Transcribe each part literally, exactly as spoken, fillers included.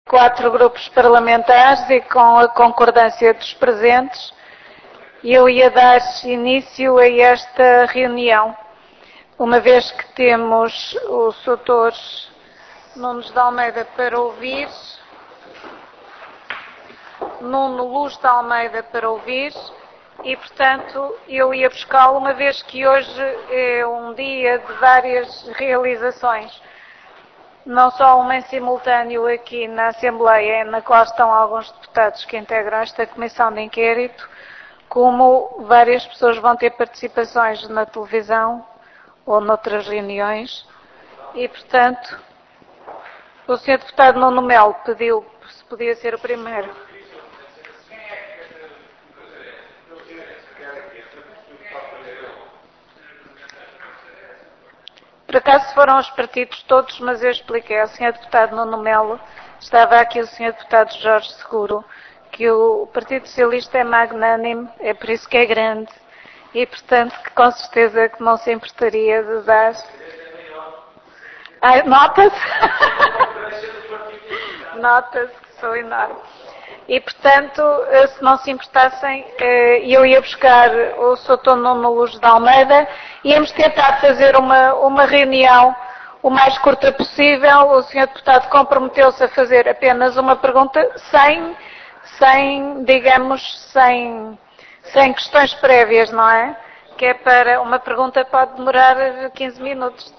quatro grupos parlamentares e com a concordância dos presentes, eu ia dar início a esta reunião, uma vez que temos o doutor Nunes de Almeida para ouvir, Nuno Luz de Almeida para ouvir, e, portanto, eu ia buscá-lo, uma vez que hoje é um dia de várias realizações. Não só uma em simultâneo aqui na Assembleia, na qual estão alguns deputados que integram esta Comissão de Inquérito, como várias pessoas vão ter participações na televisão ou noutras reuniões. E, portanto, o senhor deputado Nuno Melo pediu se podia ser o primeiro. Por acaso foram os partidos todos, mas eu expliquei ao senhor deputado Nuno Melo, estava aqui o senhor deputado Jorge Seguro, que o Partido Socialista é magnânime, é por isso que é grande, e portanto que com certeza que não se importaria de dar... Ah, nota-se? Nota-se que sou enorme. E, portanto, se não se importassem, eu ia buscar o doutor Nuno Luz de Almeida, íamos tentar fazer uma, uma reunião o mais curta possível. O senhor deputado comprometeu-se a fazer apenas uma pergunta, sem, sem digamos, sem, sem questões prévias, não é? Que é para, uma pergunta pode demorar quinze minutos.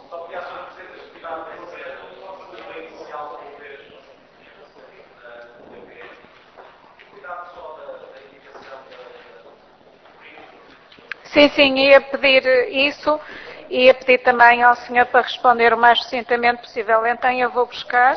Sim, sim, ia pedir isso, ia pedir também ao senhor para responder o mais sucintamente possível. Então eu vou buscar.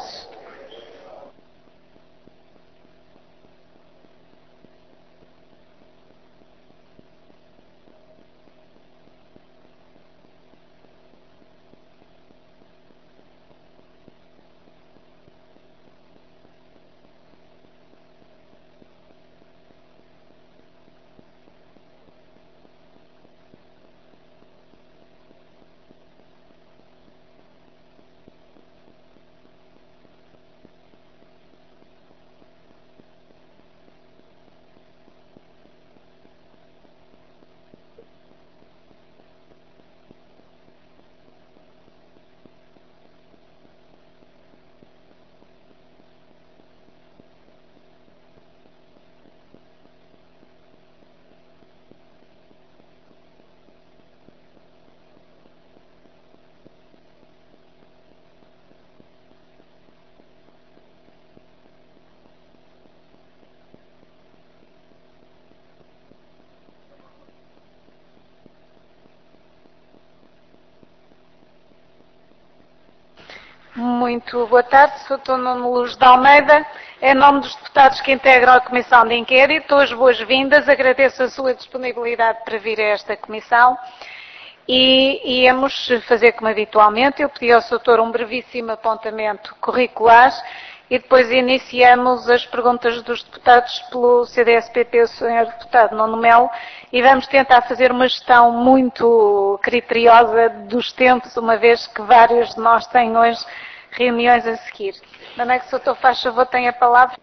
Muito boa tarde, sou doutor Nuno Luz de Almeida. Em nome dos deputados que integram a Comissão de Inquérito, as boas-vindas, agradeço a sua disponibilidade para vir a esta Comissão e íamos fazer como habitualmente. Eu pedi ao doutor um brevíssimo apontamento curricular e depois iniciamos as perguntas dos deputados pelo C D S P P, o senhor deputado Nuno Melo, e vamos tentar fazer uma gestão muito criteriosa dos tempos, uma vez que vários de nós têm hoje reuniões a seguir. De maneira que o doutor faz favor, tem a palavra.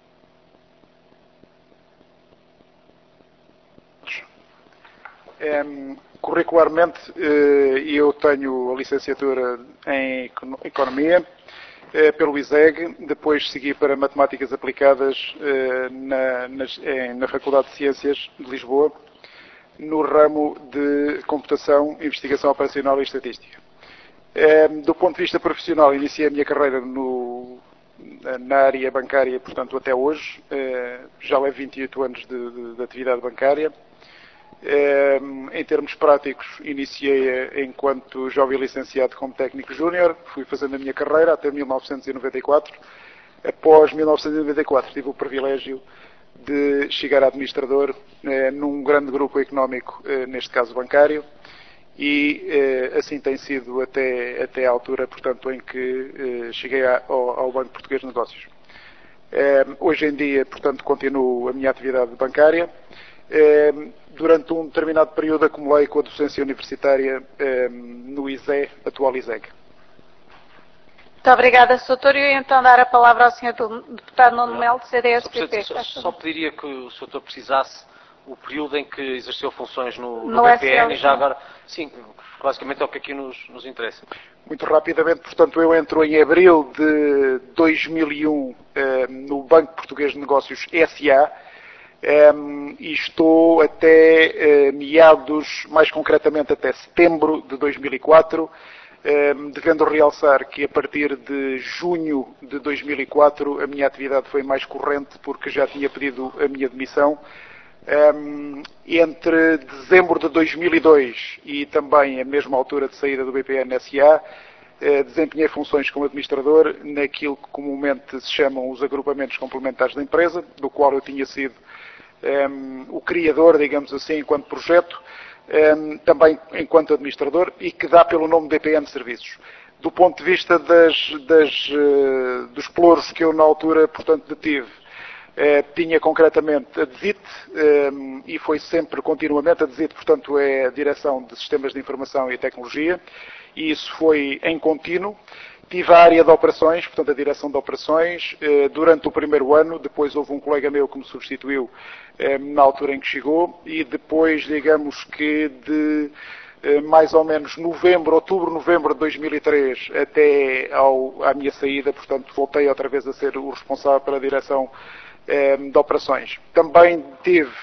É, curricularmente, eu tenho a licenciatura em Economia pelo I S E G, depois segui para Matemáticas Aplicadas na, na, na Faculdade de Ciências de Lisboa, no ramo de Computação, Investigação Operacional e Estatística. Do ponto de vista profissional, iniciei a minha carreira no, na área bancária, portanto, até hoje. Já levo vinte e oito anos de, de, de atividade bancária. Em termos práticos, iniciei enquanto jovem licenciado como técnico júnior, fui fazendo a minha carreira até mil novecentos e noventa e quatro. Após mil novecentos e noventa e quatro tive o privilégio de chegar a administrador num grande grupo económico, neste caso bancário, e assim tem sido até, até à altura, portanto, em que cheguei ao, ao Banco Português de Negócios. Hoje em dia, portanto, continuo a minha atividade bancária. Durante um determinado período acumulei com a docência universitária no I S E, atual I S E G. Muito obrigada, senhor Doutor. E então dar a palavra ao senhor Deputado Nuno Melo, do C D S P P. Só, só pediria que o senhor Doutor precisasse o período em que exerceu funções no, no, no B P N S L, e já agora, sim, basicamente é o que aqui nos, nos interessa. Muito rapidamente, portanto, eu entro em abril de dois mil e um eh, no Banco Português de Negócios S A eh, e estou até eh, meados, mais concretamente até setembro de dois mil e quatro, eh, devendo realçar que a partir de junho de dois mil e quatro a minha atividade foi mais corrente porque já tinha pedido a minha demissão. Um, entre dezembro de dois mil e dois e também a mesma altura de saída do B P N S A, eh, desempenhei funções como administrador naquilo que comumente se chamam os agrupamentos complementares da empresa, do qual eu tinha sido um, o criador, digamos assim, enquanto projeto, um, também enquanto administrador, e que dá pelo nome B P N Serviços. Do ponto de vista das, das, uh, dos pelouros que eu na altura, portanto, detive, Eh, tinha concretamente a D S I T eh, e foi sempre continuamente a D S I T, portanto é a Direção de Sistemas de Informação e Tecnologia, e isso foi em contínuo. Tive a área de operações, portanto a Direção de Operações, eh, durante o primeiro ano, depois houve um colega meu que me substituiu eh, na altura em que chegou, e depois, digamos que de eh, mais ou menos novembro, outubro, novembro de dois mil e três até ao, à minha saída, portanto voltei outra vez a ser o responsável pela Direção de operações. Também tive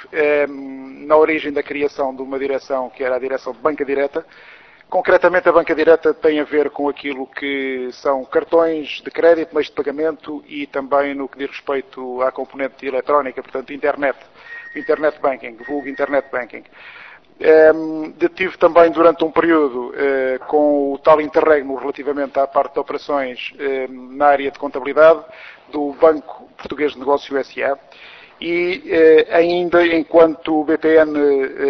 na origem da criação de uma direção que era a direção de banca direta. Concretamente a banca direta tem a ver com aquilo que são cartões de crédito, meios de pagamento e também no que diz respeito à componente eletrónica, portanto internet, internet banking, vulgo internet banking. Um, detive também durante um período uh, com o tal interregno relativamente à parte de operações uh, na área de contabilidade do Banco Português de Negócios S A e uh, ainda enquanto B P N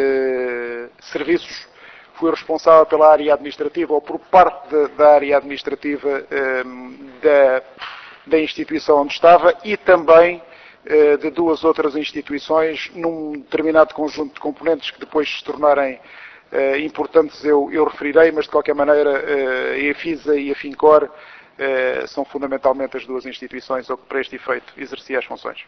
uh, Serviços fui responsável pela área administrativa ou por parte de, da área administrativa um, da, da instituição onde estava e também de duas outras instituições num determinado conjunto de componentes que depois se tornarem uh, importantes eu, eu referirei, mas de qualquer maneira uh, a EFISA e a FINCOR uh, são fundamentalmente as duas instituições ao que para este efeito exercia as funções.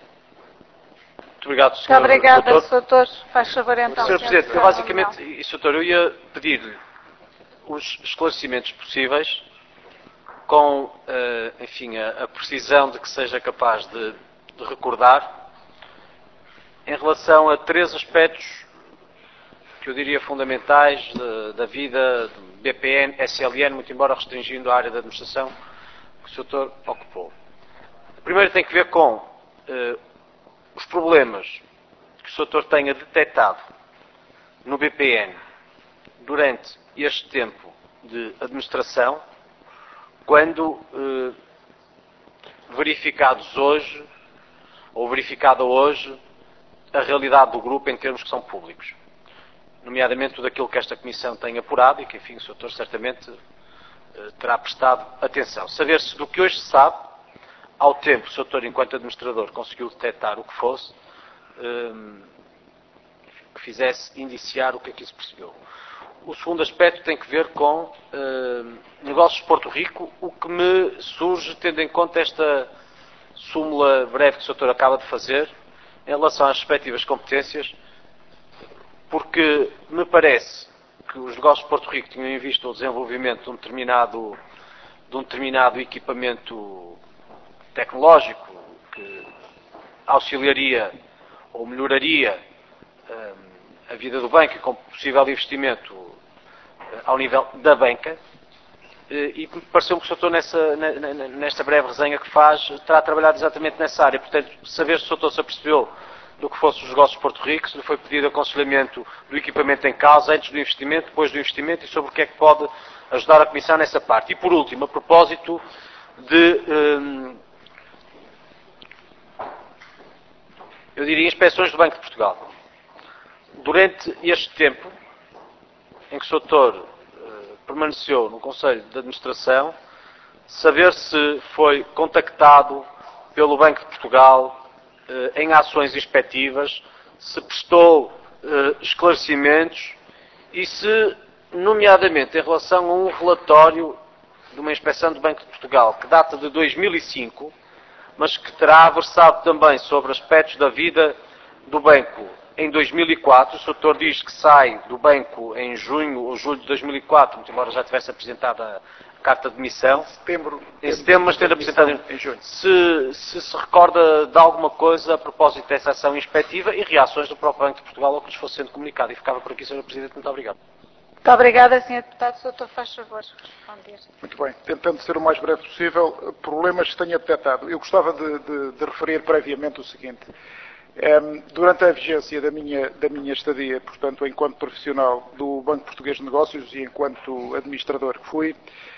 Muito obrigado, senhor Muito obrigada, Doutor. senhor Doutor. Faz favor então. senhor Presidente, eu basicamente, e, senhor Doutor, eu ia pedir-lhe os esclarecimentos possíveis com, uh, enfim, a, a precisão de que seja capaz de de recordar em relação a três aspectos que eu diria fundamentais de, da vida do B P N, S L N, muito embora restringindo a área da administração que o senhor Doutor ocupou. O primeiro tem que ver com eh, os problemas que o senhor Doutor tenha detectado no B P N durante este tempo de administração, quando eh, verificados hoje ou verificada hoje a realidade do grupo em termos que são públicos. Nomeadamente tudo aquilo que esta Comissão tem apurado e que, enfim, o senhor Doutor certamente eh, terá prestado atenção. Saber-se do que hoje se sabe, ao tempo o senhor Doutor, enquanto administrador, conseguiu detectar o que fosse, eh, que fizesse indiciar o que é que se percebeu. O segundo aspecto tem que ver com eh, negócios de Porto Rico, o que me surge, tendo em conta esta súmula breve que o senhor Doutor acaba de fazer, em relação às respectivas competências, porque me parece que os negócios de Porto Rico tinham em vista o desenvolvimento de um determinado, de um determinado equipamento tecnológico que auxiliaria ou melhoraria eh, a vida do banco com possível investimento eh, ao nível da banca. E pareceu-me que o senhor Doutor, nessa, nesta breve resenha que faz, terá trabalhado exatamente nessa área. Portanto, saber se o senhor Doutor se apercebeu do que fossem os negócios de Porto Rico, se lhe foi pedido aconselhamento do equipamento em causa, antes do investimento, depois do investimento, e sobre o que é que pode ajudar a Comissão nessa parte. E, por último, a propósito de, hum, eu diria, inspeções do Banco de Portugal. Durante este tempo em que o senhor Doutor permaneceu no Conselho de Administração, saber se foi contactado pelo Banco de Portugal eh, em ações inspectivas, se prestou eh, esclarecimentos e se, nomeadamente, em relação a um relatório de uma inspeção do Banco de Portugal que data de dois mil e cinco, mas que terá versado também sobre aspectos da vida do banco em dois mil e quatro. O doutor diz que sai do banco em junho ou julho de dois mil e quatro, muito embora já tivesse apresentado a carta de demissão. Setembro, em setembro, mas tendo apresentado em junho. Se, se se recorda de alguma coisa a propósito dessa ação inspectiva e reações do próprio Banco de Portugal ao que lhes fosse sendo comunicado. E ficava por aqui, senhor Presidente. Muito obrigado. Muito obrigada, senhor Deputado. O doutor faz favor de responder. Muito bem. Tentando ser o mais breve possível, problemas que tenha detectado. Eu gostava de, de, de referir previamente o seguinte. Um, durante a vigência da minha, da minha estadia, portanto, enquanto profissional do Banco Português de Negócios e enquanto administrador que fui,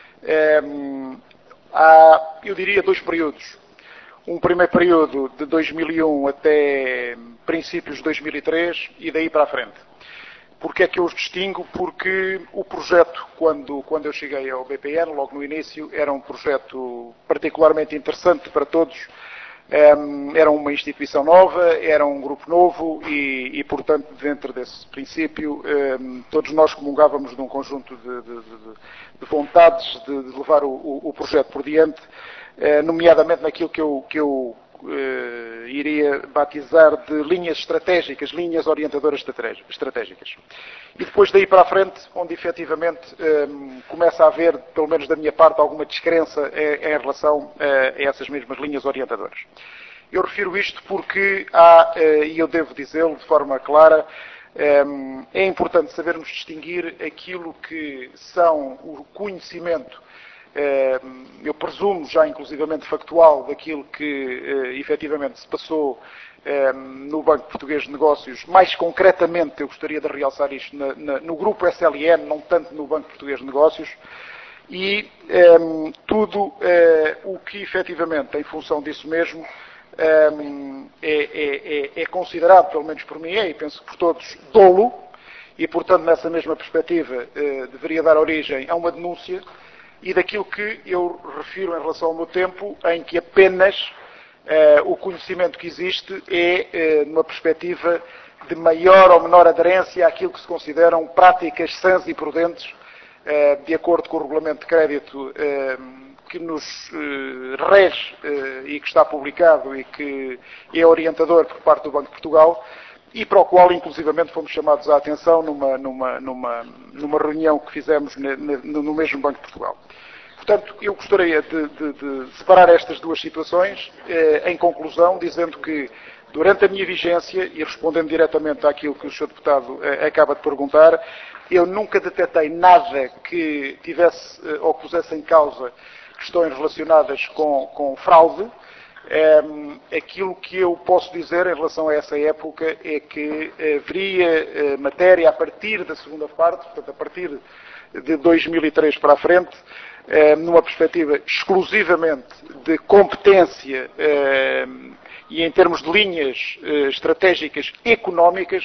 um, há, eu diria, dois períodos. Um primeiro período de dois mil e um até princípios de dois mil e três e daí para a frente. Porquê é que eu os distingo? Porque o projeto, quando, quando eu cheguei ao B P N, logo no início, era um projeto particularmente interessante para todos. Um, era uma instituição nova, era um grupo novo e, e portanto, dentro desse princípio, um, todos nós comungávamos de um conjunto de, de, de, de vontades de, de levar o, o, o projeto por diante, uh, nomeadamente naquilo que eu, que eu Uh, iria batizar de linhas estratégicas, linhas orientadoras estratégicas. E depois daí para a frente, onde efetivamente um, começa a haver, pelo menos da minha parte, alguma descrença em, em relação uh, a essas mesmas linhas orientadoras. Eu refiro isto porque há, uh, e eu devo dizê-lo de forma clara, um, é importante sabermos distinguir aquilo que são o conhecimento, eu presumo já inclusivamente factual daquilo que efetivamente se passou no Banco Português de Negócios. Mais concretamente, eu gostaria de realçar isto na, na, no grupo S L N, não tanto no Banco Português de Negócios, e um, tudo uh, o que efetivamente, em função disso mesmo, um, é, é, é, é considerado, pelo menos por mim, é, e penso que por todos, dolo, e portanto nessa mesma perspectiva uh, deveria dar origem a uma denúncia, e daquilo que eu refiro em relação ao meu tempo, em que apenas uh, o conhecimento que existe é uh, numa perspectiva de maior ou menor aderência àquilo que se consideram práticas sãs e prudentes, uh, de acordo com o regulamento de crédito uh, que nos uh, rege uh, e que está publicado e que é orientador por parte do Banco de Portugal, e para o qual, inclusivamente, fomos chamados à atenção numa, numa, numa, numa reunião que fizemos no mesmo Banco de Portugal. Portanto, eu gostaria de, de, de separar estas duas situações, eh, em conclusão, dizendo que, durante a minha vigência, e respondendo diretamente àquilo que o senhor Deputado eh, acaba de perguntar, eu nunca detetei nada que tivesse eh, ou que pusesse em causa questões relacionadas com, com fraude. Um, aquilo que eu posso dizer em relação a essa época é que haveria uh, matéria a partir da segunda parte, portanto a partir de dois mil e três para a frente, uh, numa perspectiva exclusivamente de competência uh, e em termos de linhas uh, estratégicas económicas,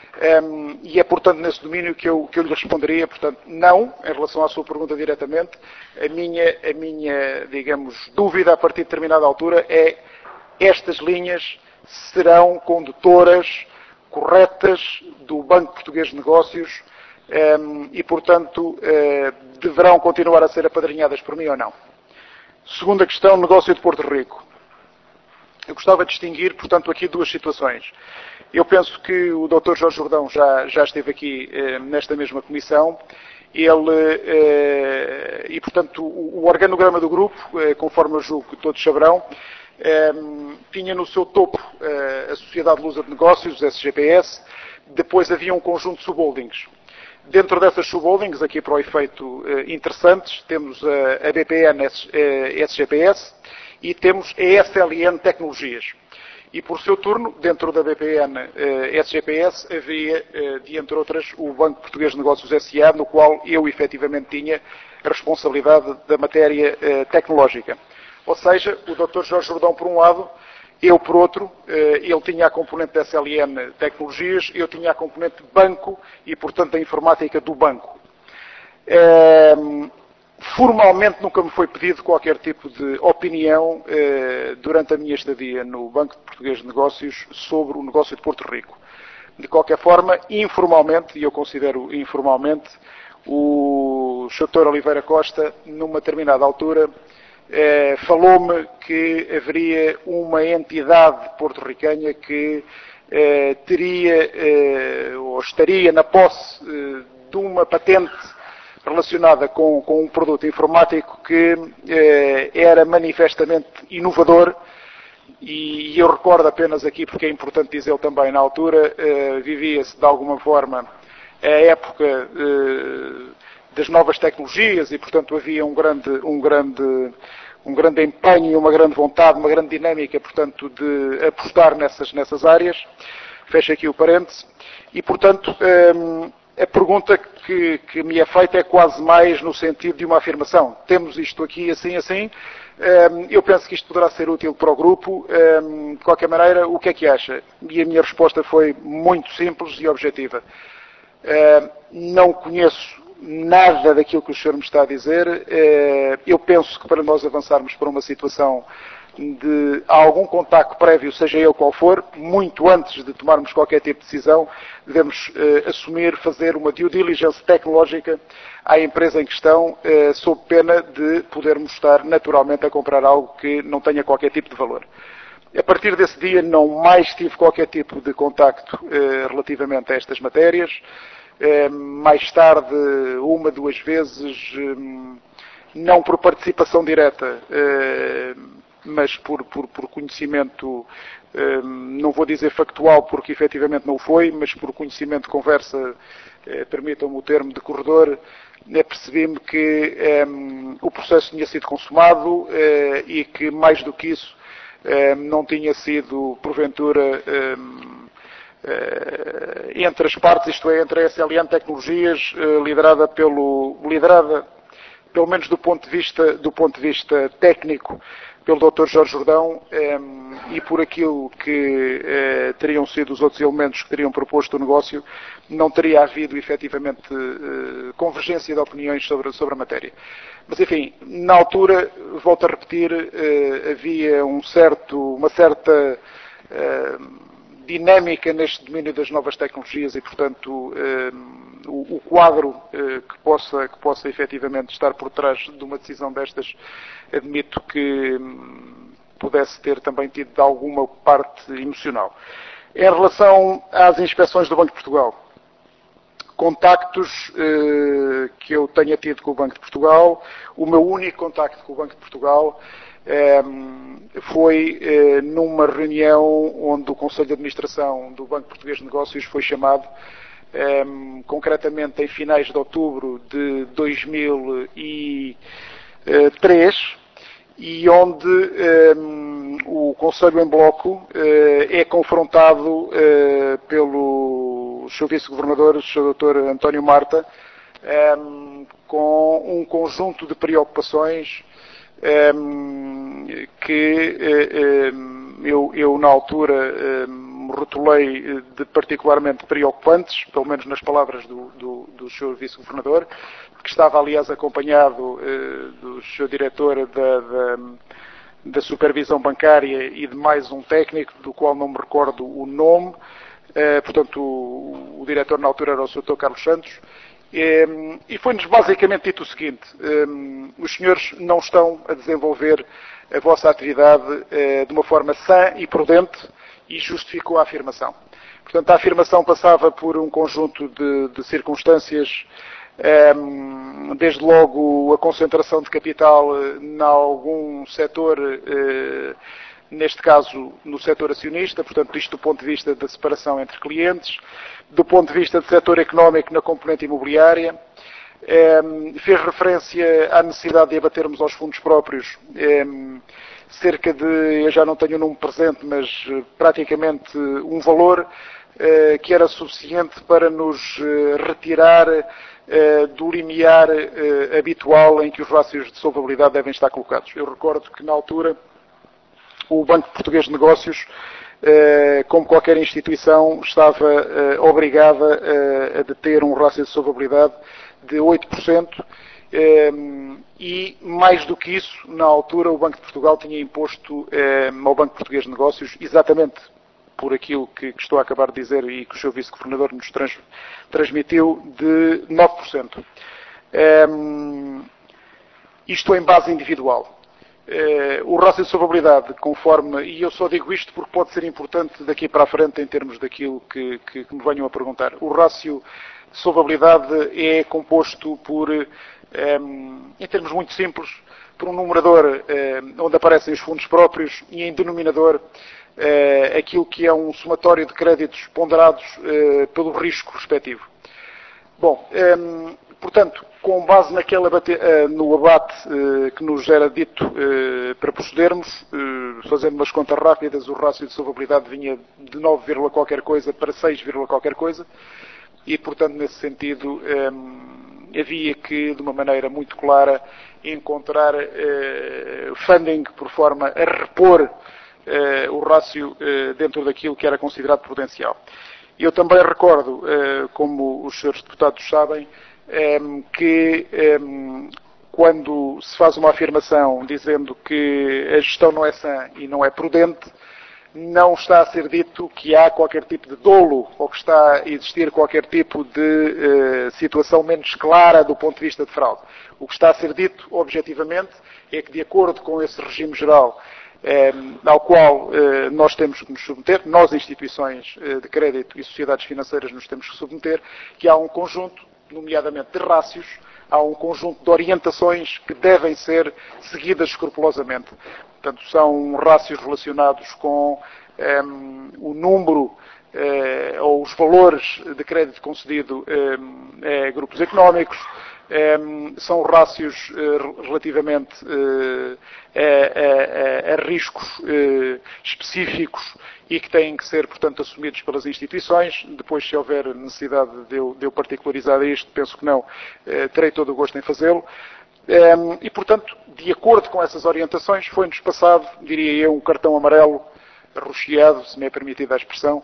um, e é portanto nesse domínio que eu, que eu lhe responderia, portanto não, em relação à sua pergunta diretamente. A minha, a minha, digamos, dúvida a partir de determinada altura é estas linhas serão condutoras corretas do Banco Português de Negócios um, e, portanto, uh, deverão continuar a ser apadrinhadas por mim ou não. Segunda questão, negócio de Porto Rico. Eu gostava de distinguir, portanto, aqui duas situações. Eu penso que o doutor Jorge Jordão já, já esteve aqui eh, nesta mesma comissão. Ele, eh, e portanto, o, o organograma do grupo, eh, conforme eu julgo que todos saberão, eh, tinha no seu topo eh, a Sociedade Lusa de Negócios, S G P S, depois havia um conjunto de subholdings. Dentro dessas subholdings, aqui para o efeito eh, interessantes, temos a, a B P N S, eh, S G P S e temos a S L N Tecnologias. E, por seu turno, dentro da B P N eh, S G P S, havia, eh, de entre outras, o Banco Português de Negócios S A, no qual eu, efetivamente, tinha a responsabilidade da matéria eh, tecnológica. Ou seja, o doutor Jorge Jordão, por um lado, eu, por outro, eh, ele tinha a componente da S L N Tecnologias, eu tinha a componente banco e, portanto, a informática do banco. Eh, Formalmente nunca me foi pedido qualquer tipo de opinião eh, durante a minha estadia no Banco Português de Negócios sobre o negócio de Porto Rico. De qualquer forma, informalmente, e eu considero informalmente, o doutor Oliveira Costa, numa determinada altura, eh, falou-me que haveria uma entidade porto-riquenha que eh, teria eh, ou estaria na posse eh, de uma patente relacionada com, com um produto informático que eh, era manifestamente inovador. E eu recordo apenas aqui, porque é importante dizê-lo também, na altura eh, vivia-se de alguma forma a época eh, das novas tecnologias e, portanto, havia um grande, um grande, um grande empenho, uma grande vontade, uma grande dinâmica, portanto, de apostar nessas, nessas áreas. Fecho aqui o parêntese. E, portanto, eh, a pergunta que, que me é feita é quase mais no sentido de uma afirmação. Temos isto aqui assim, assim. Eu penso que isto poderá ser útil para o grupo. De qualquer maneira, o que é que acha? E a minha resposta foi muito simples e objetiva. Não conheço nada daquilo que o senhor me está a dizer. Eu penso que para nós avançarmos para uma situação de algum contacto prévio, seja ele qual for, muito antes de tomarmos qualquer tipo de decisão, devemos uh, assumir, fazer uma due diligence tecnológica à empresa em questão, uh, sob pena de podermos estar naturalmente a comprar algo que não tenha qualquer tipo de valor. A partir desse dia não mais tive qualquer tipo de contacto uh, relativamente a estas matérias. Uh, mais tarde, uma, duas vezes, um, não por participação direta, uh, mas por, por, por conhecimento, eh, não vou dizer factual porque efetivamente não o foi, mas por conhecimento de conversa, eh, permitam-me o termo de corredor, eh, percebi-me que eh, o processo tinha sido consumado eh, e que, mais do que isso, eh, não tinha sido, porventura, eh, eh, entre as partes, isto é, entre a S L N Tecnologias, eh, liderada pelo, liderada, pelo menos do ponto de vista, do ponto de vista técnico, pelo doutor Jorge Jordão eh, e por aquilo que eh, teriam sido os outros elementos que teriam proposto o negócio, não teria havido efetivamente eh, convergência de opiniões sobre, sobre a matéria. Mas enfim, na altura, volto a repetir, eh, havia um certo, uma certa eh, dinâmica neste domínio das novas tecnologias e, portanto, eh, o, o quadro eh, que, possa, que possa efetivamente estar por trás de uma decisão destas, admito que hum, pudesse ter também tido alguma parte emocional. Em relação às inspeções do Banco de Portugal, contactos eh, que eu tenha tido com o Banco de Portugal, o meu único contacto com o Banco de Portugal eh, foi eh, numa reunião onde o Conselho de Administração do Banco Português de Negócios foi chamado, eh, concretamente em finais de outubro de dois mil e três, e onde um, o Conselho em Bloco uh, é confrontado uh, pelo seu Vice-Governador, o senhor doutor António Marta, um, com um conjunto de preocupações um, que uh, um, eu, eu, na altura, um, rotulei de particularmente preocupantes, pelo menos nas palavras do, do, do senhor Vice-Governador, que estava, aliás, acompanhado eh, do seu diretor da, da, da supervisão bancária e de mais um técnico, do qual não me recordo o nome. Eh, portanto, o, o diretor na altura era o doutor Carlos Santos. Eh, e foi-nos basicamente dito o seguinte: eh, os senhores não estão a desenvolver a vossa atividade eh, de uma forma sã e prudente, e justificou a afirmação. Portanto, a afirmação passava por um conjunto de, de circunstâncias, desde logo a concentração de capital em algum setor, neste caso no setor acionista, portanto isto do ponto de vista da separação entre clientes, do ponto de vista do setor económico na componente imobiliária, fez referência à necessidade de abatermos aos fundos próprios cerca de, eu já não tenho o número presente, mas praticamente um valor que era suficiente para nos retirar do limiar uh, habitual em que os rácios de solvabilidade devem estar colocados. Eu recordo que, na altura, o Banco Português de Negócios, uh, como qualquer instituição, estava uh, obrigada uh, a deter um rácio de solvabilidade de oito por cento uh, e, mais do que isso, na altura, o Banco de Portugal tinha imposto uh, ao Banco Português de Negócios, exatamente por aquilo que, que estou a acabar de dizer e que o seu Vice-Governador nos trans, transmitiu, de nove por cento. Um, isto em base individual. Uh, o rácio de solvabilidade, conforme, e eu só digo isto porque pode ser importante daqui para a frente em termos daquilo que, que, que me venham a perguntar. O rácio de solvabilidade é composto por, um, em termos muito simples, por um numerador um, onde aparecem os fundos próprios e em denominador uh, aquilo que é um somatório de créditos ponderados uh, pelo risco respectivo. Bom, um, portanto, com base naquele abate, uh, no abate uh, que nos era dito uh, para procedermos, uh, fazendo umas contas rápidas, o rácio de solvabilidade vinha de nove, qualquer coisa para seis, qualquer coisa, e, portanto, nesse sentido, um, havia que, de uma maneira muito clara, encontrar uh, funding por forma a repor uh, o rácio uh, dentro daquilo que era considerado prudencial. Eu também recordo, como os senhores deputados sabem, que quando se faz uma afirmação dizendo que a gestão não é sã e não é prudente, não está a ser dito que há qualquer tipo de dolo ou que está a existir qualquer tipo de situação menos clara do ponto de vista de fraude. O que está a ser dito, objetivamente, é que de acordo com esse regime geral Eh, ao qual eh, nós temos que nos submeter, nós, instituições eh, de crédito e sociedades financeiras, nos temos que submeter, que há um conjunto, nomeadamente de rácios, há um conjunto de orientações que devem ser seguidas escrupulosamente. Portanto, são rácios relacionados com eh, o número eh, ou os valores de crédito concedido eh, a grupos económicos. Um, são rácios uh, relativamente uh, a, a, a riscos uh, específicos e que têm que ser, portanto, assumidos pelas instituições. Depois, se houver necessidade de eu, de eu particularizar isto, penso que não, uh, terei todo o gosto em fazê-lo. Um, e, portanto, de acordo com essas orientações, foi-nos passado, diria eu, um cartão amarelo arroxeado, se me é permitida a expressão.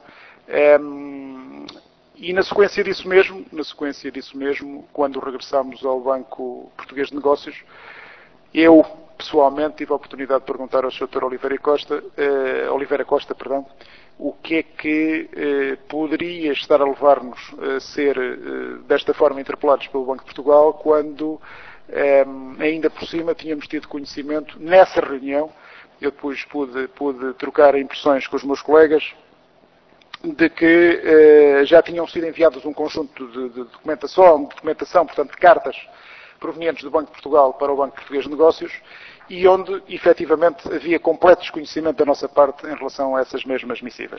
Um, E na sequência disso mesmo, na sequência disso mesmo, quando regressámos ao Banco Português de Negócios, eu, pessoalmente, tive a oportunidade de perguntar ao senhor doutor Oliveira Costa, eh, Oliveira Costa, perdão, o que é que eh, poderia estar a levar-nos a ser eh, desta forma interpelados pelo Banco de Portugal, quando eh, ainda por cima tínhamos tido conhecimento, nessa reunião, eu depois pude, pude trocar impressões com os meus colegas, de que eh, já tinham sido enviados um conjunto de, de documentação, documentação, portanto, de cartas provenientes do Banco de Portugal para o Banco Português de Negócios e onde, efetivamente, havia completo desconhecimento da nossa parte em relação a essas mesmas missivas.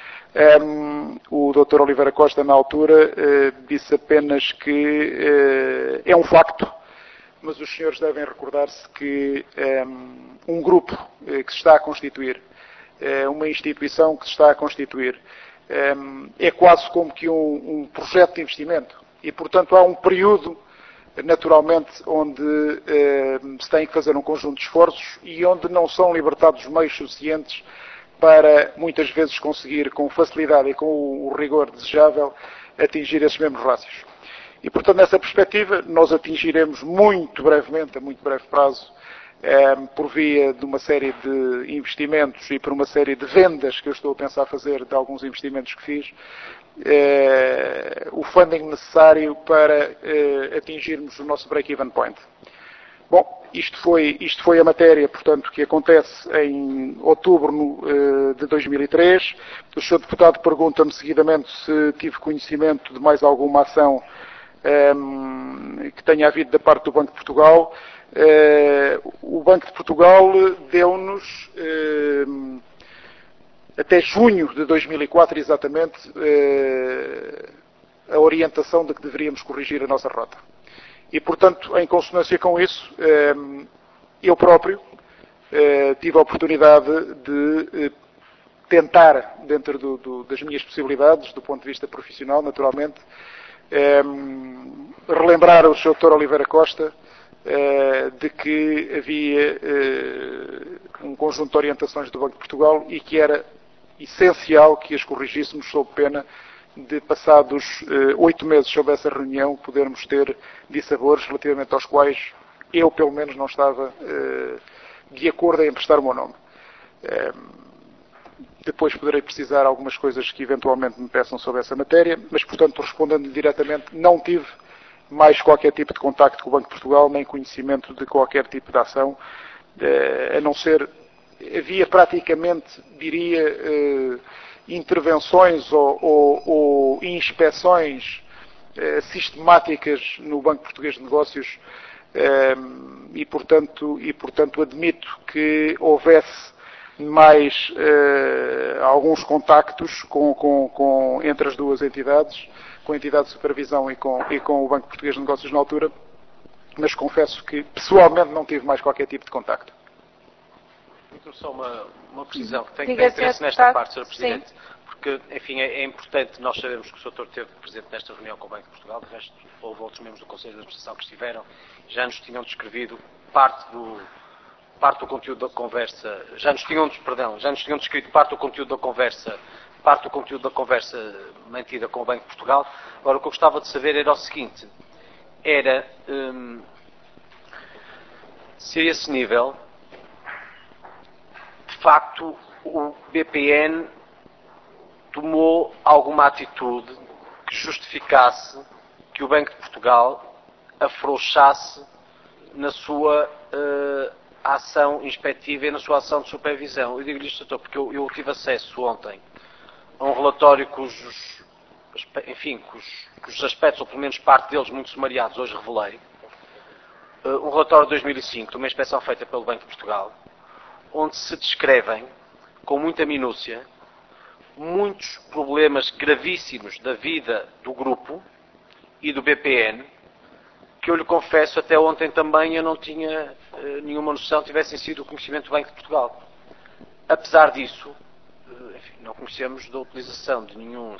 Um, o doutor Oliveira Costa, na altura, eh, disse apenas que eh, é um facto, mas os senhores devem recordar-se que um, um grupo eh, que se está a constituir, eh, uma instituição que se está a constituir, é quase como que um, um projeto de investimento e, portanto, há um período, naturalmente, onde eh, se tem que fazer um conjunto de esforços e onde não são libertados meios suficientes para, muitas vezes, conseguir com facilidade e com o, o rigor desejável atingir esses mesmos rácios. E, portanto, nessa perspectiva, nós atingiremos muito brevemente, a muito breve prazo, Eh, por via de uma série de investimentos e por uma série de vendas que eu estou a pensar fazer de alguns investimentos que fiz, eh, o funding necessário para eh, atingirmos o nosso break-even point. Bom, isto foi, isto foi a matéria, portanto, que acontece em outubro no, eh, de dois mil e três. O senhor deputado pergunta-me seguidamente se tive conhecimento de mais alguma ação eh, que tenha havido da parte do Banco de Portugal. Uh, o Banco de Portugal deu-nos, uh, até junho de dois mil e quatro, exatamente, uh, a orientação de que deveríamos corrigir a nossa rota. E, portanto, em consonância com isso, uh, eu próprio uh, tive a oportunidade de uh, tentar, dentro do, do, das minhas possibilidades, do ponto de vista profissional, naturalmente, uh, relembrar ao senhor doutor Oliveira Costa de que havia um conjunto de orientações do Banco de Portugal e que era essencial que as corrigíssemos sob pena de, passados oito meses sob essa reunião, podermos ter dissabores relativamente aos quais eu, pelo menos, não estava de acordo em emprestar o meu nome. Depois poderei precisar algumas coisas que eventualmente me peçam sobre essa matéria, mas, portanto, respondendo-lhe diretamente, não tive mais qualquer tipo de contacto com o Banco de Portugal, nem conhecimento de qualquer tipo de ação, a não ser, havia praticamente, diria, intervenções ou, ou, ou inspeções sistemáticas no Banco Português de Negócios e, portanto, e, portanto admito que houvesse mais alguns contactos com, com, com, entre as duas entidades, com a entidade de supervisão e com, e com o Banco Português de Negócios na altura, mas confesso que pessoalmente não tive mais qualquer tipo de contacto. Só uma, uma precisão que tem, tem interesse nesta parte, senhor Presidente, Sim. porque, enfim, é, é importante, nós sabemos que o senhor Doutor esteve presente nesta reunião com o Banco de Portugal, de resto houve outros membros do Conselho de Administração que estiveram, já nos tinham descrevido parte do, parte do conteúdo da conversa, já nos tinham, perdão, já nos tinham descrito parte do conteúdo da conversa, parte do conteúdo da conversa mantida com o Banco de Portugal. Agora, o que eu gostava de saber era o seguinte, era hum, se a esse nível, de facto, o B P N tomou alguma atitude que justificasse que o Banco de Portugal afrouxasse na sua uh, ação inspectiva e na sua ação de supervisão. Eu digo-lhe isto, doutor, porque eu, eu tive acesso ontem a um relatório cujos, enfim, cujos, cujos aspectos, ou pelo menos parte deles, muito sumariados, hoje revelei. Uh, um relatório de dois mil e cinco, de uma inspeção feita pelo Banco de Portugal, onde se descrevem, com muita minúcia, muitos problemas gravíssimos da vida do grupo e do B P N, que eu lhe confesso, até ontem também eu não tinha uh, nenhuma noção que tivessem sido o conhecimento do Banco de Portugal. Apesar disso, uh, enfim, não conhecemos da utilização de nenhum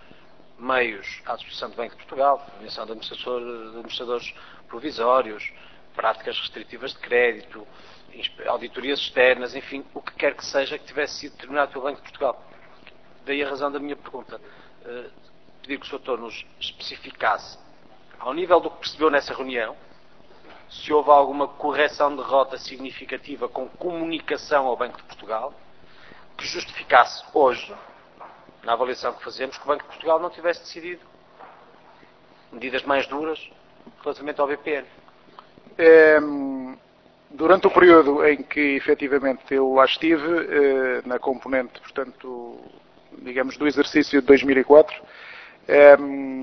meios à disposição do Banco de Portugal, nomeação de, administrador, de administradores provisórios, práticas restritivas de crédito, auditorias externas, enfim, o que quer que seja que tivesse sido determinado pelo Banco de Portugal. Daí a razão da minha pergunta. Uh, pedir que o senhor Doutor nos especificasse, ao nível do que percebeu nessa reunião, se houve alguma correção de rota significativa com comunicação ao Banco de Portugal, que justificasse hoje, na avaliação que fazemos, que o Banco de Portugal não tivesse decidido medidas mais duras relativamente ao B P N. É, durante o período em que efetivamente eu lá estive, eh, na componente, portanto, digamos, do exercício de dois mil e quatro, eh,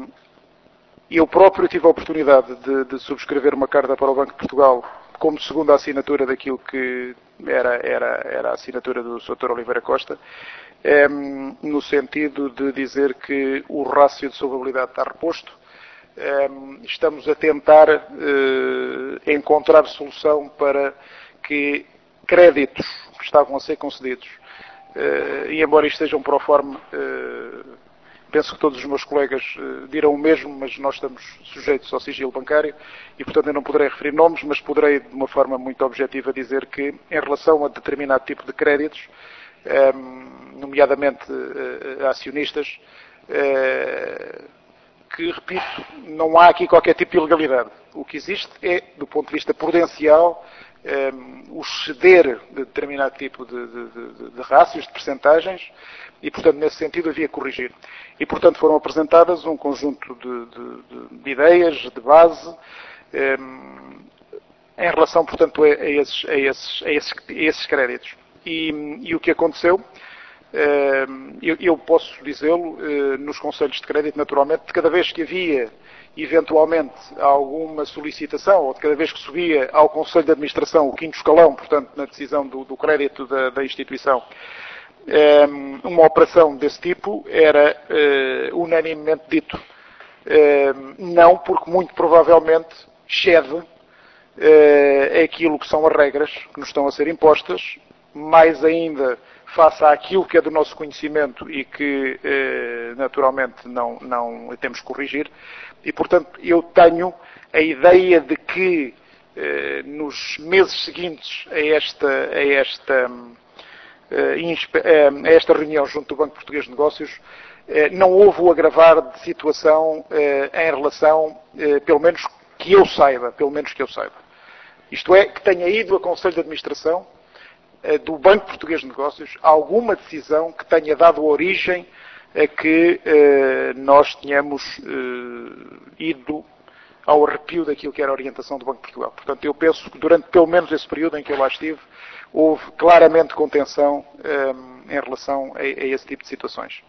eu próprio tive a oportunidade de, de subscrever uma carta para o Banco de Portugal como segunda assinatura daquilo que era, era, era a assinatura do senhor Doutor Oliveira Costa, eh, no sentido de dizer que o rácio de solvabilidade está reposto. Estamos a tentar uh, encontrar solução para que créditos que estavam a ser concedidos, uh, e embora isto seja um proforme, uh, penso que todos os meus colegas uh, dirão o mesmo, mas nós estamos sujeitos ao sigilo bancário e, portanto, eu não poderei referir nomes, mas poderei, de uma forma muito objetiva, dizer que, em relação a determinado tipo de créditos, um, nomeadamente uh, acionistas, uh, que, repito, não há aqui qualquer tipo de ilegalidade. O que existe é, do ponto de vista prudencial, um, o ceder de determinado tipo de, de, de, de rácios, de percentagens, e, portanto, nesse sentido havia que corrigir. E, portanto, foram apresentadas um conjunto de, de, de ideias, de base, um, em relação, portanto, a, a, esses, a, esses, a, esses, a esses créditos. E, e o que aconteceu... Eu, eu posso dizê-lo nos conselhos de crédito, naturalmente, de cada vez que havia eventualmente alguma solicitação, ou de cada vez que subia ao Conselho de Administração, o quinto escalão, portanto, na decisão do, do crédito da, da instituição, uma operação desse tipo, era unanimemente dito não, porque muito provavelmente excede aquilo que são as regras que nos estão a ser impostas, mais ainda face àquilo que é do nosso conhecimento e que, eh, naturalmente, não, não temos que corrigir. E, portanto, eu tenho a ideia de que, eh, nos meses seguintes a esta, a, esta, eh, a esta reunião junto do Banco Português de Negócios, eh, não houve o agravar de situação eh, em relação, eh, pelo menos que eu saiba, pelo menos que eu saiba. Isto é, que tenha ido a Conselho de Administração do Banco Português de Negócios alguma decisão que tenha dado origem a que eh, nós tenhamos eh, ido ao arrepio daquilo que era a orientação do Banco de Portugal. Portanto, eu penso que durante pelo menos esse período em que eu lá estive, houve claramente contenção um, em relação a, a esse tipo de situações.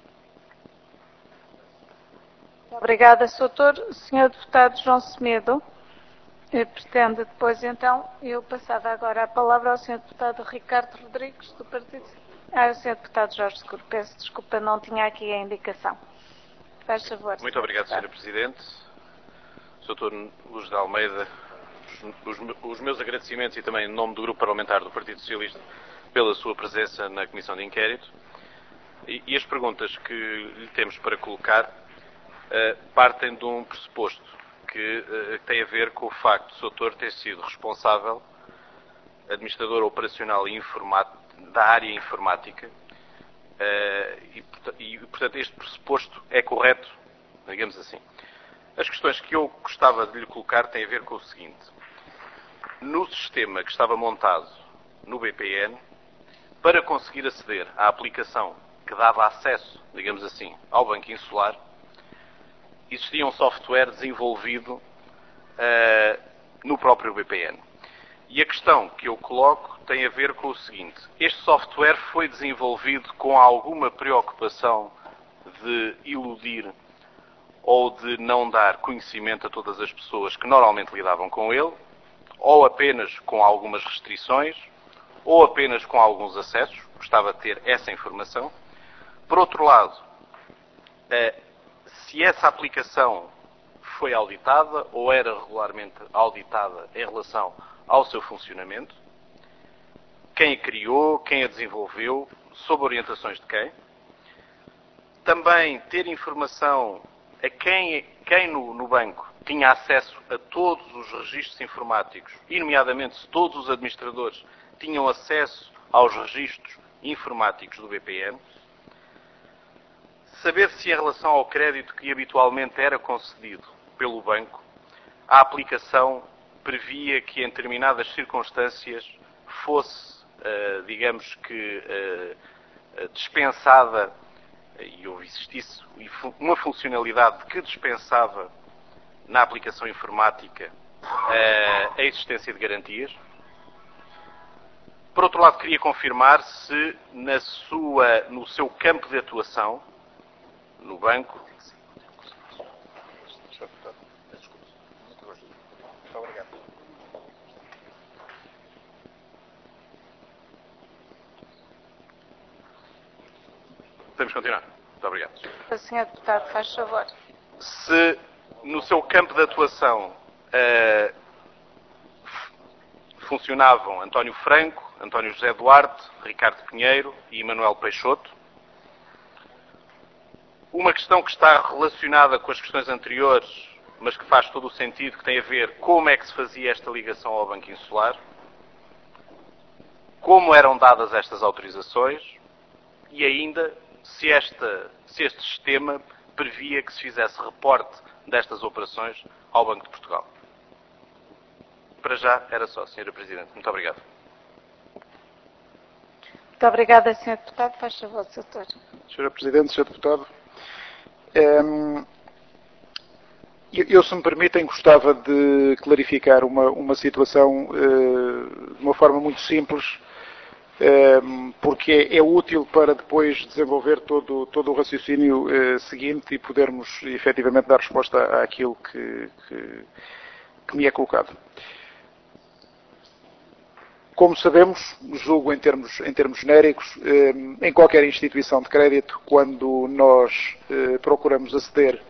Obrigada, senhor Doutor. senhor Deputado João Semedo, pretende depois, então, eu passava agora a palavra ao senhor Deputado Ricardo Rodrigues, do Partido... Ah, o senhor Deputado Jorge Seguro, peço desculpa, não tinha aqui a indicação. Faz favor. Muito obrigado, senhora Presidente. senhor Doutor Luz de Almeida, os, os, os meus agradecimentos e também em nome do Grupo Parlamentar do Partido Socialista pela sua presença na Comissão de Inquérito. E, e as perguntas que lhe temos para colocar uh, partem de um pressuposto que uh, tem a ver com o facto de o senhor Doutor ter sido responsável, administrador operacional e informático, da área informática, uh, e, e, portanto, este pressuposto é correto, digamos assim. As questões que eu gostava de lhe colocar têm a ver com o seguinte. No sistema que estava montado no B P N, para conseguir aceder à aplicação que dava acesso, digamos assim, ao Banco Insular, existia um software desenvolvido uh, no próprio B P N. E a questão que eu coloco tem a ver com o seguinte. Este software foi desenvolvido com alguma preocupação de iludir ou de não dar conhecimento a todas as pessoas que normalmente lidavam com ele, ou apenas com algumas restrições, ou apenas com alguns acessos. Gostava de ter essa informação. Por outro lado, se essa aplicação foi auditada ou era regularmente auditada em relação ao seu funcionamento, quem a criou, quem a desenvolveu, sob orientações de quem. Também ter informação a quem, quem no, no banco tinha acesso a todos os registros informáticos, e nomeadamente se todos os administradores tinham acesso aos registros informáticos do B P N. Saber se em relação ao crédito que habitualmente era concedido pelo banco, a aplicação previa que em determinadas circunstâncias fosse, uh, digamos que, uh, dispensada, e ou existisse uma funcionalidade que dispensava na aplicação informática uh, a existência de garantias. Por outro lado, queria confirmar se na sua, no seu campo de atuação, no banco, podemos continuar? Muito obrigado. O senhor Deputado, faz favor. Se no seu campo de atuação uh, funcionavam António Franco, António José Duarte, Ricardo Pinheiro e Manuel Peixoto, uma questão que está relacionada com as questões anteriores, mas que faz todo o sentido, que tem a ver como é que se fazia esta ligação ao Banco Insular, como eram dadas estas autorizações e ainda se, esta, se este sistema previa que se fizesse reporte destas operações ao Banco de Portugal. Para já era só, senhora Presidente. Muito obrigado. Muito obrigada, senhor Deputado. Faz favor, senhor Doutor. senhora Presidente, senhor Deputado, um, eu, eu, se me permitem, gostava de clarificar uma, uma situação uh, de uma forma muito simples, um, porque é, é útil para depois desenvolver todo, todo o raciocínio uh, seguinte e podermos efetivamente dar resposta àquilo que, que, que me é colocado. Como sabemos, julgo em termos, em termos genéricos, em qualquer instituição de crédito, quando nós procuramos aceder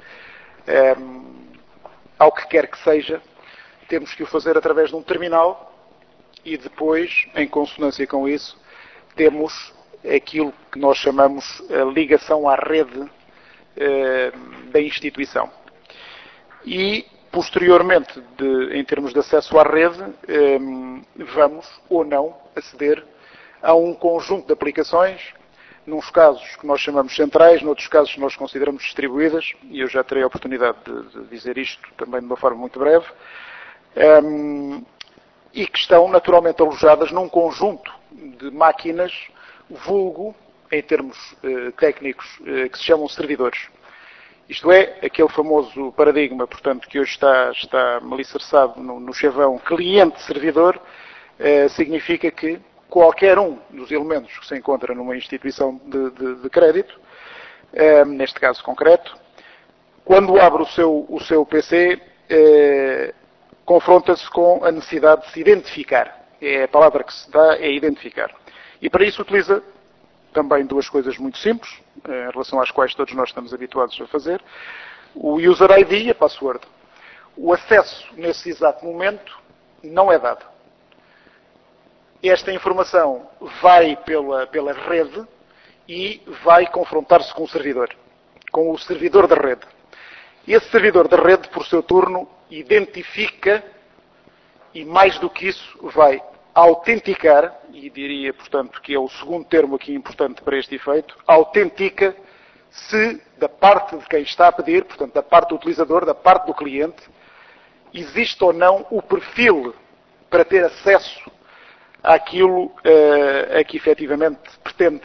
ao que quer que seja, temos que o fazer através de um terminal e depois, em consonância com isso, temos aquilo que nós chamamos a ligação à rede da instituição. E posteriormente, de, em termos de acesso à rede, eh, vamos ou não aceder a um conjunto de aplicações, nos casos que nós chamamos centrais, noutros casos que nós consideramos distribuídas, e eu já terei a oportunidade de, de dizer isto também de uma forma muito breve, eh, e que estão naturalmente alojadas num conjunto de máquinas, vulgo, em termos eh, técnicos, eh, que se chamam servidores. Isto é, aquele famoso paradigma, portanto, que hoje está, está alicerçado no, no chavão cliente-servidor, eh, significa que qualquer um dos elementos que se encontra numa instituição de, de, de crédito, eh, neste caso concreto, quando abre o seu, o seu P C, eh, confronta-se com a necessidade de se identificar. É a palavra que se dá, é identificar. E para isso utiliza também duas coisas muito simples, em relação às quais todos nós estamos habituados a fazer. O User I D e a password. O acesso, nesse exato momento, não é dado. Esta informação vai pela, pela rede e vai confrontar-se com o servidor, com o servidor da rede. Esse servidor da rede, por seu turno, identifica e, mais do que isso, vai autenticar, e diria, portanto, que é o segundo termo aqui importante para este efeito, autentica se, da parte de quem está a pedir, portanto, da parte do utilizador, da parte do cliente, existe ou não o perfil para ter acesso àquilo uh, a que efetivamente pretende.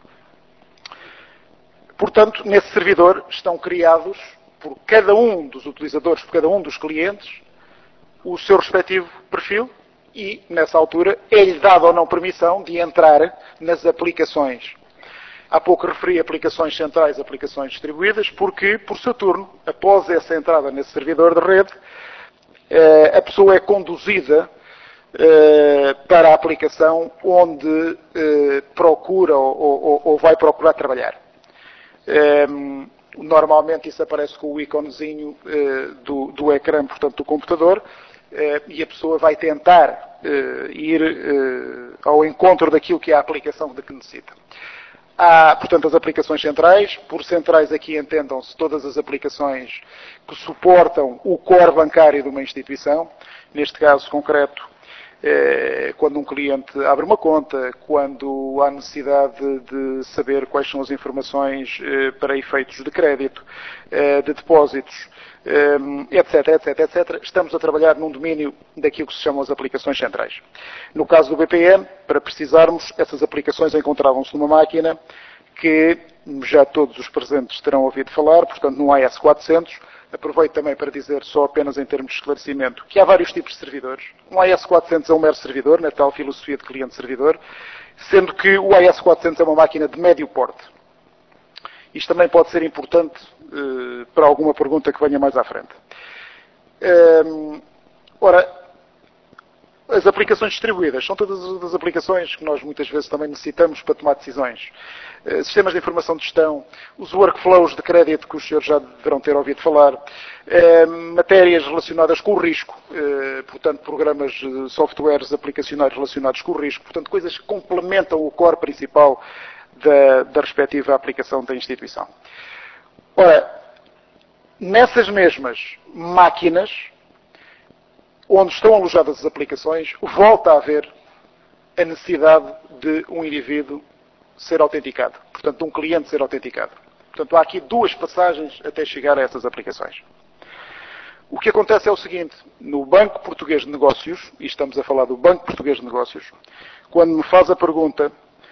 Portanto, nesse servidor estão criados, por cada um dos utilizadores, por cada um dos clientes, o seu respectivo perfil e, nessa altura, é-lhe dada ou não permissão de entrar nas aplicações. Há pouco referi aplicações centrais, aplicações distribuídas, porque, por seu turno, após essa entrada nesse servidor de rede, a pessoa é conduzida para a aplicação onde procura ou, ou vai procurar trabalhar. Normalmente isso aparece com o íconezinho do, do ecrã, portanto, do computador, e a pessoa vai tentar ir ao encontro daquilo que é a aplicação de que necessita. Há, portanto, as aplicações centrais. Por centrais aqui entendam-se todas as aplicações que suportam o core bancário de uma instituição. Neste caso concreto, eh, quando um cliente abre uma conta, quando há necessidade de saber quais são as informações eh, para efeitos de crédito, eh, de depósitos, eh, etc, etc, etcétera. Estamos a trabalhar num domínio daquilo que se chamam as aplicações centrais. No caso do B P M, para precisarmos, essas aplicações encontravam-se numa máquina que já todos os presentes terão ouvido falar, portanto, no A S quatrocentos. Aproveito também para dizer, só apenas em termos de esclarecimento, que há vários tipos de servidores. Um A S quatrocentos é um mero servidor, na tal filosofia de cliente-servidor, sendo que o A S quatrocentos é uma máquina de médio porte. Isto também pode ser importante uh, para alguma pergunta que venha mais à frente. Um, ora, as aplicações distribuídas são todas as aplicações que nós muitas vezes também necessitamos para tomar decisões. Uh, sistemas de informação de gestão, os workflows de crédito que os senhores já deverão ter ouvido falar, uh, matérias relacionadas com o risco, uh, portanto, programas, uh, softwares aplicacionais relacionados com o risco, portanto, coisas que complementam o core principal da, da respectiva aplicação da instituição. Ora, nessas mesmas máquinas, onde estão alojadas as aplicações, volta a haver a necessidade de um indivíduo ser autenticado. Portanto, de um cliente ser autenticado. Portanto, há aqui duas passagens até chegar a essas aplicações. O que acontece é o seguinte: no Banco Português de Negócios, e estamos a falar do Banco Português de Negócios, quando me faz a pergunta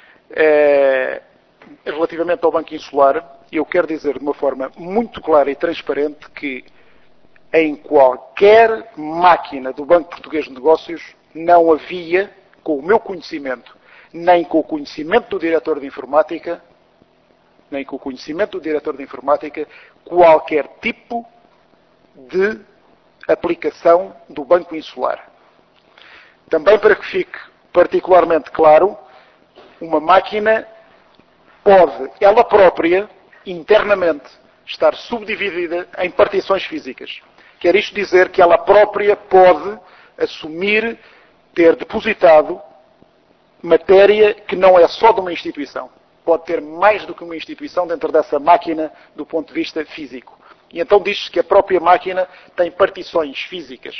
é, relativamente ao Banco Insular, eu quero dizer de uma forma muito clara e transparente que em qualquer máquina do Banco Português de Negócios não havia, com o meu conhecimento, nem com o conhecimento do diretor de informática, nem com o conhecimento do diretor de informática, qualquer tipo de aplicação do Banco Insular. Também para que fique particularmente claro, uma máquina pode, ela própria, internamente, estar subdividida em partições físicas. Quer isto dizer que ela própria pode assumir ter depositado matéria que não é só de uma instituição. Pode ter mais do que uma instituição dentro dessa máquina do ponto de vista físico. E então diz-se que a própria máquina tem partições físicas.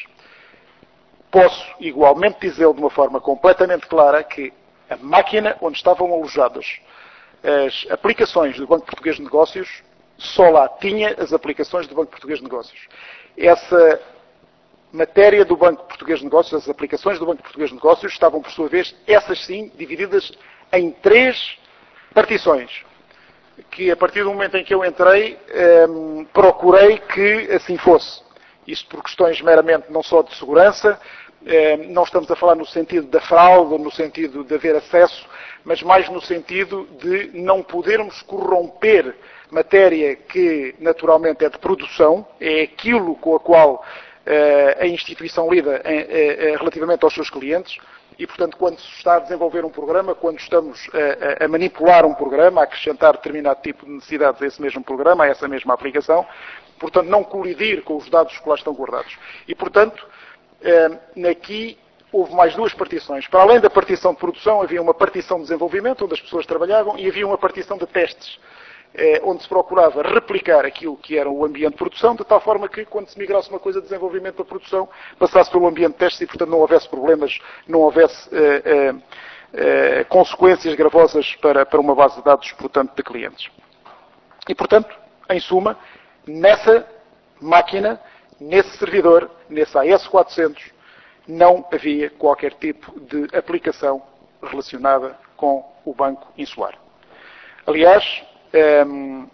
Posso igualmente dizer de uma forma completamente clara que a máquina onde estavam alojadas as aplicações do Banco Português de Negócios só lá tinha as aplicações do Banco Português de Negócios. Essa matéria do Banco Português de Negócios, as aplicações do Banco Português de Negócios, estavam, por sua vez, essas sim, divididas em três partições. que a partir do momento em que eu entrei, um, procurei que assim fosse. Isto por questões meramente não só de segurança, um, não estamos a falar no sentido da fraude, no sentido de haver acesso, mas mais no sentido de não podermos corromper matéria que naturalmente é de produção, é aquilo com a qual uh, a instituição lida em, uh, relativamente aos seus clientes. E, portanto, quando se está a desenvolver um programa, quando estamos a, a manipular um programa, a acrescentar determinado tipo de necessidades a esse mesmo programa, a essa mesma aplicação, portanto, não colidir com os dados que lá estão guardados. E, portanto, eh, aqui houve mais duas partições. Para além da partição de produção, havia uma partição de desenvolvimento, onde as pessoas trabalhavam, e havia uma partição de testes, eh, onde se procurava replicar aquilo que era o ambiente de produção, de tal forma que, quando se migrasse uma coisa de desenvolvimento para produção, passasse pelo ambiente de testes e, portanto, não houvesse problemas, não houvesse eh, eh, eh, consequências gravosas para, para uma base de dados, portanto, de clientes. E, portanto, em suma, nessa máquina, nesse servidor, nesse A S quatrocentos, não havia qualquer tipo de aplicação relacionada com o Banco Insular. Aliás, Um,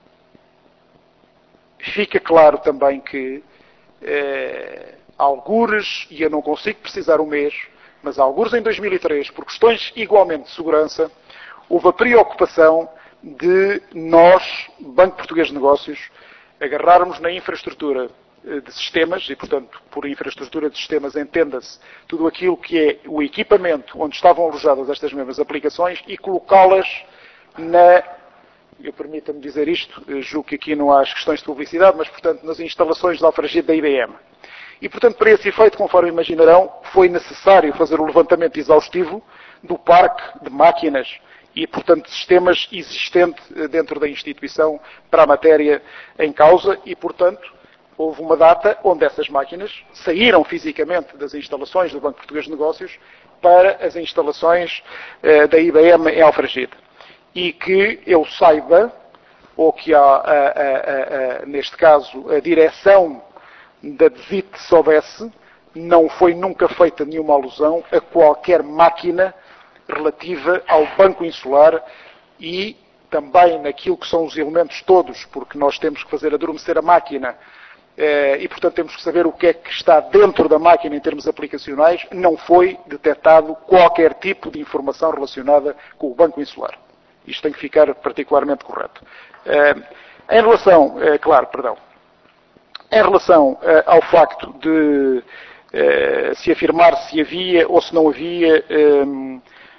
fica claro também que uh, algures, e eu não consigo precisar o mês, mas algures em dois mil e três, por questões igualmente de segurança, houve a preocupação de nós, Banco Português de Negócios, agarrarmos na infraestrutura de sistemas, e portanto por infraestrutura de sistemas entenda-se tudo aquilo que é o equipamento onde estavam alojadas estas mesmas aplicações e colocá-las na... Eu permita-me dizer isto, julgo que aqui não há as questões de publicidade, mas, portanto, nas instalações de Alfragide da I B M. E, portanto, para esse efeito, conforme imaginarão, foi necessário fazer o levantamento exaustivo do parque de máquinas e, portanto, de sistemas existente dentro da instituição para a matéria em causa e, portanto, houve uma data onde essas máquinas saíram fisicamente das instalações do Banco Português de Negócios para as instalações eh, da I B M em Alfragide. E que eu saiba, ou que há, a, a, a, neste caso, a direção da D V I T soubesse, não foi nunca feita nenhuma alusão a qualquer máquina relativa ao Banco Insular e também naquilo que são os elementos todos, porque nós temos que fazer adormecer a máquina e, portanto, temos que saber o que é que está dentro da máquina em termos aplicacionais, não foi detectado qualquer tipo de informação relacionada com o Banco Insular. Isto tem que ficar particularmente correto. Uh, em relação, uh, claro, perdão, em relação uh, ao facto de uh, se afirmar se havia ou se não havia um,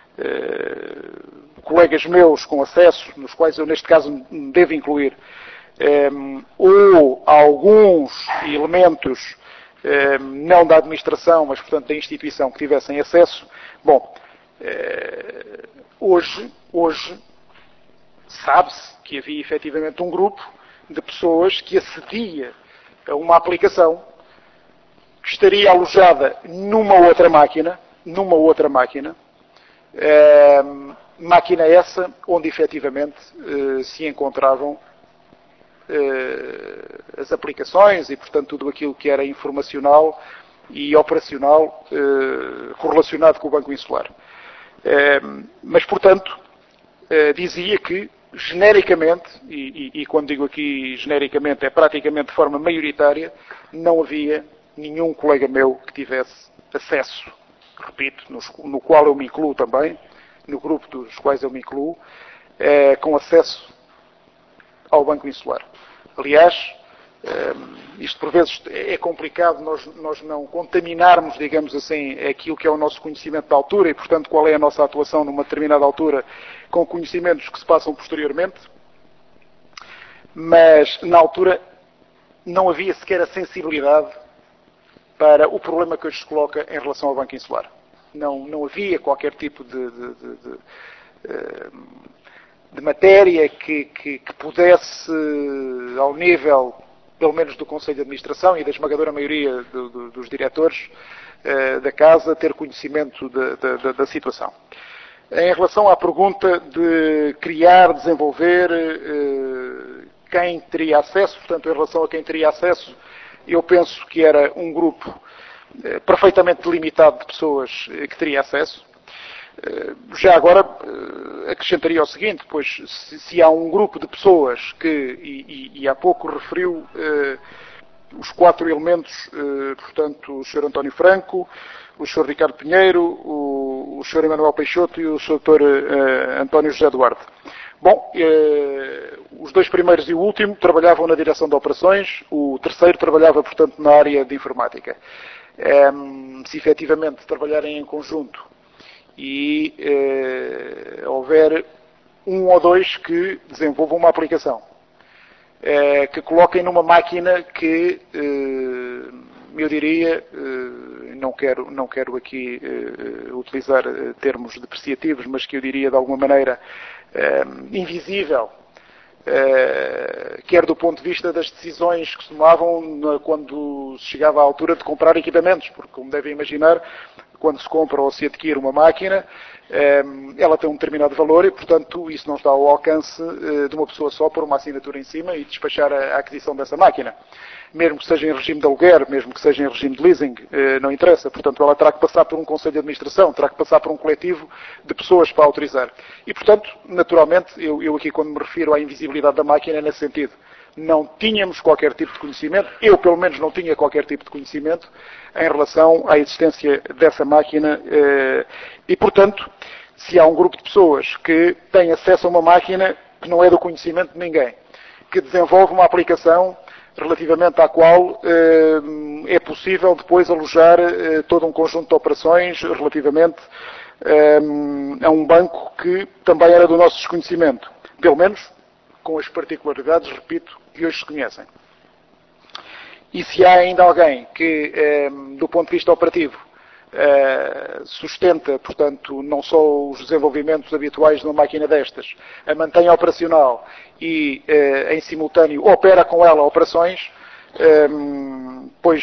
uh, colegas meus com acesso, nos quais eu neste caso me devo incluir, um, ou alguns elementos um, não da administração, mas portanto da instituição que tivessem acesso, bom, uh, hoje, hoje, sabe-se que havia efetivamente um grupo de pessoas que acedia a uma aplicação que estaria alojada numa outra máquina, numa outra máquina, eh, máquina essa onde efetivamente eh, se encontravam eh, as aplicações e, portanto, tudo aquilo que era informacional e operacional eh, correlacionado com o Banco Insular. Eh, mas, portanto, eh, dizia que genericamente, e, e, e quando digo aqui genericamente é praticamente de forma maioritária, não havia nenhum colega meu que tivesse acesso, repito, no, no qual eu me incluo também, no grupo dos quais eu me incluo, eh, com acesso ao Banco Insular. Aliás, eh, isto por vezes é complicado nós, nós não contaminarmos, digamos assim, aquilo que é o nosso conhecimento da altura e, portanto, qual é a nossa atuação numa determinada altura com conhecimentos que se passam posteriormente, mas na altura não havia sequer a sensibilidade para o problema que hoje se coloca em relação ao Banco Insular. Não, não havia qualquer tipo de, de, de, de, de matéria que, que, que pudesse, ao nível, pelo menos do Conselho de Administração e da esmagadora maioria do, do, dos diretores uh, da Casa, ter conhecimento de, de, de, da situação. Em relação à pergunta de criar, desenvolver, uh, quem teria acesso, portanto, em relação a quem teria acesso, eu penso que era um grupo uh, perfeitamente delimitado de pessoas uh, que teria acesso. Já agora acrescentaria o seguinte, pois se, se há um grupo de pessoas que, e, e, e há pouco referiu os quatro elementos, portanto, o senhor António Franco, o senhor Ricardo Pinheiro, o, o senhor Emanuel Peixoto e o senhor doutor António José Duarte. Bom, os dois primeiros e o último trabalhavam na direção de operações, o terceiro trabalhava, portanto, na área de informática. Se efetivamente trabalharem em conjunto e eh, houver um ou dois que desenvolvam uma aplicação, eh, que coloquem numa máquina que, eh, eu diria, eh, não, quero, não quero aqui eh, utilizar termos depreciativos, mas que eu diria de alguma maneira eh, invisível, eh, quer do ponto de vista das decisões que se tomavam na, quando se chegava à altura de comprar equipamentos, porque, como devem imaginar, quando se compra ou se adquire uma máquina, ela tem um determinado valor e, portanto, isso não está ao alcance de uma pessoa só por uma assinatura em cima e despachar a aquisição dessa máquina. Mesmo que seja em regime de aluguer, mesmo que seja em regime de leasing, não interessa. Portanto, ela terá que passar por um conselho de administração, terá que passar por um coletivo de pessoas para autorizar. E, portanto, naturalmente, eu, eu aqui quando me refiro à invisibilidade da máquina é nesse sentido. Não tínhamos qualquer tipo de conhecimento, eu pelo menos não tinha qualquer tipo de conhecimento em relação à existência dessa máquina e, portanto, se há um grupo de pessoas que tem acesso a uma máquina que não é do conhecimento de ninguém, que desenvolve uma aplicação relativamente à qual é possível depois alojar todo um conjunto de operações relativamente a um banco que também era do nosso desconhecimento, pelo menos com as particularidades, repito, que hoje se conhecem. E se há ainda alguém que, do ponto de vista operativo, sustenta, portanto, não só os desenvolvimentos habituais de uma máquina destas, a mantém operacional e, em simultâneo, opera com ela operações, pois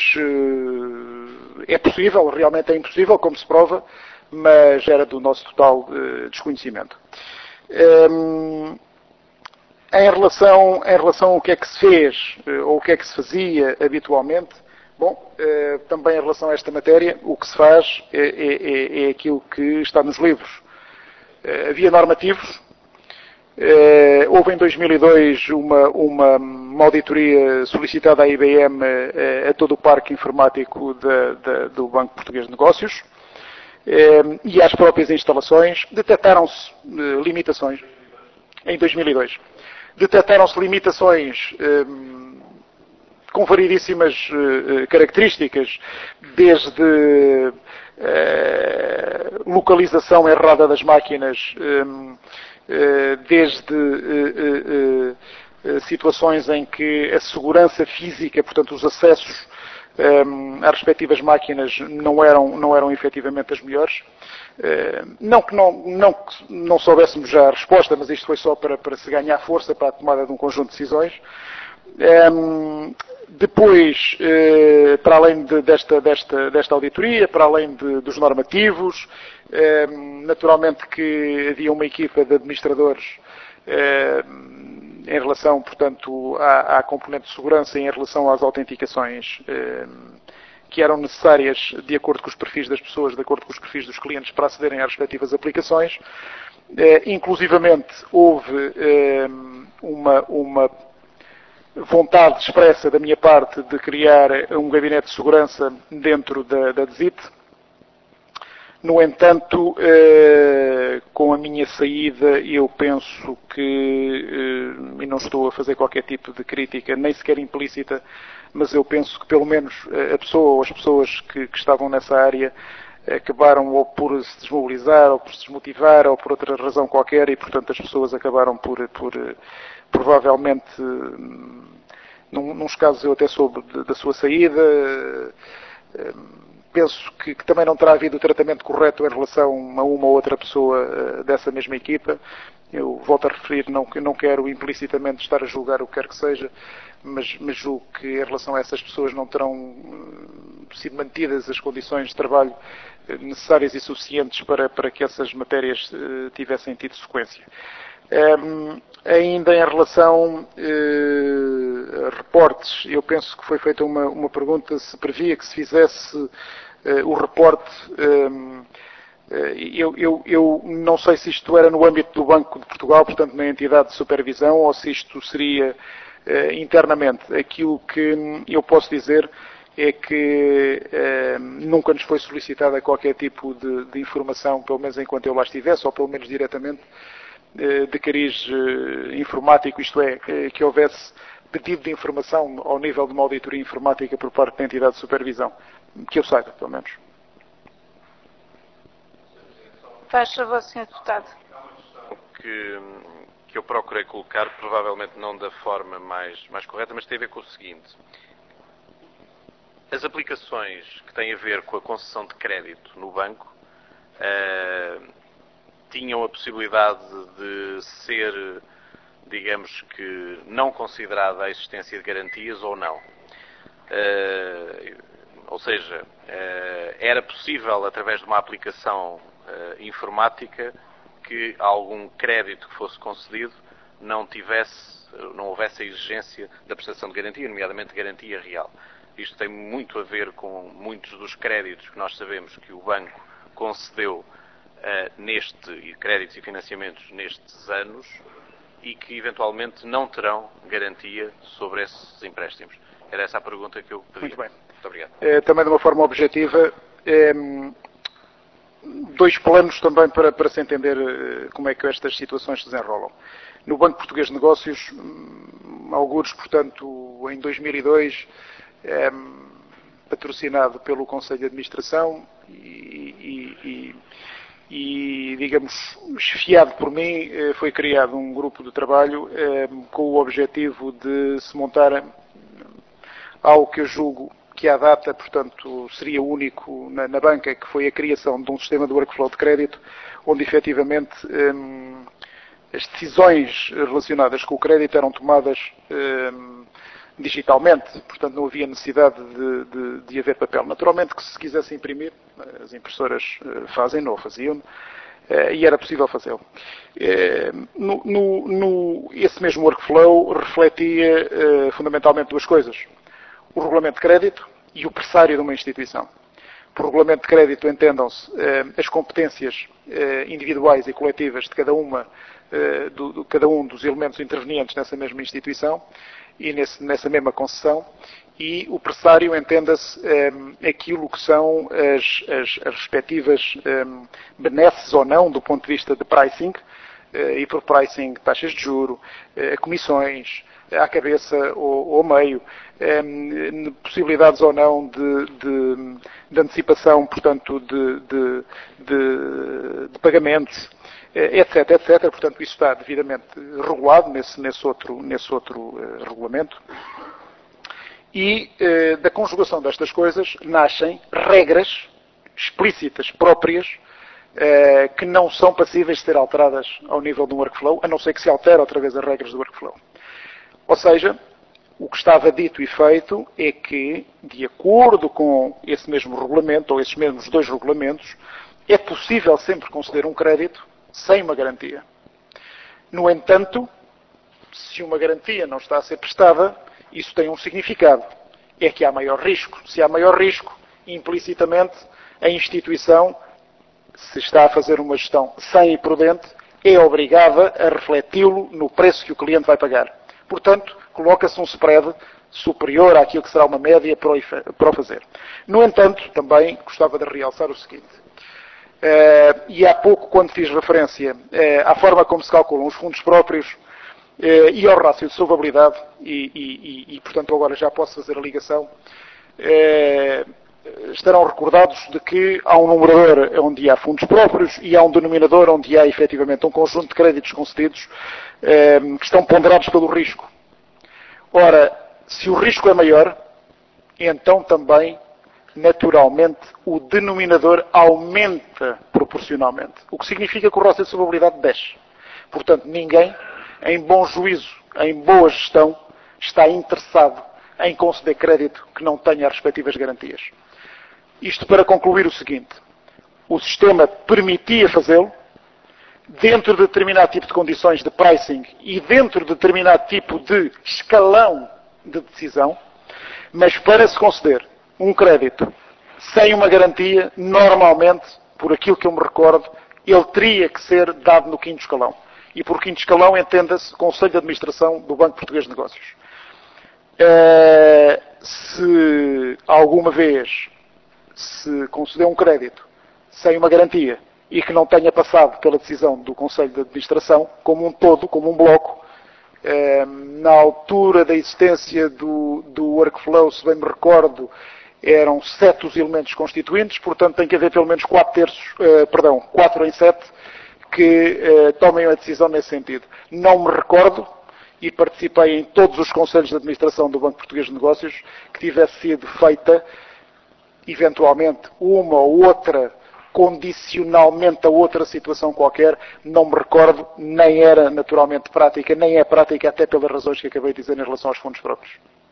é possível, realmente é impossível, como se prova, mas era do nosso total desconhecimento. Em relação, em relação ao que é que se fez, ou o que é que se fazia habitualmente, bom, também em relação a esta matéria, o que se faz é, é, é aquilo que está nos livros. Havia normativos, houve em dois mil e dois uma, uma, uma auditoria solicitada à I B M a, a todo o parque informático de, de, do Banco Português de Negócios e às próprias instalações. Detectaram-se limitações em dois mil e dois. Detectaram-se limitações eh, com variedíssimas eh, características, desde eh, localização errada das máquinas, eh, desde eh, eh, situações em que a segurança física, portanto os acessos eh, às respectivas máquinas não eram, não eram efetivamente as melhores. Não que não, não, que não soubéssemos já a resposta, mas isto foi só para, para se ganhar força para a tomada de um conjunto de decisões. Um, depois, uh, para além de, desta, desta, desta auditoria, para além de, dos normativos, um, naturalmente que havia uma equipa de administradores um, em relação, portanto, à, à componente de segurança e em relação às autenticações um, que eram necessárias de acordo com os perfis das pessoas, de acordo com os perfis dos clientes para acederem às respectivas aplicações. Eh, inclusivamente houve eh, uma, uma vontade expressa da minha parte de criar um gabinete de segurança dentro da, da D S I T. No entanto, eh, com a minha saída, eu penso que, eh, e não estou a fazer qualquer tipo de crítica, nem sequer implícita, mas eu penso que pelo menos a pessoa ou as pessoas que, que estavam nessa área acabaram ou por se desmobilizar, ou por se desmotivar, ou por outra razão qualquer, e portanto as pessoas acabaram por, por provavelmente, num, nos casos eu até soube da sua saída, penso que, que também não terá havido o tratamento correto em relação a uma ou outra pessoa dessa mesma equipa. Eu volto a referir, não, não quero implicitamente estar a julgar o que quer que seja, mas, mas julgo que em relação a essas pessoas não terão uh, sido mantidas as condições de trabalho uh, necessárias e suficientes para, para que essas matérias uh, tivessem tido sequência. Um, ainda em relação uh, a reportes, eu penso que foi feita uma, uma pergunta se previa que se fizesse uh, o reporte um, Eu, eu, eu não sei se isto era no âmbito do Banco de Portugal, portanto na entidade de supervisão, ou se isto seria uh, internamente. Aquilo que eu posso dizer é que uh, nunca nos foi solicitada qualquer tipo de, de informação, pelo menos enquanto eu lá estivesse, ou pelo menos diretamente, uh, de cariz uh, informático, isto é, uh, que houvesse pedido de informação ao nível de uma auditoria informática por parte da entidade de supervisão. Que eu saiba, pelo menos. Faz favor, senhor Deputado. Que, que eu procurei colocar, provavelmente não da forma mais, mais correta, mas tem a ver com o seguinte. As aplicações que têm a ver com a concessão de crédito no banco uh, tinham a possibilidade de ser, digamos que, não considerada a existência de garantias ou não. Uh, ou seja, uh, era possível, através de uma aplicação Uh, informática, que algum crédito que fosse concedido não tivesse, não houvesse a exigência da prestação de garantia, nomeadamente garantia real. Isto tem muito a ver com muitos dos créditos que nós sabemos que o banco concedeu uh, neste, e créditos e financiamentos nestes anos, e que eventualmente não terão garantia sobre esses empréstimos. Era essa a pergunta que eu pedi. Muito bem. Muito obrigado. É, também de uma forma objetiva, é, dois planos também para, para se entender como é que estas situações se desenrolam. No Banco Português de Negócios, algures, portanto, em dois mil e dois, é, patrocinado pelo Conselho de Administração e, e, e, e, digamos, esfiado por mim, foi criado um grupo de trabalho é, com o objetivo de se montar algo que eu julgo que à data, portanto, seria único na, na banca, que foi a criação de um sistema de workflow de crédito, onde efetivamente hum, as decisões relacionadas com o crédito eram tomadas hum, digitalmente, portanto não havia necessidade de, de, de haver papel. Naturalmente que se quisesse imprimir, as impressoras fazem, não faziam, e era possível fazê-lo. No, no, no, esse mesmo workflow refletia fundamentalmente duas coisas. O regulamento de crédito e o pressário de uma instituição. Por regulamento de crédito entendam-se eh, as competências eh, individuais e coletivas de cada, uma, eh, do, do, cada um dos elementos intervenientes nessa mesma instituição e nesse, nessa mesma concessão, e o pressário entenda-se eh, aquilo que são as, as, as respectivas eh, benesses ou não do ponto de vista de pricing, eh, e por pricing taxas de juro, eh, comissões, à cabeça ou, ou ao meio, eh, possibilidades ou não de, de, de antecipação, portanto, de, de, de, de pagamentos, eh, etc, etcétera. Portanto, isso está devidamente regulado nesse, nesse outro, nesse outro eh, regulamento. E eh, da conjugação destas coisas nascem regras explícitas, próprias, eh, que não são passíveis de ser alteradas ao nível de um workflow, a não ser que se altere outra vez as regras do workflow. Ou seja, o que estava dito e feito é que, de acordo com esse mesmo regulamento, ou esses mesmos dois regulamentos, é possível sempre conceder um crédito sem uma garantia. No entanto, se uma garantia não está a ser prestada, isso tem um significado. É que há maior risco. Se há maior risco, implicitamente, a instituição, se está a fazer uma gestão sem e prudente, é obrigada a refleti-lo no preço que o cliente vai pagar. Portanto, coloca-se um spread superior àquilo que será uma média para o fazer. No entanto, também gostava de realçar o seguinte. Uh, e há pouco, quando fiz referência uh, à forma como se calculam os fundos próprios uh, e ao rácio de solvabilidade, e, e, e, e, portanto, agora já posso fazer a ligação, uh, estarão recordados de que há um numerador onde há fundos próprios e há um denominador onde há, efetivamente, um conjunto de créditos concedidos que estão ponderados pelo risco. Ora, se o risco é maior, então também, naturalmente, o denominador aumenta proporcionalmente. O que significa que o rácio de solvabilidade desce. Portanto, ninguém, em bom juízo, em boa gestão, está interessado em conceder crédito que não tenha as respectivas garantias. Isto para concluir o seguinte. O sistema permitia fazê-lo, dentro de determinado tipo de condições de pricing e dentro de determinado tipo de escalão de decisão, mas para se conceder um crédito sem uma garantia, normalmente por aquilo que eu me recordo, ele teria que ser dado no quinto escalão. E por quinto escalão entenda-se Conselho de Administração do Banco Português de Negócios. Uh, se alguma vez se concedeu um crédito sem uma garantia e que não tenha passado pela decisão do Conselho de Administração, como um todo, como um bloco, uh, na altura da existência do, do workflow, se bem me recordo, eram sete os elementos constituintes, portanto tem que haver pelo menos quatro terços, uh, perdão, quatro em sete, que uh, tomem a decisão nesse sentido. Não me recordo, e participei em todos os conselhos de administração do Banco Português de Negócios, que tivesse sido feita, eventualmente, uma ou outra, condicionalmente a outra situação qualquer, não me recordo, nem era naturalmente prática, nem é prática, até pelas razões que acabei de dizer em relação aos fundos próprios.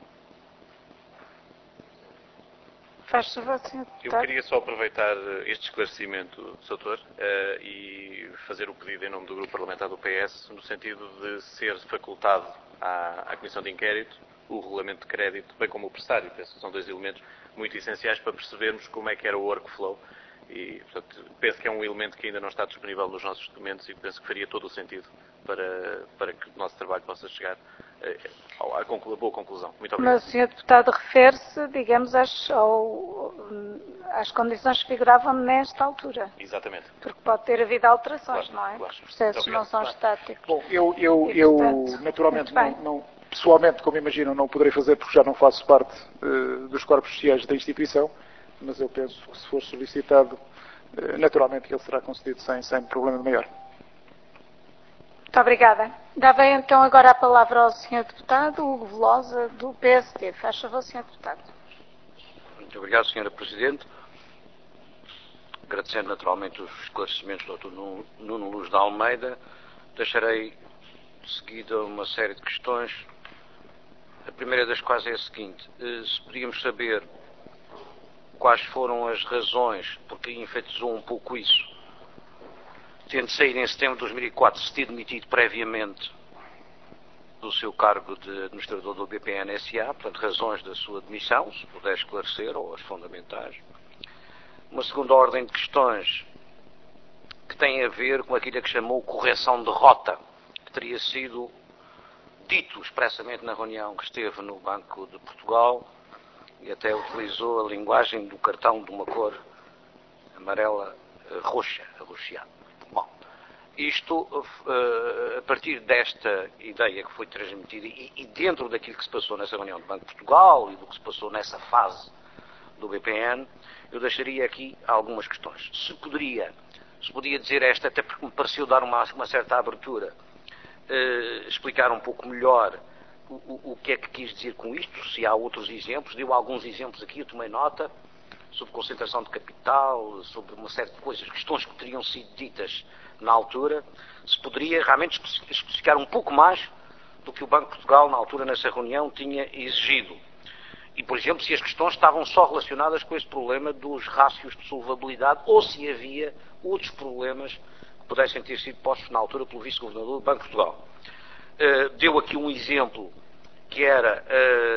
Faz favor, senhor Eu queria só aproveitar este esclarecimento, doutor, uh, e fazer o pedido em nome do Grupo Parlamentar do P S, no sentido de ser facultado à, à Comissão de Inquérito o regulamento de crédito, bem como o prestário. Penso que são dois elementos muito essenciais para percebermos como é que era o workflow. E, portanto, penso que é um elemento que ainda não está disponível nos nossos documentos e penso que faria todo o sentido para, para que o nosso trabalho possa chegar a, a conclu, boa conclusão. Muito obrigado. Mas o senhor Deputado refere-se, digamos, às, ao, às condições que figuravam nesta altura. Exatamente. Porque pode ter havido alterações, Claro, não é? claro. Os processos não são Claro. estáticos. Bom, eu, eu, E, eu portanto, naturalmente, não, não, pessoalmente, como imaginam, não poderei fazer porque já não faço parte uh, dos corpos sociais da instituição, mas eu penso que se for solicitado, uh, naturalmente ele será concedido sem, sem problema maior. Muito obrigada. Dava então agora a palavra ao senhor Deputado Hugo Velosa, do P S D. Faz favor, senhor Deputado. Muito obrigado, senhora Presidente. Agradecendo naturalmente os esclarecimentos do doutor Nuno Luz de Almeida, deixarei de seguida uma série de questões. A primeira das quais é a seguinte: se podíamos saber quais foram as razões, porque enfatizou um pouco isso, tendo saído em setembro de dois mil e quatro, se ter demitido previamente do seu cargo de administrador do B P N S A, portanto, razões da sua demissão, se puder esclarecer, ou as fundamentais. Uma segunda ordem de questões que tem a ver com aquilo que chamou correção de rota, que teria sido dito expressamente na reunião que esteve no Banco de Portugal e até utilizou a linguagem do cartão de uma cor amarela roxa, arroxeado. Bom, isto, a partir desta ideia que foi transmitida e dentro daquilo que se passou nessa reunião do Banco de Portugal e do que se passou nessa fase do B P N, eu deixaria aqui algumas questões. Se poderia, se podia dizer esta, até porque me pareceu dar uma, uma certa abertura, eh, explicar um pouco melhor o, o, o que é que quis dizer com isto, se há outros exemplos. Deu alguns exemplos aqui, eu tomei nota, sobre concentração de capital, sobre uma série de coisas, questões que teriam sido ditas na altura. Se poderia realmente especificar um pouco mais do que o Banco de Portugal, na altura, nessa reunião, tinha exigido. E, por exemplo, se as questões estavam só relacionadas com esse problema dos rácios de solvabilidade ou se havia outros problemas que pudessem ter sido postos na altura pelo vice-governador do Banco de Portugal. Uh, deu aqui um exemplo que era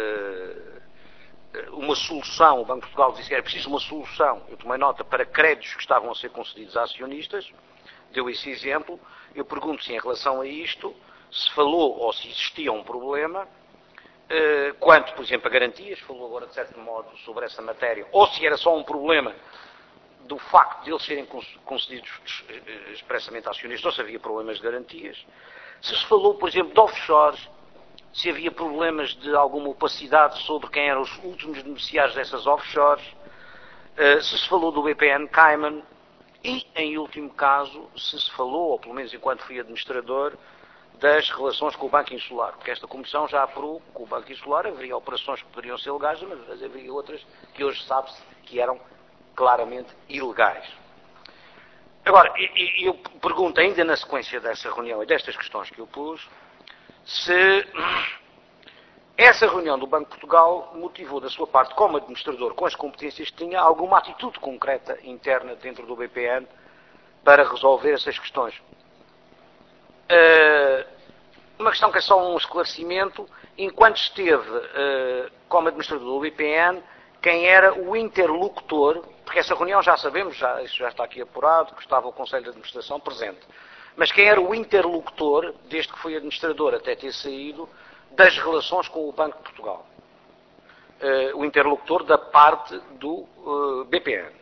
uh, uma solução, o Banco de Portugal disse que era preciso uma solução, eu tomei nota, para créditos que estavam a ser concedidos a acionistas, deu esse exemplo. Eu pergunto se em relação a isto se falou ou se existia um problema, Uh, quanto, por exemplo, a garantias, falou agora de certo modo sobre essa matéria, ou se era só um problema do facto de eles serem concedidos uh, expressamente a acionistas, ou se havia problemas de garantias. Se se falou, por exemplo, de offshores, se havia problemas de alguma opacidade sobre quem eram os últimos beneficiários dessas offshores, uh, se se falou do B P N Cayman, e, em último caso, se se falou, ou pelo menos enquanto fui administrador, das relações com o Banco Insular, porque esta Comissão já apurou que com o Banco Insular haveria operações que poderiam ser legais, mas haveria outras que hoje sabe-se que eram claramente ilegais. Agora, eu pergunto, ainda na sequência dessa reunião e destas questões que eu pus, se essa reunião do Banco de Portugal motivou da sua parte, como administrador, com as competências que tinha, alguma atitude concreta interna dentro do B P N para resolver essas questões. Uh, uma questão que é só um esclarecimento: enquanto esteve uh, como administrador do B P N, quem era o interlocutor, porque essa reunião já sabemos, já, isso já está aqui apurado, que estava o Conselho de Administração presente, mas quem era o interlocutor, desde que foi administrador até ter saído, das relações com o Banco de Portugal. Uh, o interlocutor da parte do uh, B P N.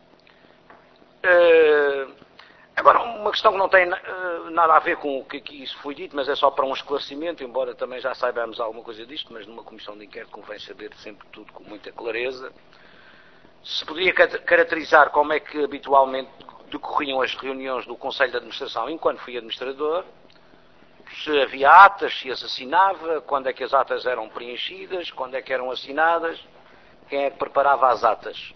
Uh, agora, uma questão que não tem uh, nada a ver com o que aqui isso foi dito, mas é só para um esclarecimento, embora também já saibamos alguma coisa disto, mas numa comissão de inquérito convém saber sempre tudo com muita clareza. Se podia caracterizar como é que habitualmente decorriam as reuniões do Conselho de Administração enquanto fui administrador, se havia atas, se as assinava, quando é que as atas eram preenchidas, quando é que eram assinadas, quem é que preparava as atas.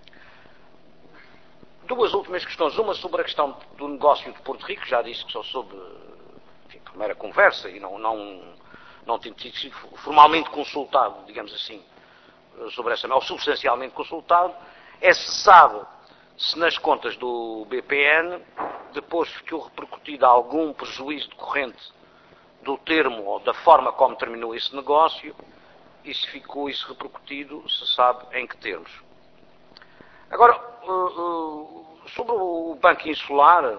Duas últimas questões, uma sobre a questão do negócio de Porto Rico, já disse que só soube, enfim, primeira conversa e não, não, não tinha sido formalmente consultado, digamos assim, sobre essa, ou substancialmente consultado, é se sabe se nas contas do B P N, depois ficou repercutido algum prejuízo decorrente do termo ou da forma como terminou esse negócio, e se ficou isso repercutido, se sabe em que termos. Agora, sobre o Banco Insular,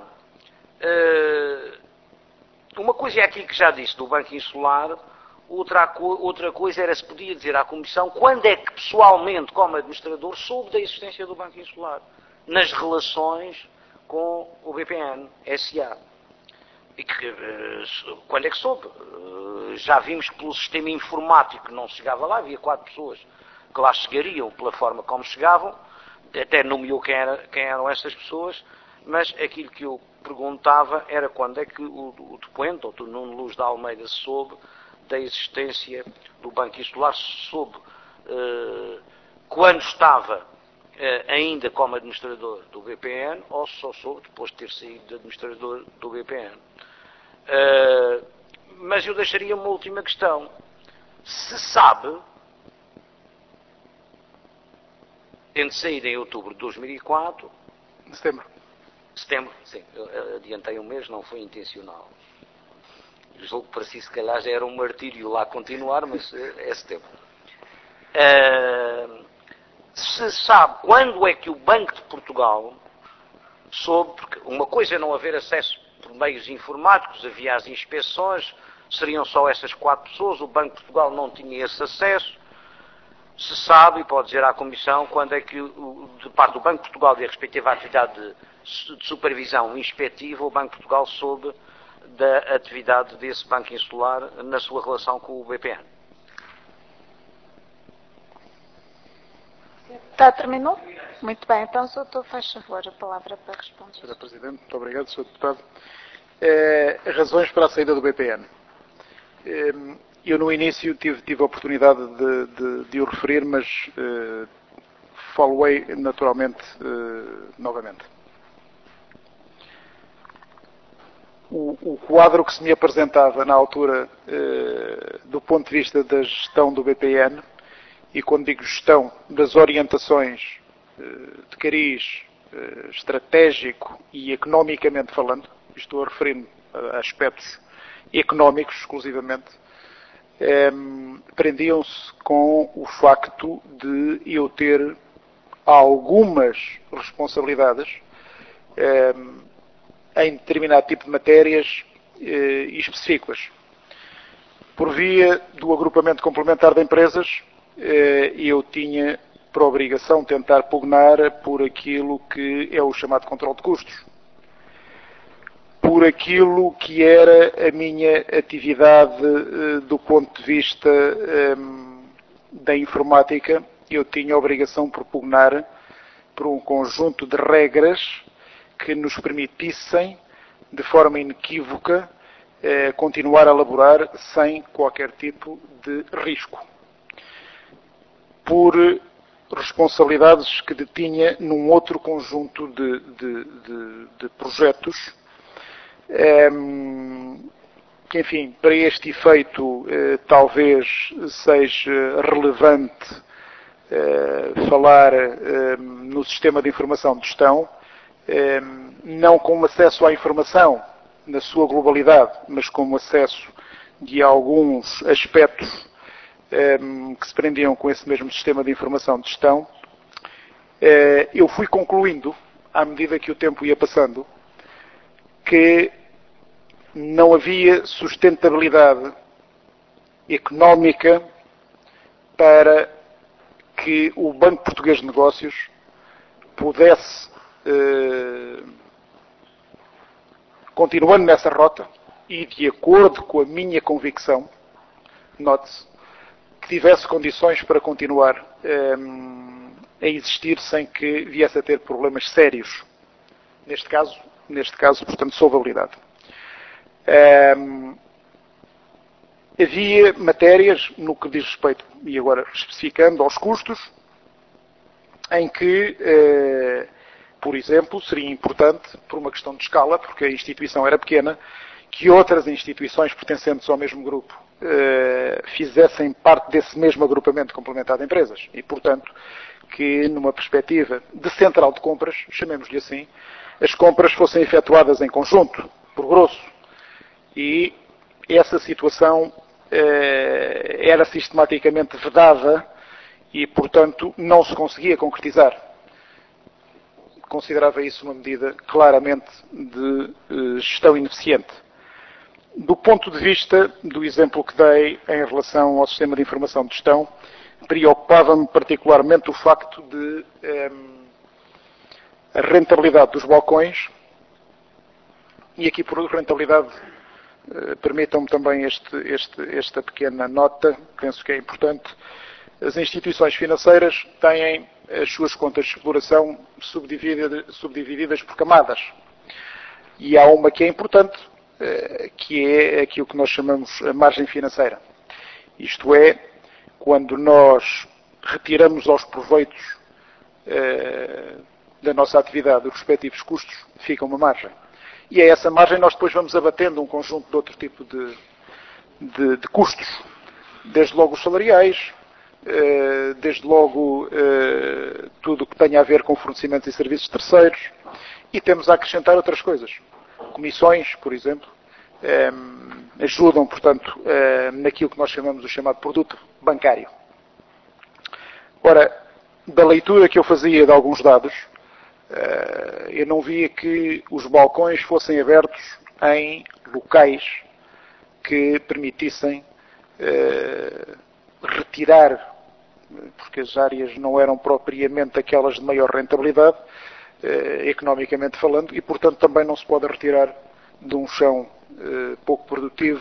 uma coisa é aquilo que já disse do Banco Insular, outra, outra coisa era se podia dizer à Comissão quando é que pessoalmente, como administrador, soube da existência do Banco Insular nas relações com o B P N S A. E que, quando é que soube? Já vimos que pelo sistema informático não se chegava lá, havia quatro pessoas que lá chegariam pela forma como chegavam, até nomeou quem, era, quem eram essas pessoas, mas aquilo que eu perguntava era quando é que o, o depoente, ou o Nuno Luz da Almeida, soube da existência do Banco Insular, soube uh, quando estava uh, ainda como administrador do B P N, ou só soube depois de ter saído de administrador do B P N. Uh, mas eu deixaria uma última questão. Se sabe, tendo saído em outubro de dois mil e quatro... Setembro. Setembro, sim. Eu adiantei um mês, não foi intencional. Julgo que para si, se calhar, já era um martírio lá continuar, mas é setembro. Uh, se sabe quando é que o Banco de Portugal soube, porque uma coisa é não haver acesso por meios informáticos, havia as inspeções, seriam só essas quatro pessoas, o Banco de Portugal não tinha esse acesso. Se sabe, e pode dizer à Comissão, quando é que, de parte do Banco de Portugal e a respectiva atividade de, de supervisão inspectiva, o Banco de Portugal soube da atividade desse Banco Insular na sua relação com o B P N. Está, terminou? Muito bem, então, senhor Doutor, faz favor a palavra para responder. senhora Presidente, muito obrigado, senhor Deputado. É, razões para a saída do B P N. É, eu, no início, tive, tive a oportunidade de, de, de o referir, mas é, falo-ei naturalmente é, novamente. O, o quadro que se me apresentava na altura, é, do ponto de vista da gestão do B P N, e quando digo gestão, das orientações é, de cariz é, estratégico e economicamente falando, estou a referir-me a aspectos económicos exclusivamente, é, prendiam-se com o facto de eu ter algumas responsabilidades é, em determinado tipo de matérias eh, específicas. Por via do agrupamento complementar de empresas, eh, eu tinha por obrigação tentar pugnar por aquilo que é o chamado controle de custos. Por aquilo que era a minha atividade eh, do ponto de vista eh, da informática, eu tinha a obrigação por pugnar por um conjunto de regras que nos permitissem, de forma inequívoca, eh, continuar a elaborar sem qualquer tipo de risco. Por responsabilidades que detinha num outro conjunto de, de, de, de projetos, eh, que, enfim, para este efeito, eh, talvez seja relevante eh, falar eh, no sistema de informação de gestão, Eh, não como acesso à informação na sua globalidade, mas como acesso de alguns aspectos que se prendiam com esse mesmo sistema de informação de gestão, eu fui concluindo, à medida que o tempo ia passando, que não havia sustentabilidade económica para que o Banco Português de Negócios pudesse, eh, continuando nessa rota, e de acordo com a minha convicção, note-se, que tivesse condições para continuar eh, a existir sem que viesse a ter problemas sérios. Neste caso, neste caso, portanto, solvabilidade. Um, havia matérias, no que diz respeito, e agora especificando, aos custos, em que, uh, por exemplo, seria importante, por uma questão de escala, porque a instituição era pequena, que outras instituições pertencentes ao mesmo grupo uh, fizessem parte desse mesmo agrupamento complementar de empresas. E, portanto, que numa perspectiva de central de compras, chamemos-lhe assim, as compras fossem efetuadas em conjunto, por grosso. E essa situação eh, era sistematicamente vedada e, portanto, não se conseguia concretizar. Considerava isso uma medida claramente de eh, gestão ineficiente. Do ponto de vista do exemplo que dei em relação ao sistema de informação de gestão, preocupava-me particularmente o facto de eh, a rentabilidade dos balcões, e aqui por rentabilidade eh, permitam-me também este, este, esta pequena nota, penso que é importante. As instituições financeiras têm as suas contas de exploração subdivididas, subdivididas por camadas. E há uma que é importante, eh, que é aquilo que nós chamamos a margem financeira. Isto é, quando nós retiramos aos proveitos eh, da nossa atividade os respectivos custos, fica uma margem. E a essa margem nós depois vamos abatendo um conjunto de outro tipo de, de, de custos. Desde logo os salariais, eh, desde logo eh, tudo o que tenha a ver com fornecimentos e serviços terceiros, e temos a acrescentar outras coisas. Comissões, por exemplo, eh, ajudam, portanto, eh, naquilo que nós chamamos o chamado produto bancário. Ora, da leitura que eu fazia de alguns dados, eh, eu não via que os balcões fossem abertos em locais que permitissem eh, retirar, porque as áreas não eram propriamente aquelas de maior rentabilidade, eh, economicamente falando, e portanto também não se pode retirar de um chão eh, pouco produtivo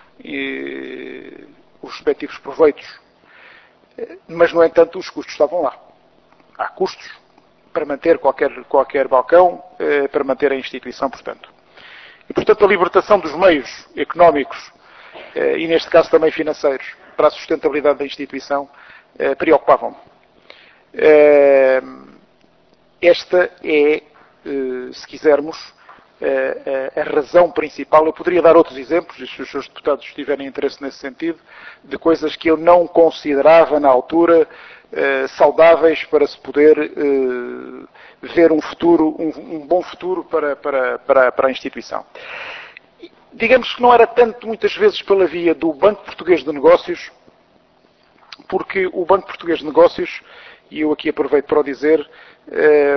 e os respectivos proveitos. Eh, mas, no entanto, os custos estavam lá. Há custos para manter qualquer, qualquer balcão, eh, para manter a instituição, portanto. E, portanto, a libertação dos meios económicos, eh, e neste caso também financeiros, para a sustentabilidade da instituição, eh, preocupavam-me. Eh, esta é, eh, se quisermos, eh, a razão principal. Eu poderia dar outros exemplos, e se os seus deputados tiverem interesse nesse sentido, de coisas que eu não considerava na altura eh, saudáveis para se poder eh, ver um futuro, um, um bom futuro para, para, para, para a instituição. Digamos que não era tanto, muitas vezes, pela via do Banco Português de Negócios, porque o Banco Português de Negócios, e eu aqui aproveito para o dizer, eh,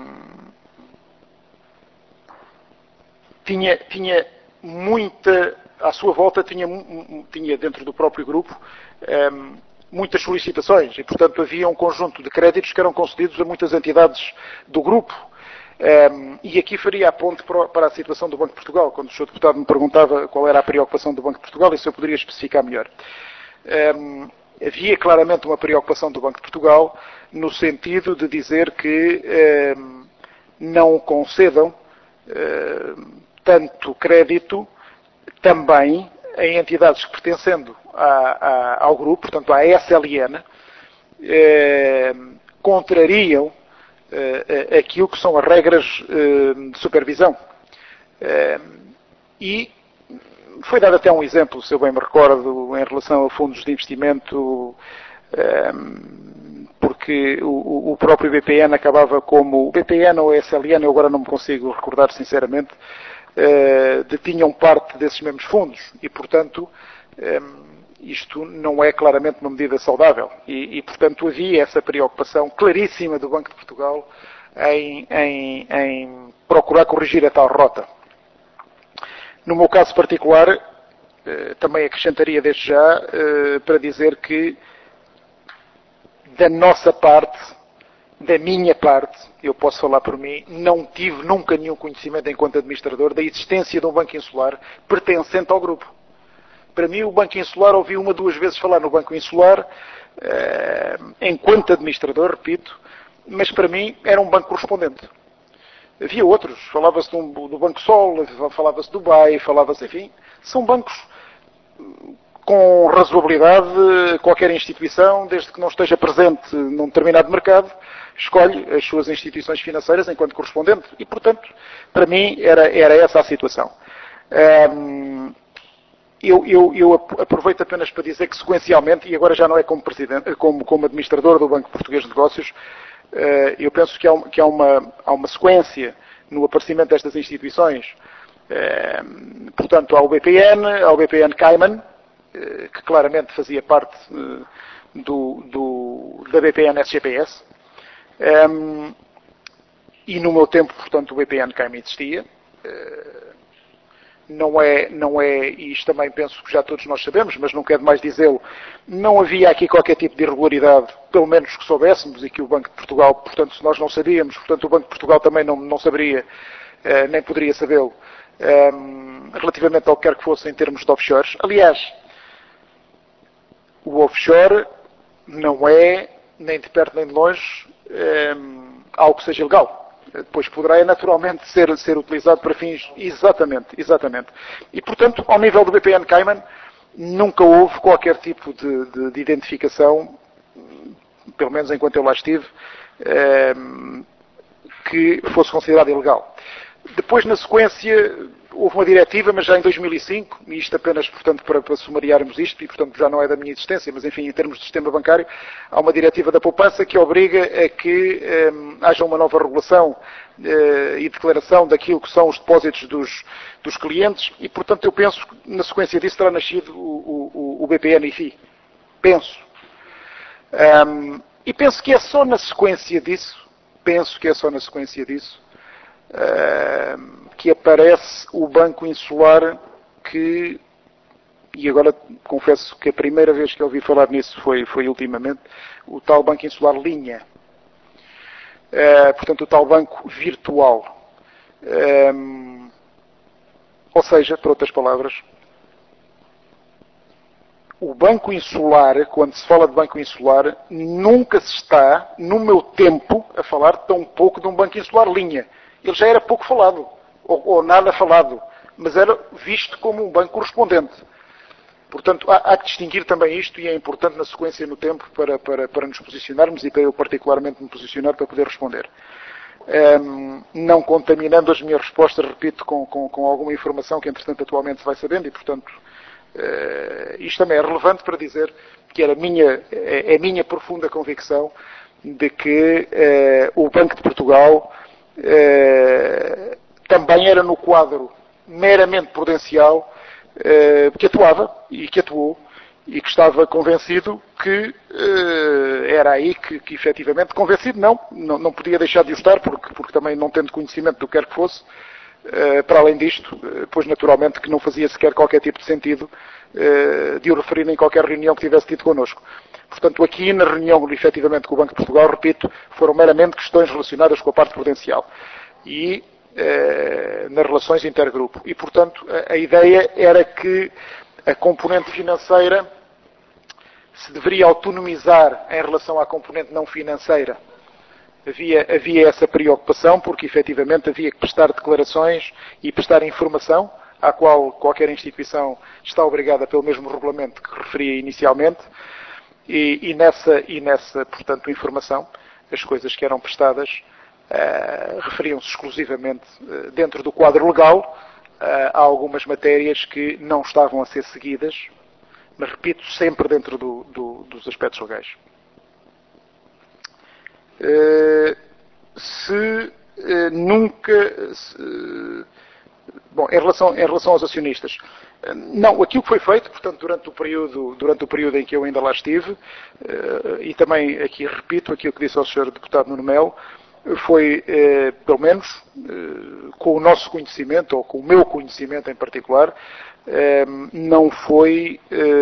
tinha, tinha muita, à sua volta, tinha, tinha dentro do próprio grupo, eh, muitas solicitações, e portanto havia um conjunto de créditos que eram concedidos a muitas entidades do grupo. Um, e aqui faria a ponte para, para a situação do Banco de Portugal, quando o senhor Deputado me perguntava qual era a preocupação do Banco de Portugal, isso eu poderia especificar melhor. Um, havia claramente uma preocupação do Banco de Portugal no sentido de dizer que um, não concedam um, tanto crédito também em entidades que pertencendo a, a, ao grupo, portanto à S L N, um, contrariam Uh, aquilo que são as regras uh, de supervisão. Uh, e foi dado até um exemplo, se eu bem me recordo, em relação a fundos de investimento, uh, porque o, o próprio B P N acabava como... O B P N ou a S L N, eu agora não me consigo recordar sinceramente, uh, detinham parte desses mesmos fundos. E, portanto, um, isto não é claramente uma medida saudável. E, e, portanto, havia essa preocupação claríssima do Banco de Portugal em, em, em procurar corrigir a tal rota. No meu caso particular, eh, também acrescentaria desde já eh, para dizer que, da nossa parte, da minha parte, eu posso falar por mim, não tive nunca nenhum conhecimento enquanto administrador da existência de um banco insular pertencente ao grupo. Para mim, o Banco Insular, ouvi uma, duas vezes falar no Banco Insular, eh, enquanto administrador, repito, mas para mim era um banco correspondente. Havia outros, falava-se do, do Banco Sol, falava-se do B A E, falava-se, enfim, são bancos com razoabilidade. Qualquer instituição, desde que não esteja presente num determinado mercado, escolhe as suas instituições financeiras enquanto correspondente e, portanto, para mim era, era essa a situação. Um, Eu, eu, eu aproveito apenas para dizer que, sequencialmente, e agora já não é como, presidente, como, como administrador do Banco Português de Negócios, eu penso que, há, que há, uma, há uma sequência no aparecimento destas instituições. Portanto, há o B P N, há o B P N Cayman, que claramente fazia parte do, do, da B P N S G P S, e no meu tempo, portanto, o B P N Cayman existia. Não é, não é, e isto também penso que já todos nós sabemos, mas não quero demais dizê-lo, não havia aqui qualquer tipo de irregularidade, pelo menos que soubéssemos, e que o Banco de Portugal, portanto, se nós não sabíamos, portanto, o Banco de Portugal também não, não saberia, eh, nem poderia sabê-lo, eh, relativamente ao que quer que fosse em termos de offshores. Aliás, o offshore não é, nem de perto nem de longe, eh, algo que seja ilegal. Depois poderá naturalmente ser, ser utilizado para fins... Exatamente, exatamente. E, portanto, ao nível do B P N Cayman, nunca houve qualquer tipo de, de, de identificação, pelo menos enquanto eu lá estive, eh, que fosse considerado ilegal. Depois, na sequência, houve uma diretiva, mas já em dois mil e cinco, e isto apenas, portanto, para, para sumariarmos isto, e, portanto, já não é da minha existência, mas, enfim, em termos de sistema bancário, há uma diretiva da poupança que obriga a que eh, haja uma nova regulação eh, e declaração daquilo que são os depósitos dos, dos clientes, e, portanto, eu penso que, na sequência disso, terá nascido o, o, o B P N I F I. Penso. Um, e penso que é só na sequência disso, penso que é só na sequência disso, Uh, que aparece o Banco Insular que, e agora confesso que a primeira vez que eu ouvi falar nisso foi, foi ultimamente, o tal Banco Insular Linha. Uh, portanto, o tal banco virtual. Um, ou seja, por outras palavras, o Banco Insular, quando se fala de Banco Insular, nunca se está, no meu tempo, a falar tão pouco de um Banco Insular Linha. Ele já era pouco falado, ou, ou nada falado, mas era visto como um banco correspondente. Portanto, há, há que distinguir também isto, e é importante na sequência no tempo para, para, para nos posicionarmos e para eu particularmente me posicionar para poder responder. Um, não contaminando as minhas respostas, repito, com, com, com alguma informação que entretanto atualmente se vai sabendo, e portanto uh, isto também é relevante para dizer que era minha, é, é minha profunda convicção de que uh, o Banco de Portugal Uh, também era no quadro meramente prudencial uh, que atuava e que atuou e que estava convencido que uh, era aí que, que efetivamente, convencido não, não, não podia deixar de o estar, porque, porque também não tendo conhecimento do que quer que fosse, uh, para além disto, uh, pois naturalmente que não fazia sequer qualquer tipo de sentido uh, de o referir em qualquer reunião que tivesse tido connosco. Portanto, aqui na reunião, efetivamente, com o Banco de Portugal, repito, foram meramente questões relacionadas com a parte prudencial e eh, nas relações intergrupo. E, portanto, a, a ideia era que a componente financeira se deveria autonomizar em relação à componente não financeira. Havia, havia essa preocupação, porque, efetivamente, havia que prestar declarações e prestar informação, à qual qualquer instituição está obrigada pelo mesmo regulamento que referia inicialmente. E, e, nessa, e nessa, portanto, informação, as coisas que eram prestadas uh, referiam-se exclusivamente uh, dentro do quadro legal uh, a algumas matérias que não estavam a ser seguidas, mas, repito, sempre dentro do, do, dos aspectos legais. Uh, se uh, nunca, se, bom, em relação, em relação aos acionistas, não, aquilo que foi feito, portanto, durante o período, durante o período em que eu ainda lá estive, e também aqui repito aquilo que disse ao senhor Deputado Nuno Melo, foi, pelo menos, com o nosso conhecimento, ou com o meu conhecimento em particular, não foi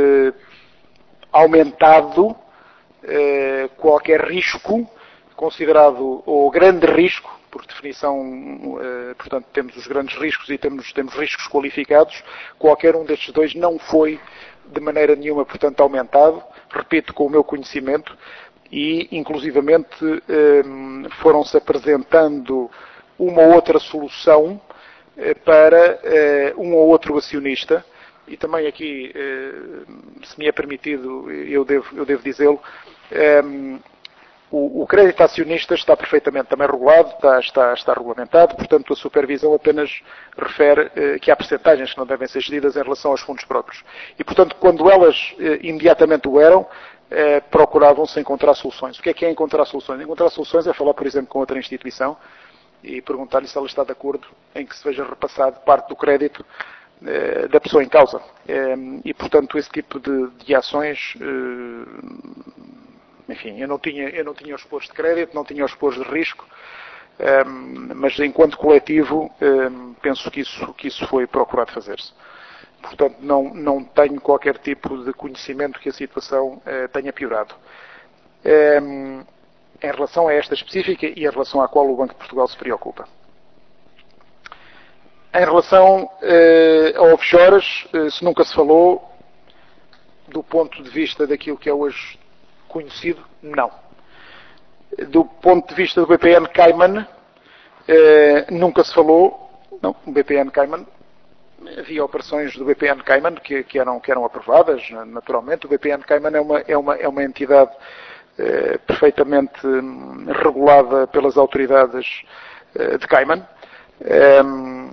aumentado qualquer risco considerado, ou grande risco, por definição, portanto, temos os grandes riscos e temos, temos riscos qualificados, qualquer um destes dois não foi de maneira nenhuma, portanto, aumentado, repito, com o meu conhecimento, e, inclusivamente, foram-se apresentando uma ou outra solução para um ou outro acionista, e também aqui, se me é permitido, eu devo, eu devo dizê-lo, o, o crédito acionista está perfeitamente também regulado, está, está, está regulamentado, portanto a supervisão apenas refere que há percentagens que não devem ser geridas em relação aos fundos próprios. E, portanto, quando elas imediatamente o eram, procuravam-se encontrar soluções. O que é que é encontrar soluções? Encontrar soluções é falar, por exemplo, com outra instituição e perguntar-lhe se ela está de acordo em que se veja repassado parte do crédito da pessoa em causa. E, portanto, esse tipo de, de ações, enfim, eu não tinha, eu não tinha os poros de crédito, não tinha os poros de risco, mas enquanto coletivo penso que isso, que isso foi procurado fazer-se. Portanto, não, não tenho qualquer tipo de conhecimento que a situação tenha piorado. Em relação a esta específica e em relação à qual o Banco de Portugal se preocupa. Em relação eh, a offshores, eh, se nunca se falou, do ponto de vista daquilo que é hoje conhecido, não. Do ponto de vista do B P N Cayman, eh, nunca se falou, não, o B P N Cayman, havia operações do B P N Cayman que, que, eram, que eram aprovadas, naturalmente. O B P N Cayman é uma, é uma, é uma entidade eh, perfeitamente hum, regulada pelas autoridades eh, de Cayman. Um,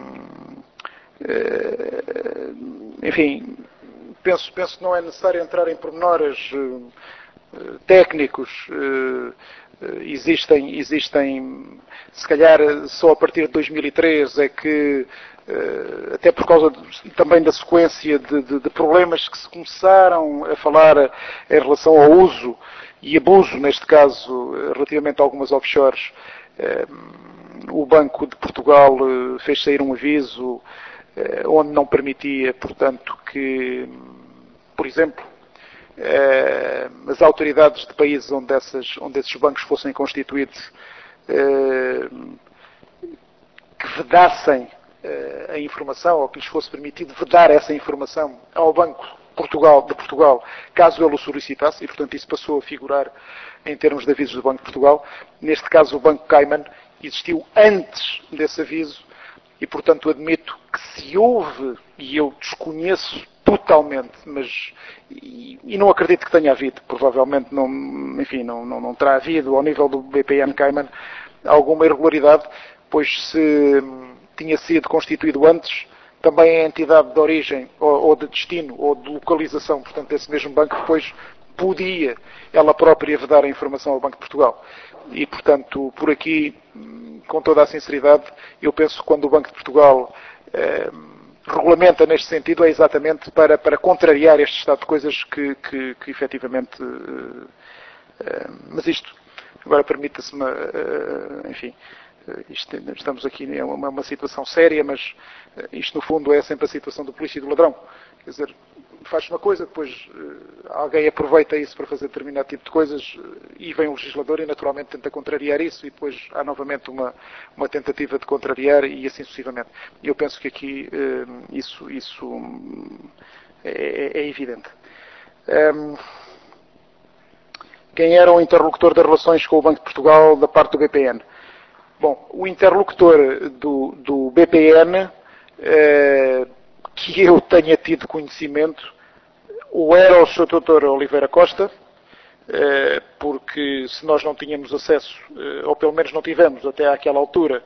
enfim, penso, penso que não é necessário entrar em pormenores uh, uh, técnicos. Uh, uh, existem, existem, se calhar só a partir de dois mil e três é que, uh, até por causa de, também da sequência de, de, de problemas que se começaram a falar em relação ao uso e abuso, neste caso, relativamente a algumas offshores, uh, o Banco de Portugal uh, fez sair um aviso onde não permitia, portanto, que, por exemplo, as autoridades de países onde, essas, onde esses bancos fossem constituídos que vedassem a informação, ou que lhes fosse permitido vedar essa informação ao Banco Portugal, de Portugal, caso ele o solicitasse, e, portanto, isso passou a figurar em termos de avisos do Banco de Portugal. Neste caso, o Banco Cayman existiu antes desse aviso, e, portanto, admito que se houve, e eu desconheço totalmente, mas, e, e não acredito que tenha havido, provavelmente não, enfim, não, não, não terá havido ao nível do B P N Cayman alguma irregularidade, pois se tinha sido constituído antes, também a entidade de origem, ou, ou de destino, ou de localização, portanto, desse mesmo banco, depois podia ela própria vedar a informação ao Banco de Portugal. E, portanto, por aqui, com toda a sinceridade, eu penso que quando o Banco de Portugal eh, regulamenta neste sentido é exatamente para, para contrariar este estado de coisas que, que, que efetivamente... Eh, eh, mas isto, agora permita-se-me, eh, enfim, isto, estamos aqui em uma, uma situação séria, mas isto no fundo é sempre a situação do polícia e do ladrão. Quer dizer, faz uma coisa, depois uh, alguém aproveita isso para fazer determinado tipo de coisas uh, e vem o legislador e naturalmente tenta contrariar isso e depois há novamente uma, uma tentativa de contrariar e assim sucessivamente. Eu penso que aqui uh, isso, isso um, é, é evidente. Um, quem era o interlocutor das relações com o Banco de Portugal da parte do B P N? Bom, o interlocutor do, do B P N, uh, que eu tenha tido conhecimento, ou era o senhor doutor Oliveira Costa, porque se nós não tínhamos acesso, ou pelo menos não tivemos até àquela altura,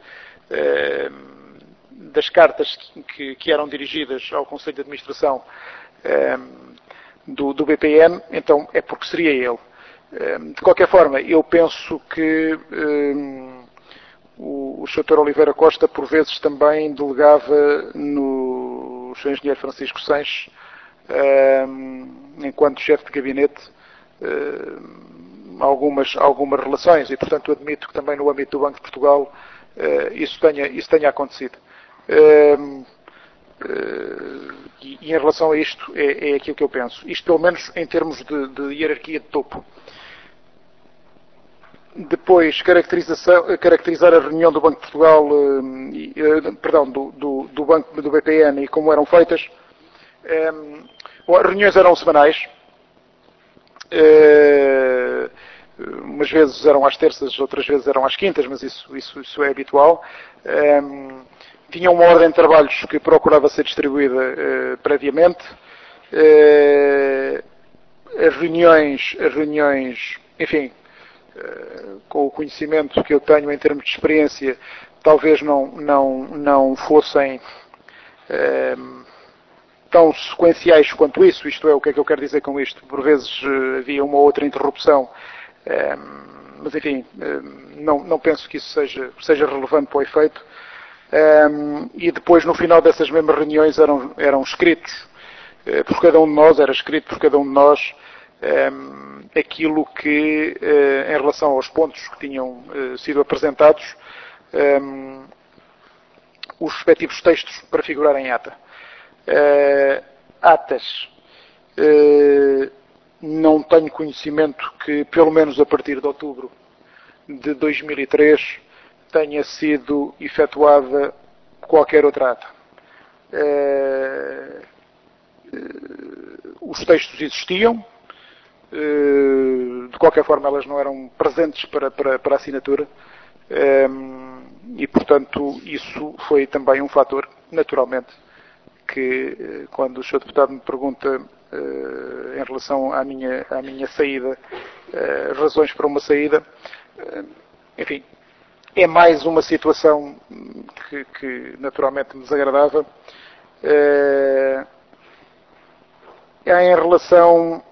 das cartas que, que eram dirigidas ao Conselho de Administração do, do B P N, então é porque seria ele. De qualquer forma, eu penso que o, o senhor Oliveira Costa, por vezes, também delegava no senhor Engenheiro Francisco Sanches, enquanto chefe de gabinete, algumas, algumas relações e, portanto, admito que também no âmbito do Banco de Portugal isso tenha, isso tenha acontecido. E, e em relação a isto, é, é aquilo que eu penso. Isto, pelo menos, em termos de, de hierarquia de topo. Depois, caracterizar a reunião do Banco de Portugal, eh, perdão, do, do, do, banco, do B P N e como eram feitas. Eh, as reuniões eram semanais. Eh, umas vezes eram às terças, outras vezes eram às quintas, mas isso, isso, isso é habitual. Eh, tinha uma ordem de trabalhos que procurava ser distribuída eh, previamente. Eh, as reuniões, as reuniões, enfim, com o conhecimento que eu tenho em termos de experiência, talvez não, não, não fossem eh, tão sequenciais quanto isso. Isto é, o que é que eu quero dizer com isto? Por vezes eh, havia uma ou outra interrupção, eh, mas enfim, eh, não, não penso que isso seja, seja relevante para o efeito. Eh, e depois, no final dessas mesmas reuniões, eram, eram escritos eh, por cada um de nós, era escrito por cada um de nós, Um, aquilo que, uh, em relação aos pontos que tinham uh, sido apresentados, um, os respectivos textos para figurar em ata. Uh, atas. Uh, não tenho conhecimento que, pelo menos a partir de outubro de dois mil e três, tenha sido efetuada qualquer outra ata. Uh, uh, os textos existiam. De qualquer forma, elas não eram presentes para, para, para a assinatura e, portanto, isso foi também um fator, naturalmente, que quando o senhor Deputado me pergunta em relação à minha, à minha saída, razões para uma saída, enfim, é mais uma situação que, que naturalmente me desagradava. Em relação...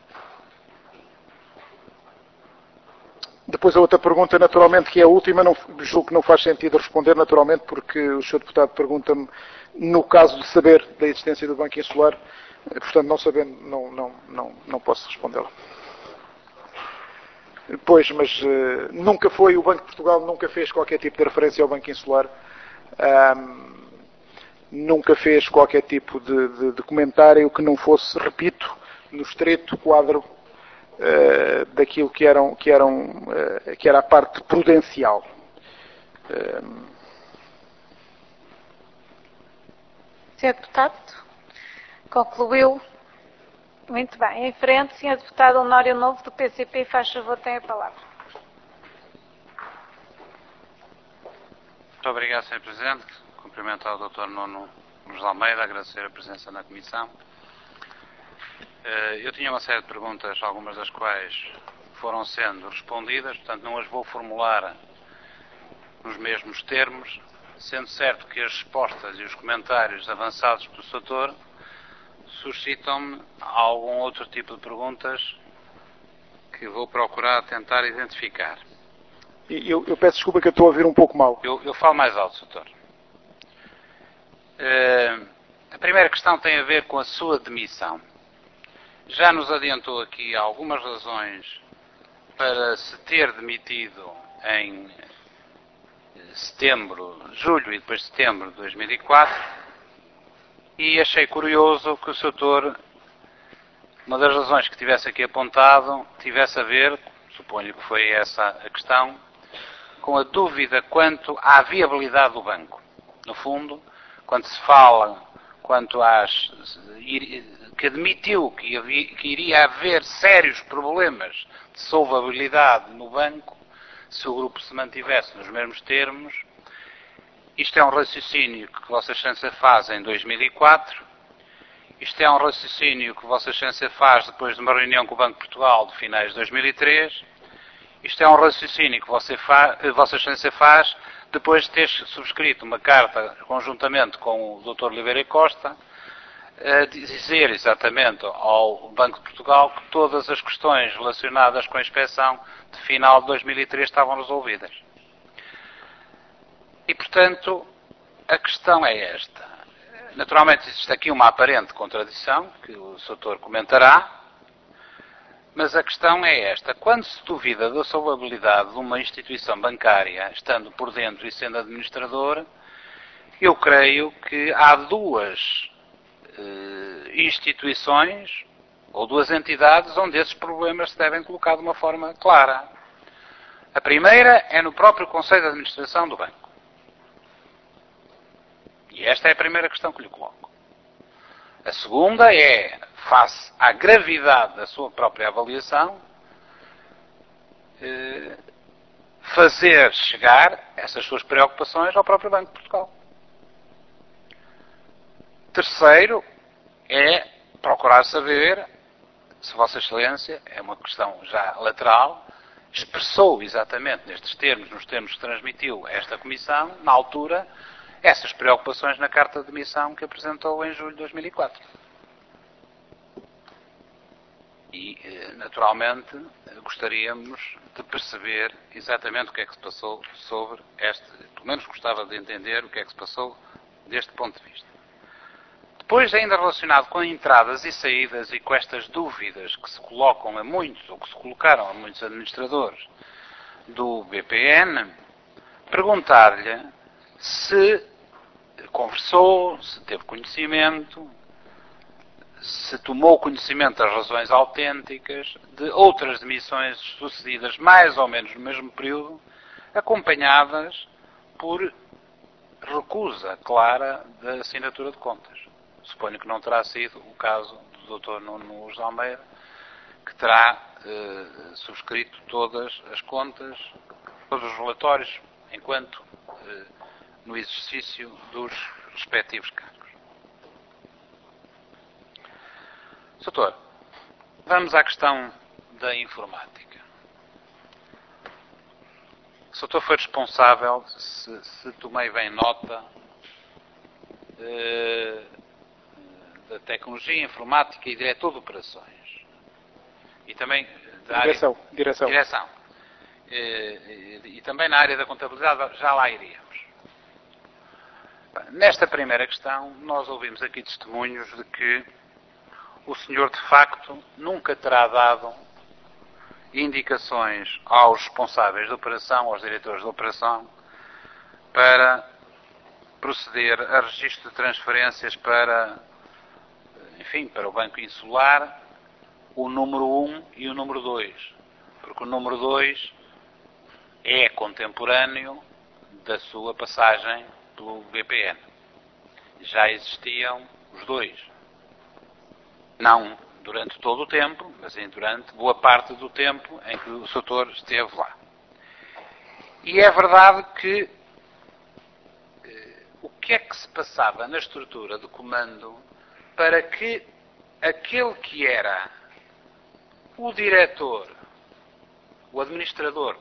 Depois a outra pergunta, naturalmente, que é a última, não, julgo que não faz sentido responder, naturalmente, porque o senhor Deputado pergunta-me, no caso de saber da existência do Banco Insular, portanto, não sabendo, não, não, não, não posso respondê-la. Pois, mas uh, nunca foi, o Banco de Portugal nunca fez qualquer tipo de referência ao Banco Insular, um, nunca fez qualquer tipo de, de, de comentário que não fosse, repito, no estreito quadro Uh, daquilo que, eram, que, eram, uh, que era a parte prudencial. Uh... senhor Deputado, concluiu. Muito bem. Em frente, senhor Deputado Honório Novo, do P C P, faz favor, tem a palavra. Muito obrigado, senhor Presidente. Cumprimento ao doutor Nuno José Almeida, agradecer a presença na Comissão. Eu tinha uma série de perguntas, algumas das quais foram sendo respondidas, portanto não as vou formular nos mesmos termos, sendo certo que as respostas e os comentários avançados pelo doutor suscitam-me algum outro tipo de perguntas que vou procurar tentar identificar. Eu, eu peço desculpa que eu estou a ouvir um pouco mal. Eu, eu falo mais alto, doutor. Uh, a primeira questão tem a ver com a sua demissão. Já nos adiantou aqui algumas razões para se ter demitido em setembro, julho e depois setembro de dois mil e quatro, e achei curioso que o doutor, uma das razões que tivesse aqui apontado, tivesse a ver, suponho que foi essa a questão, com a dúvida quanto à viabilidade do banco. No fundo, quando se fala quanto às... que admitiu que, havia, que iria haver sérios problemas de solvabilidade no banco se o grupo se mantivesse nos mesmos termos. Isto é um raciocínio que Vossa Excelência faz em dois mil e quatro. Isto é um raciocínio que Vossa Excelência faz depois de uma reunião com o Banco de Portugal de finais de dois mil e três. Isto é um raciocínio que Vossa, fa, Vossa Excelência faz depois de ter subscrito uma carta conjuntamente com o doutor Oliveira Costa, a dizer exatamente ao Banco de Portugal que todas as questões relacionadas com a inspeção de final de dois mil e três estavam resolvidas. E, portanto, a questão é esta. Naturalmente, existe aqui uma aparente contradição, que o doutor comentará, mas a questão é esta. Quando se duvida da salvabilidade de uma instituição bancária, estando por dentro e sendo administrador, eu creio que há duas eh, instituições ou duas entidades onde esses problemas se devem colocar de uma forma clara. A primeira é no próprio Conselho de Administração do banco. E esta é a primeira questão que lhe coloco. A segunda é, face à gravidade da sua própria avaliação, eh, fazer chegar essas suas preocupações ao próprio Banco de Portugal. Terceiro é procurar saber se Vossa Excelência, é uma questão já lateral, expressou exatamente nestes termos, nos termos que transmitiu a esta Comissão, na altura, essas preocupações na carta de demissão que apresentou em julho de dois mil e quatro. E, naturalmente, gostaríamos de perceber exatamente o que é que se passou sobre este, pelo menos gostava de entender o que é que se passou deste ponto de vista. Depois, ainda relacionado com entradas e saídas e com estas dúvidas que se colocam a muitos, ou que se colocaram a muitos administradores do B P N, perguntar-lhe se conversou, se teve conhecimento, se tomou conhecimento das razões autênticas de outras demissões sucedidas mais ou menos no mesmo período, acompanhadas por recusa clara da assinatura de contas. Suponho que não terá sido o caso do doutor Nuno Luz de Almeida, que terá eh, subscrito todas as contas, todos os relatórios, enquanto eh, no exercício dos respectivos cargos. Doutor, vamos à questão da informática. O doutor foi responsável, se, se tomei bem nota, eh, da tecnologia informática e diretor de operações. E também da direção, área... direção. Direção. E, e, e também na área da contabilidade já lá iríamos. Nesta primeira questão, nós ouvimos aqui testemunhos de que o senhor, de facto, nunca terá dado indicações aos responsáveis de operação, aos diretores de operação, para proceder a registro de transferências para, enfim, para o Banco Insular, o número um e o número dois. Porque o número dois é contemporâneo da sua passagem pelo B P N. Já existiam os dois. Não durante todo o tempo, mas durante boa parte do tempo em que o doutor esteve lá. E é verdade que eh, o que é que se passava na estrutura de comando para que aquele que era o diretor, o administrador,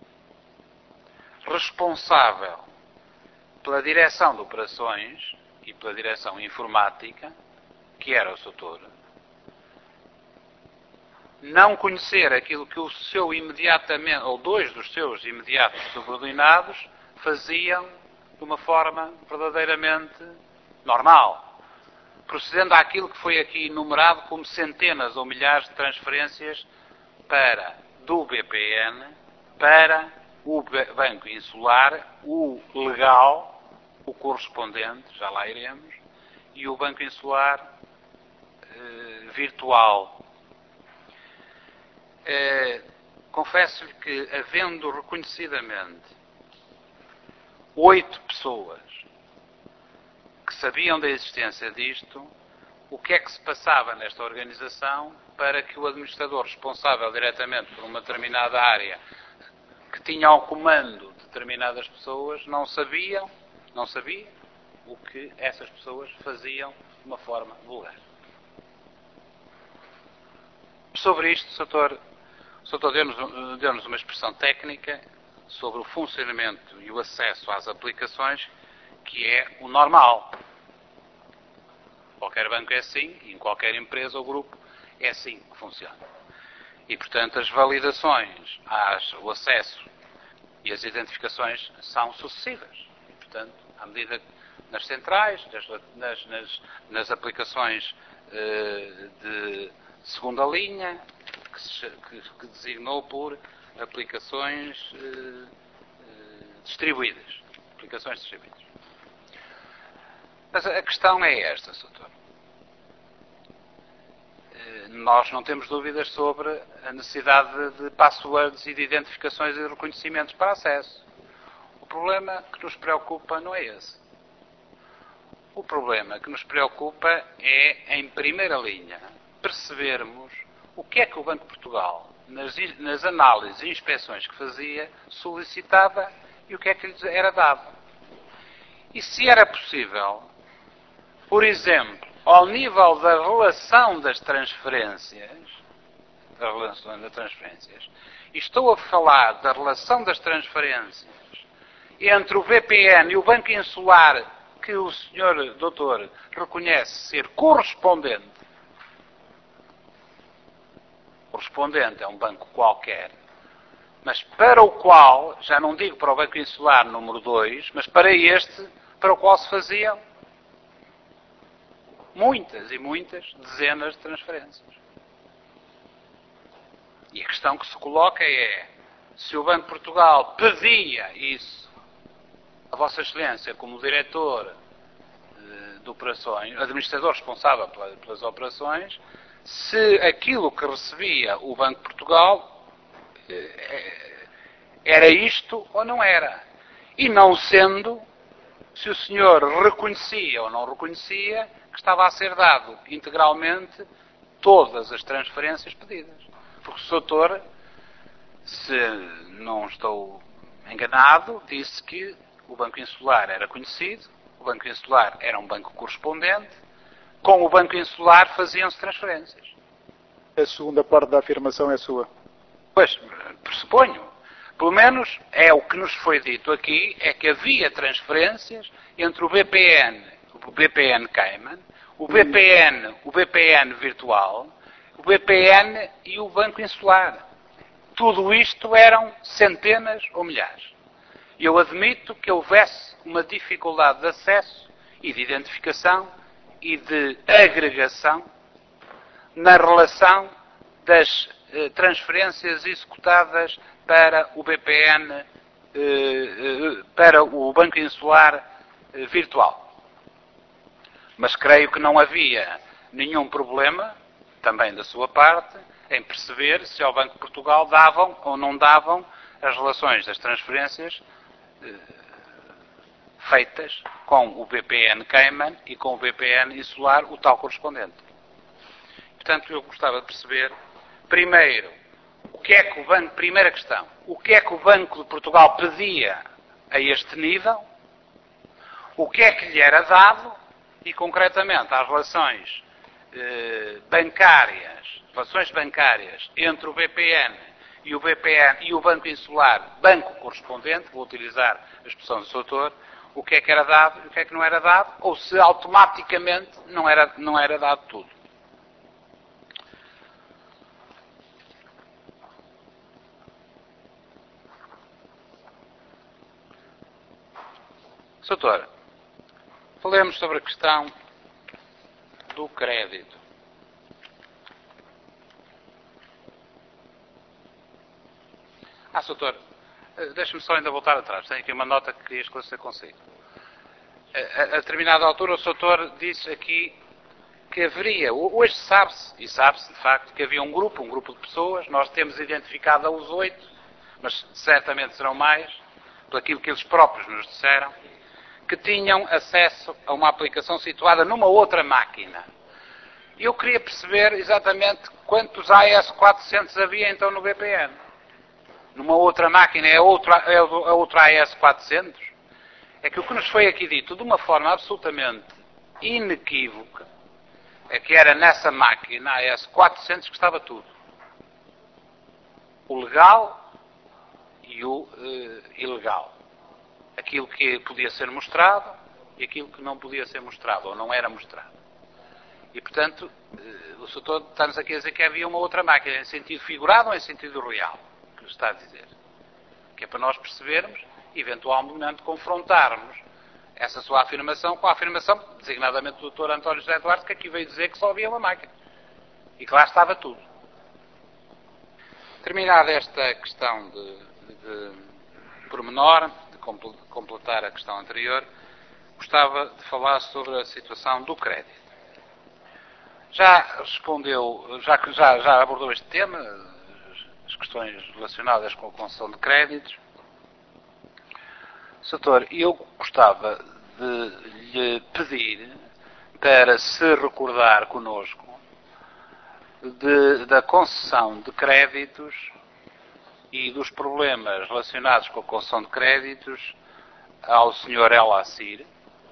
responsável pela direção de operações e pela direção informática, que era o doutor, não conhecer aquilo que o seu imediatamente, ou dois dos seus imediatos subordinados, faziam de uma forma verdadeiramente normal, procedendo àquilo que foi aqui enumerado como centenas ou milhares de transferências para, do B P N para o Banco Insular, o legal, o correspondente, já lá iremos, e o Banco Insular eh, virtual. Eh, confesso-lhe que, havendo reconhecidamente oito pessoas que sabiam da existência disto, o que é que se passava nesta organização para que o administrador responsável diretamente por uma determinada área, que tinha ao comando determinadas pessoas, não sabiam, não sabia o que essas pessoas faziam de uma forma vulgar. Sobre isto, o doutor, o doutor deu-nos, deu-nos uma expressão técnica sobre o funcionamento e o acesso às aplicações, que é o normal. Qualquer banco é assim, e em qualquer empresa ou grupo é assim que funciona. E, portanto, as validações, às, o acesso e as identificações são sucessivas. portanto, à medida que nas centrais, nas, nas, nas aplicações uh, de segunda linha, que, se, que, que designou por aplicações uh, uh, distribuídas. Aplicações distribuídas. Mas a questão é esta, doutor. Nós não temos dúvidas sobre a necessidade de passwords e de identificações e reconhecimentos para acesso. O problema que nos preocupa não é esse. O problema que nos preocupa é, em primeira linha, percebermos o que é que o Banco de Portugal, nas, nas análises e inspeções que fazia, solicitava e o que é que lhes era dado. E se era possível, por exemplo, ao nível da relação das transferências, da relação das transferências, e estou a falar da relação das transferências entre o B P N e o Banco Insular, que o senhor doutor reconhece ser correspondente. Correspondente é um banco qualquer, mas para o qual, já não digo para o Banco Insular número dois, mas para este, para o qual se faziam muitas e muitas dezenas de transferências. E a questão que se coloca é, se o Banco de Portugal pedia isso a Vossa Excelência como diretor de, de operações, administrador responsável pelas, pelas operações, se aquilo que recebia o Banco de Portugal era isto ou não era. E não sendo, se o senhor reconhecia ou não reconhecia que estava a ser dado integralmente todas as transferências pedidas. Porque o doutor, se não estou enganado, disse que o Banco Insular era conhecido, o Banco Insular era um banco correspondente, com o Banco Insular faziam-se transferências. A segunda parte da afirmação é sua. Pois, pressuponho. Pelo menos é o que nos foi dito aqui, é que havia transferências entre o B P N, o B P N Cayman, o B P N, o B P N virtual, o B P N e o Banco Insular. Tudo isto eram centenas ou milhares. E eu admito que houvesse uma dificuldade de acesso e de identificação e de agregação na relação das eh, transferências executadas para o B P N, eh, eh, para o Banco Insular eh, virtual. Mas creio que não havia nenhum problema, também da sua parte, em perceber se ao Banco de Portugal davam ou não davam as relações das transferências eh, feitas com o B P N Cayman e com o B P N Insular, o tal correspondente. Portanto, eu gostava de perceber, primeiro, o que é que o Banco, primeira questão, o que é que o Banco de Portugal pedia a este nível, o que é que lhe era dado, e concretamente às relações eh, bancárias, relações bancárias entre o B P N e o B P N e o Banco Insular, banco correspondente, vou utilizar a expressão do doutor, o que é que era dado e o que é que não era dado, ou se automaticamente não era, não era dado tudo. Doutor, falemos sobre a questão do crédito. Ah, doutor, deixe-me só ainda voltar atrás. Tenho aqui uma nota que queria esclarecer consigo. A, a, a determinada altura, o doutor disse aqui que haveria, hoje sabe-se, e sabe-se de facto, que havia um grupo, um grupo de pessoas, nós temos identificado a os oito, mas certamente serão mais, por aquilo que eles próprios nos disseram, que tinham acesso a uma aplicação situada numa outra máquina. Eu queria perceber exatamente quantos A S quatrocentos havia então no B P N. Numa outra máquina é outra, é a outra A S quatrocentos? É que o que nos foi aqui dito de uma forma absolutamente inequívoca é que era nessa máquina, a A S quatrocentos, que estava tudo. O legal e o uh, ilegal. Aquilo que podia ser mostrado e aquilo que não podia ser mostrado, ou não era mostrado. E, portanto, o doutor está-nos aqui a dizer que havia uma outra máquina, em sentido figurado ou em sentido real, que nos está a dizer. Que é para nós percebermos, eventualmente confrontarmos essa sua afirmação com a afirmação, designadamente do doutor António José Duarte, que aqui veio dizer que só havia uma máquina. E que lá estava tudo. Terminada esta questão de, de, de pormenor, de completar a questão anterior, gostava de falar sobre a situação do crédito. Já respondeu, já, já, já abordou este tema, as questões relacionadas com a concessão de créditos. Doutor, eu gostava de lhe pedir para se recordar conosco de, da concessão de créditos e dos problemas relacionados com a concessão de créditos ao senhor El Assir.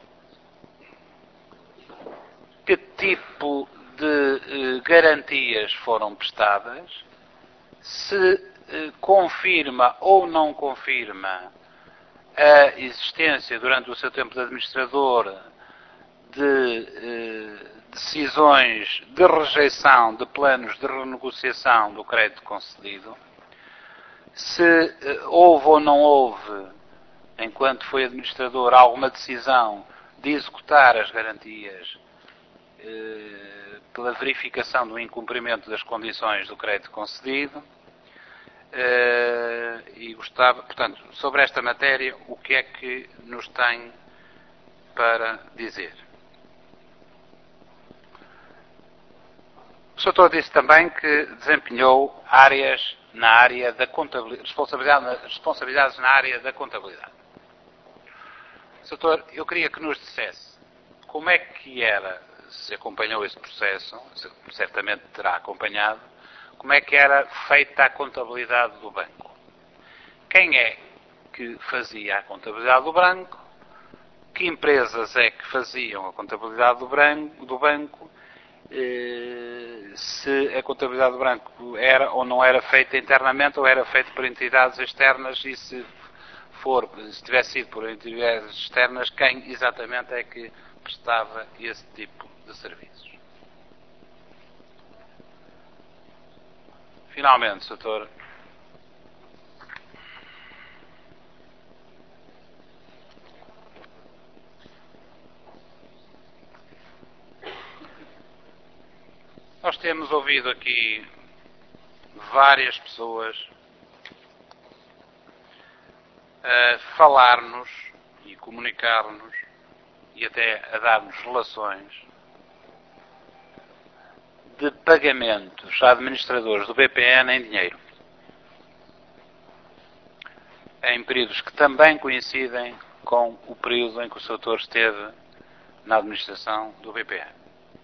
Que tipo de eh, garantias foram prestadas, se eh, confirma ou não confirma a existência durante o seu tempo de administrador de eh, decisões de rejeição de planos de renegociação do crédito concedido, se eh, houve ou não houve, enquanto foi administrador, alguma decisão de executar as garantias eh, pela verificação do incumprimento das condições do crédito concedido. Uh, e gostava, portanto, sobre esta matéria, o que é que nos tem para dizer? O doutor disse também que desempenhou áreas na área da contabilidade, responsabilidade, responsabilidades na área da contabilidade. doutor, eu queria que nos dissesse como é que era, se acompanhou esse processo, certamente terá acompanhado, como é que era feita a contabilidade do banco. Quem é que fazia a contabilidade do banco? Que empresas é que faziam a contabilidade do, branco, do banco? Se a contabilidade do banco era ou não era feita internamente ou era feita por entidades externas, e se for, se tivesse sido por entidades externas, quem exatamente é que prestava esse tipo de serviços? Finalmente, doutor, nós temos ouvido aqui várias pessoas a falar-nos e comunicar-nos e até a dar-nos relações de pagamentos a administradores do B P N em dinheiro, em períodos que também coincidem com o período em que o seu doutor esteve na administração do B P N.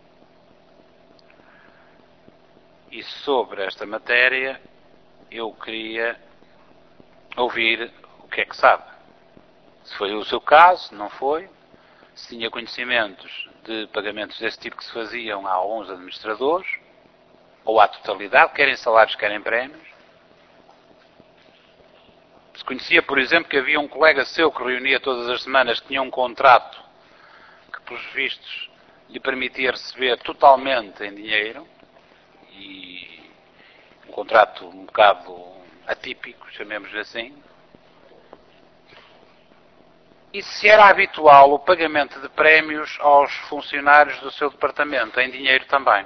E sobre esta matéria, eu queria ouvir o que é que sabe. Se foi o seu caso, não foi, se tinha conhecimentos de pagamentos desse tipo que se faziam a alguns administradores, ou à totalidade, quer em salários, quer em prémios. Se conhecia, por exemplo, que havia um colega seu que reunia todas as semanas, que tinha um contrato que, pelos vistos, lhe permitia receber totalmente em dinheiro, e um contrato um bocado atípico, chamemos-lhe assim. E se era habitual o pagamento de prémios aos funcionários do seu departamento, em dinheiro também.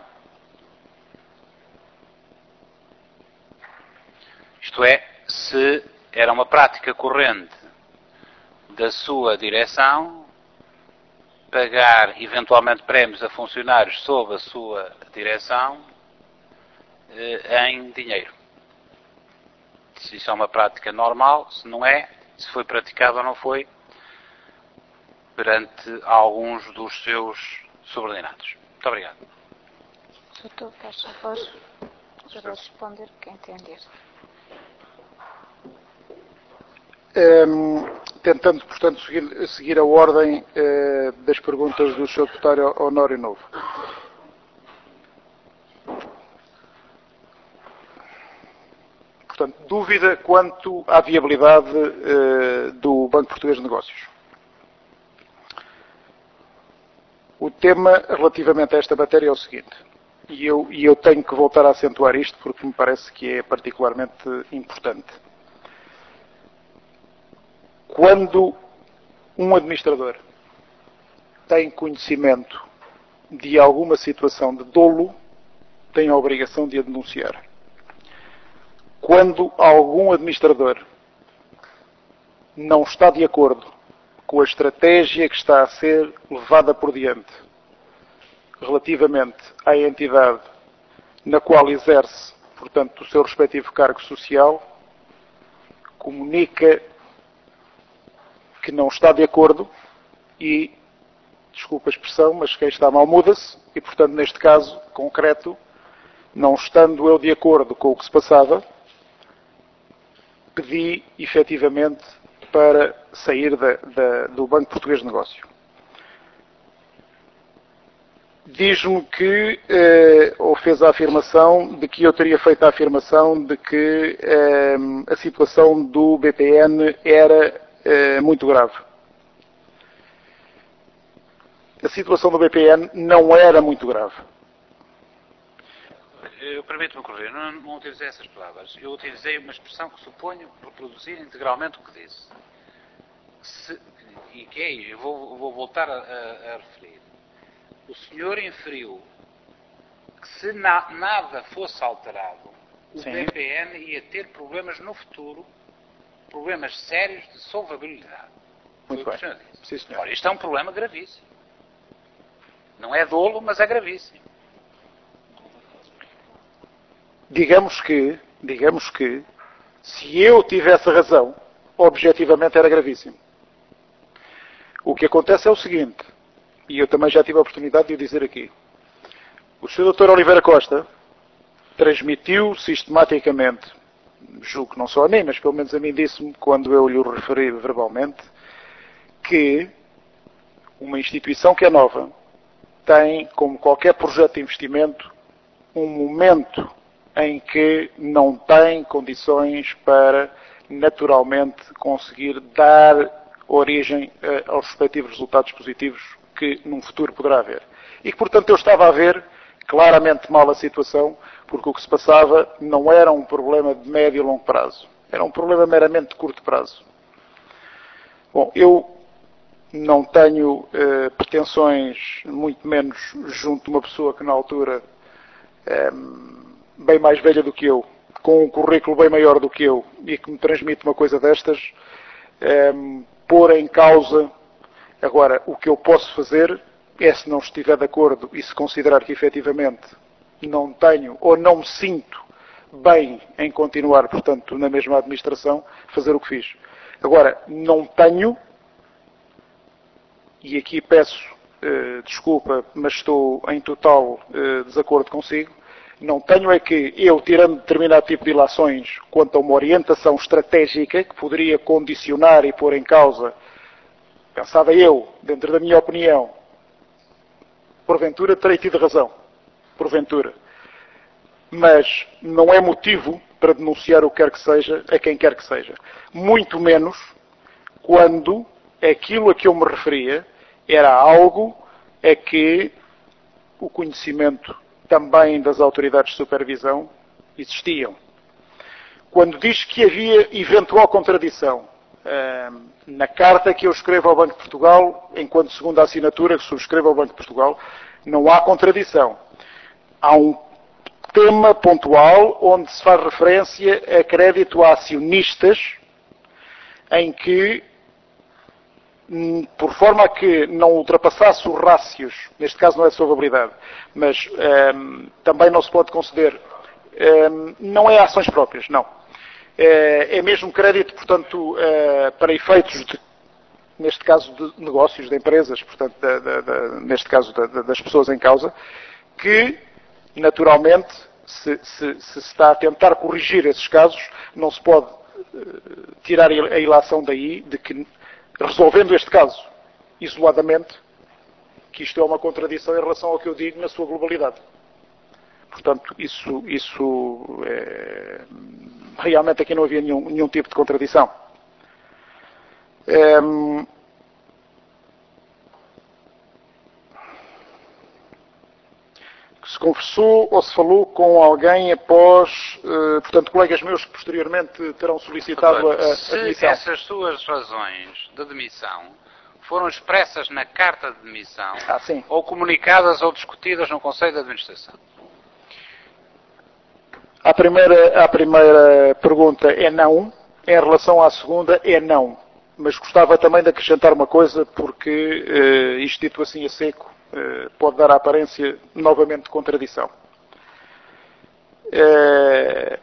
Isto é, se era uma prática corrente da sua direção pagar eventualmente prémios a funcionários sob a sua direção eh, em dinheiro. Se isso é uma prática normal, se não é, se foi praticado ou não foi, perante alguns dos seus subordinados. Muito obrigado. doutor, faz favor, para responder o que entender. Um, tentando, portanto, seguir, seguir a ordem uh, das perguntas do senhor Deputado Honório Novo. Portanto, dúvida quanto à viabilidade uh, do Banco Português de Negócios. O tema relativamente a esta matéria é o seguinte, e eu, e eu tenho que voltar a acentuar isto porque me parece que é particularmente importante. Quando um administrador tem conhecimento de alguma situação de dolo, tem a obrigação de a denunciar. Quando algum administrador não está de acordo com a estratégia que está a ser levada por diante relativamente à entidade na qual exerce, portanto, o seu respectivo cargo social, comunica que não está de acordo e, desculpa a expressão, mas quem está mal muda-se e, portanto, neste caso concreto, não estando eu de acordo com o que se passava, pedi, efetivamente, para sair da, da, do Banco Português de Negócio. Diz-me que, eh, ou fez a afirmação, de que eu teria feito a afirmação de que eh, a situação do B P N era eh, muito grave. A situação do B P N não era muito grave. Eu permito-me corrigir, não, não utilizei essas palavras. Eu utilizei uma expressão que suponho reproduzir integralmente o que disse. Se, e que é, eu vou, vou voltar a, a, a referir. O senhor inferiu que se na, nada fosse alterado, o Sim. B P N ia ter problemas no futuro, problemas sérios de solvabilidade. Muito Foi bem. O que disse. Sim, senhor. Ora, isto é um problema gravíssimo. Não é dolo, mas é gravíssimo. Digamos que, digamos que, se eu tivesse razão, objetivamente era gravíssimo. O que acontece é o seguinte, e eu também já tive a oportunidade de o dizer aqui. O senhor doutor Oliveira Costa transmitiu sistematicamente, julgo que não só a mim, mas pelo menos a mim disse-me, quando eu lhe o referi verbalmente, que uma instituição que é nova tem, como qualquer projeto de investimento, um momento em que não tem condições para, naturalmente, conseguir dar origem uh, aos respectivos resultados positivos que num futuro poderá haver. E que, portanto, eu estava a ver claramente mal a situação, porque o que se passava não era um problema de médio e longo prazo. Era um problema meramente de curto prazo. Bom, eu não tenho uh, pretensões, muito menos junto de uma pessoa que na altura um, bem mais velha do que eu, com um currículo bem maior do que eu e que me transmite uma coisa destas, um, pôr em causa. Agora, o que eu posso fazer é, se não estiver de acordo e se considerar que efetivamente não tenho ou não me sinto bem em continuar, portanto, na mesma administração, fazer o que fiz. Agora, não tenho, e aqui peço uh, desculpa, mas estou em total uh, desacordo consigo, não tenho é que eu, tirando determinado tipo de ilações quanto a uma orientação estratégica que poderia condicionar e pôr em causa, pensava eu, dentro da minha opinião, porventura terei tido razão, porventura. Mas não é motivo para denunciar o que quer que seja, a quem quer que seja. Muito menos quando aquilo a que eu me referia era algo a que o conhecimento também das autoridades de supervisão existiam. Quando diz que havia eventual contradição uh, na carta que eu escrevo ao Banco de Portugal, enquanto segunda assinatura que subscrevo ao Banco de Portugal, não há contradição. Há um tema pontual onde se faz referência a crédito a acionistas, em que, por forma a que não ultrapassasse os rácios, neste caso não é de solvabilidade, mas um, também não se pode conceder, um, não é ações próprias, não. É, é mesmo crédito, portanto, uh, para efeitos, de, neste caso, de negócios, de empresas, portanto, da, da, da, neste caso, da, da, das pessoas em causa, que, naturalmente, se, se, se está a tentar corrigir esses casos, não se pode uh, tirar a ilação daí de que, resolvendo este caso isoladamente, que isto é uma contradição em relação ao que eu digo na sua globalidade. Portanto, isso, isso é, realmente aqui não havia nenhum, nenhum tipo de contradição. É, se conversou ou se falou com alguém após, uh, portanto, colegas meus que posteriormente terão solicitado a, a se admissão. Essas suas razões de demissão foram expressas na carta de demissão Ah, sim. ou comunicadas ou discutidas no Conselho de Administração? A primeira, a primeira pergunta é não. Em relação à segunda, é não. Mas gostava também de acrescentar uma coisa, porque eh, isto dito assim a seco eh, pode dar a aparência novamente de contradição. Eh,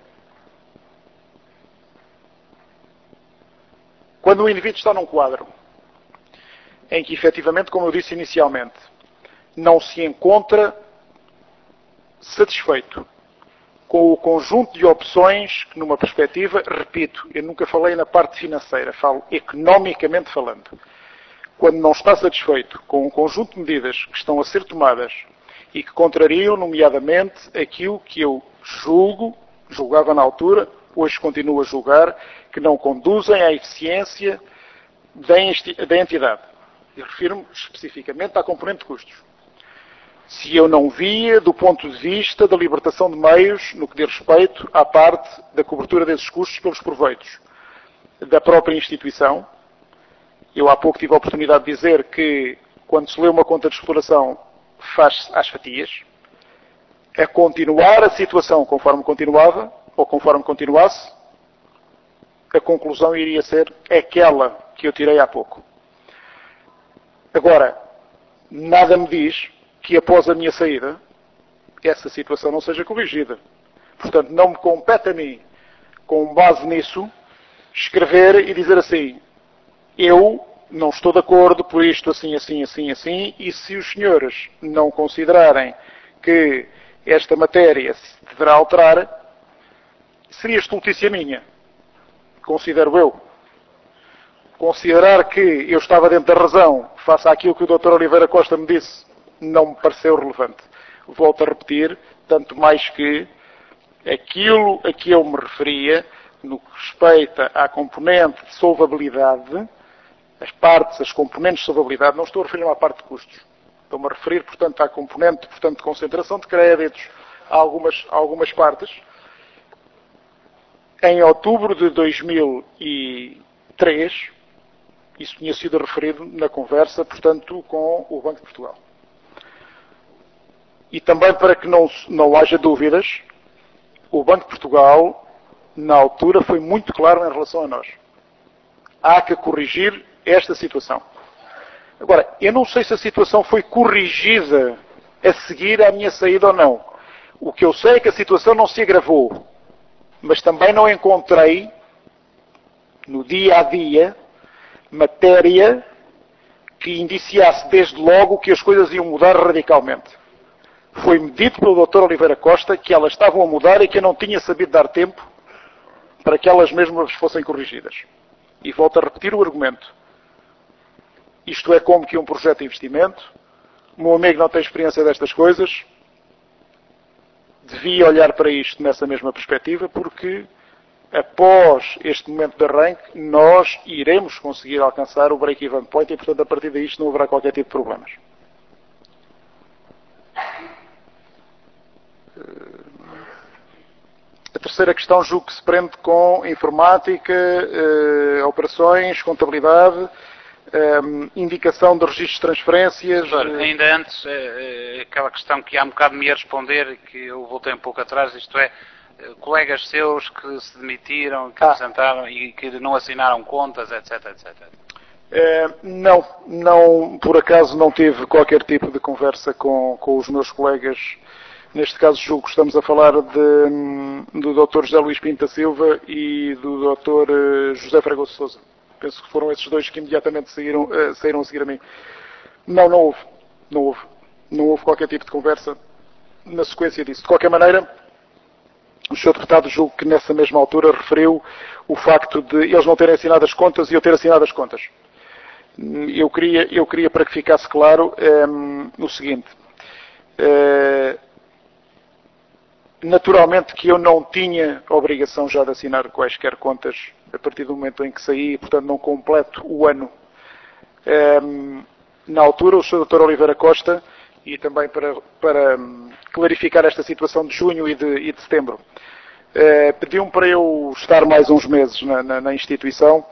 quando o indivíduo está num quadro em que, efetivamente, como eu disse inicialmente, não se encontra satisfeito com o conjunto de opções que, numa perspectiva, repito, eu nunca falei na parte financeira, falo economicamente falando. Quando não está satisfeito com um conjunto de medidas que estão a ser tomadas e que contrariam, nomeadamente, aquilo que eu julgo, julgava na altura, hoje continuo a julgar, que não conduzem à eficiência da entidade. Eu refiro-me especificamente à componente de custos. Se eu não via, do ponto de vista da libertação de meios, no que diz respeito à parte da cobertura desses custos pelos proveitos da própria instituição, eu há pouco tive a oportunidade de dizer que, quando se lê uma conta de exploração, faz-se às fatias, a continuar a situação conforme continuava, ou conforme continuasse, a conclusão iria ser aquela que eu tirei há pouco. Agora, nada me diz que após a minha saída, essa situação não seja corrigida. Portanto, não me compete a mim, com base nisso, escrever e dizer assim, eu não estou de acordo por isto, assim, assim, assim, assim, e se os senhores não considerarem que esta matéria se deverá alterar, seria estultícia minha. Considero eu. Considerar que eu estava dentro da razão, face àquilo que o doutor Oliveira Costa me disse, não me pareceu relevante. Volto a repetir, tanto mais que aquilo a que eu me referia, no que respeita à componente de solvabilidade, as partes, as componentes de solvabilidade, não estou a referir-me à parte de custos. Estou-me a referir, portanto, à componente, portanto, de concentração de créditos, a algumas, a algumas partes. Em outubro de dois mil e três, isso tinha sido referido na conversa, portanto, com o Banco de Portugal. E também para que não, não haja dúvidas, o Banco de Portugal, na altura, foi muito claro em relação a nós. Há que corrigir esta situação. Agora, eu não sei se a situação foi corrigida a seguir à minha saída ou não. O que eu sei é que a situação não se agravou. Mas também não encontrei, no dia a dia, matéria que indiciasse desde logo que as coisas iam mudar radicalmente. Foi-me dito pelo doutor Oliveira Costa que elas estavam a mudar e que eu não tinha sabido dar tempo para que elas mesmas fossem corrigidas. E volto a repetir o argumento. Isto é como que um projeto de investimento. O meu amigo não tem experiência destas coisas. Devia olhar para isto nessa mesma perspectiva, porque após este momento de arranque, nós iremos conseguir alcançar o break-even point e, portanto, a partir daí isto não haverá qualquer tipo de problemas. A terceira questão julgo que se prende com informática, eh, operações, contabilidade, eh, indicação de registros de transferências. Doutor, ainda antes, eh, aquela questão que há um bocado me ia responder, que eu voltei um pouco atrás, isto é, eh, colegas seus que se demitiram, que ah. apresentaram e que não assinaram contas, etc, etcétera. Eh, não, não, por acaso não tive qualquer tipo de conversa com, com os meus colegas. Neste caso, julgo que estamos a falar de, do doutor José Luís Pinto da Silva e do doutor José Fragoso Sousa. Penso que foram esses dois que imediatamente saíram, uh, saíram a seguir a mim. Não, não houve. Não houve. Não houve qualquer tipo de conversa na sequência disso. De qualquer maneira, o senhor deputado julgo que nessa mesma altura referiu o facto de eles não terem assinado as contas e eu ter assinado as contas. Eu queria, eu queria para que ficasse claro um, o seguinte. Uh, Naturalmente que eu não tinha a obrigação já de assinar quaisquer contas a partir do momento em que saí, portanto não completo o ano. Um, na altura, o senhor doutor Oliveira Costa, e também para, para um, clarificar esta situação de junho e de, e de setembro, uh, pediu-me para eu estar mais uns meses na, na, na instituição,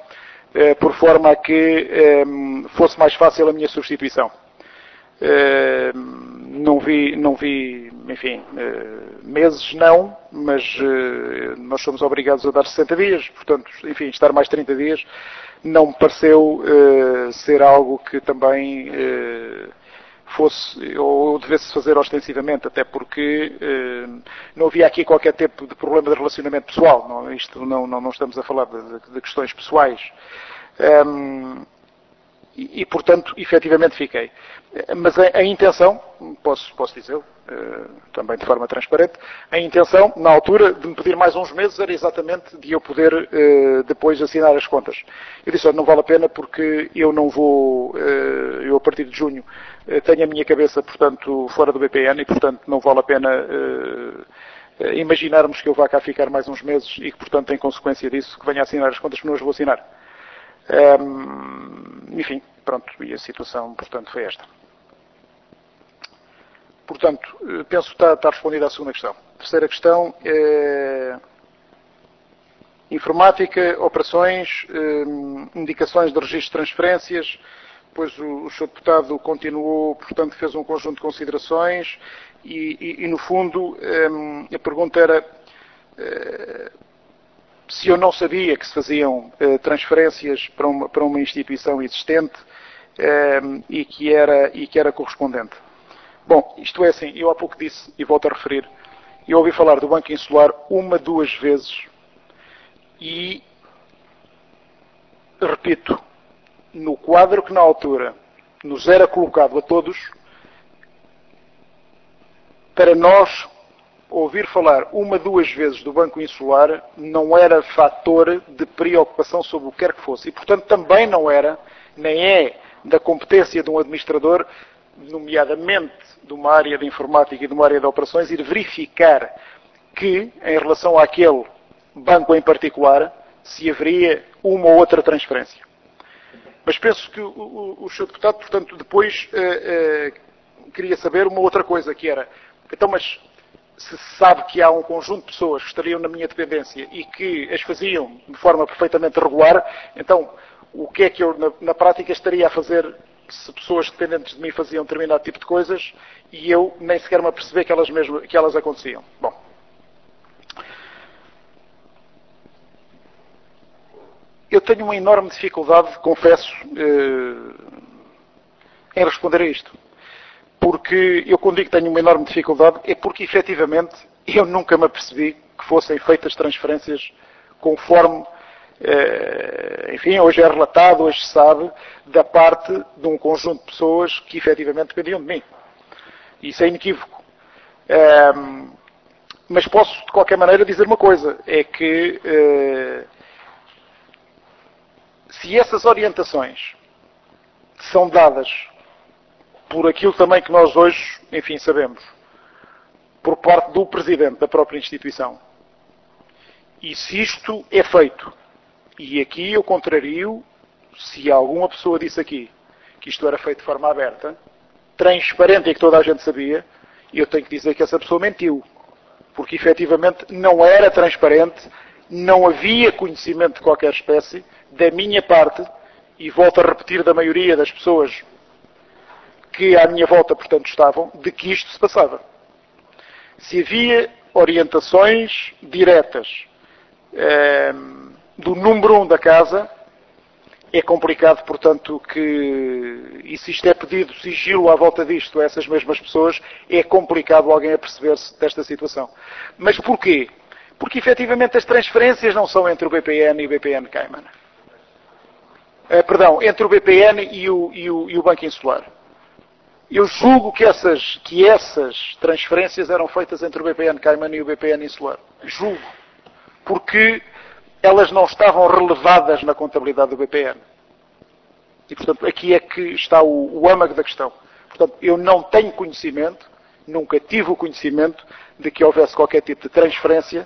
eh, por forma a que eh, fosse mais fácil a minha substituição. Eh, não vi, não vi, enfim, eh, meses não, mas eh, nós somos obrigados a dar sessenta dias, portanto, enfim, estar mais trinta dias não me pareceu eh, ser algo que também eh, fosse ou devesse fazer ostensivamente, até porque eh, não havia aqui qualquer tipo de problema de relacionamento pessoal. Não, isto não, não, não estamos a falar de, de questões pessoais. Um, e, e, portanto, efetivamente fiquei. Mas a, a intenção, posso, posso dizê-lo, uh, também de forma transparente, a intenção, na altura, de me pedir mais uns meses era exatamente de eu poder uh, depois assinar as contas. Eu disse, olha, não vale a pena porque eu não vou, uh, eu a partir de junho uh, tenho a minha cabeça, portanto, fora do B P N e, portanto, não vale a pena uh, uh, imaginarmos que eu vá cá ficar mais uns meses e que, portanto, em consequência disso, que venha a assinar as contas que não as vou assinar. Um, enfim, pronto, e a situação, portanto, foi esta. Portanto, penso que está, está respondida à segunda questão. Terceira questão é informática, operações, um, indicações de registro de transferências. Depois o, o senhor Deputado continuou, portanto, fez um conjunto de considerações e, e, e no fundo, um, a pergunta era uh, se eu não sabia que se faziam uh, transferências para uma, para uma instituição existente uh, e, que era, e que era correspondente. Bom, isto é assim, eu há pouco disse, e volto a referir, eu ouvi falar do Banco Insular uma, duas vezes e, repito, no quadro que na altura nos era colocado a todos, para nós ouvir falar uma, duas vezes do Banco Insular não era fator de preocupação sobre o que quer que fosse. E, portanto, também não era, nem é da competência de um administrador, nomeadamente de uma área de informática e de uma área de operações, ir verificar que, em relação àquele banco em particular, se haveria uma ou outra transferência. Mas penso que o, o, o senhor Deputado, portanto, depois uh, uh, queria saber uma outra coisa, que era, então, mas se sabe que há um conjunto de pessoas que estariam na minha dependência e que as faziam de forma perfeitamente regular, então o que é que eu na, na prática estaria a fazer se pessoas dependentes de mim faziam determinado tipo de coisas e eu nem sequer me aperceber que elas, mesmo, que elas aconteciam? Bom, eu tenho uma enorme dificuldade, confesso, eh, em responder a isto. Porque eu, quando digo que tenho uma enorme dificuldade, é porque, efetivamente, eu nunca me apercebi que fossem feitas transferências conforme, eh, enfim, hoje é relatado, hoje se sabe, da parte de um conjunto de pessoas que, efetivamente, dependiam de mim. Isso é inequívoco. Eh, mas posso, de qualquer maneira, dizer uma coisa, é que eh, se essas orientações são dadas por aquilo também que nós hoje, enfim, sabemos, por parte do Presidente da própria instituição. E se isto é feito, e aqui eu contrario, se alguma pessoa disse aqui que isto era feito de forma aberta, transparente e que toda a gente sabia, eu tenho que dizer que essa pessoa mentiu. Porque efetivamente não era transparente, não havia conhecimento de qualquer espécie, da minha parte, e volto a repetir da maioria das pessoas que à minha volta, portanto, estavam, de que isto se passava. Se havia orientações diretas eh, do número um da casa, é complicado, portanto, que, e se isto é pedido sigilo à volta disto a essas mesmas pessoas, é complicado alguém aperceber-se desta situação. Mas porquê? Porque, efetivamente, as transferências não são entre o B P N e o B P N Cayman. Eh, perdão, entre o B P N e o, e o, e o Banco Insular. Eu julgo que essas, que essas transferências eram feitas entre o B P N Cayman e o B P N Insular. Julgo. Porque elas não estavam relevadas na contabilidade do B P N. E, portanto, aqui é que está o, o âmago da questão. Portanto, eu não tenho conhecimento, nunca tive o conhecimento de que houvesse qualquer tipo de transferência,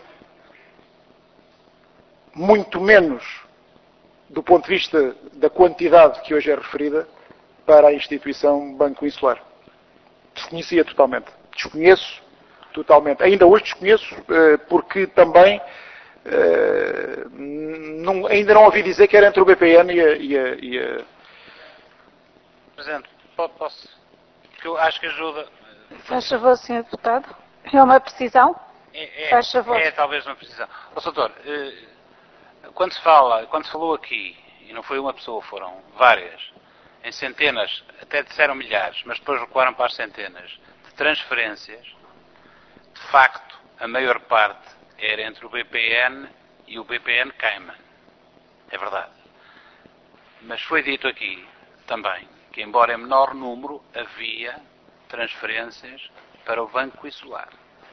muito menos do ponto de vista da quantidade que hoje é referida, para a instituição Banco Insular. Desconhecia totalmente. Desconheço totalmente. Ainda hoje desconheço, porque também não, ainda não ouvi dizer que era entre o B P N e a... E a, e a... Presidente, posso? Porque eu acho que ajuda. Faz favor, senhor Deputado. É uma precisão? É, é, Faz favor. é talvez uma precisão. Ó, doutor, quando se fala, quando se falou aqui, e não foi uma pessoa, foram várias, em centenas, até disseram milhares, mas depois recuaram para as centenas, de transferências, de facto, a maior parte era entre o B P N e o B P N Cayman. É verdade. Mas foi dito aqui também que, embora em menor número, havia transferências para o Banco Insular.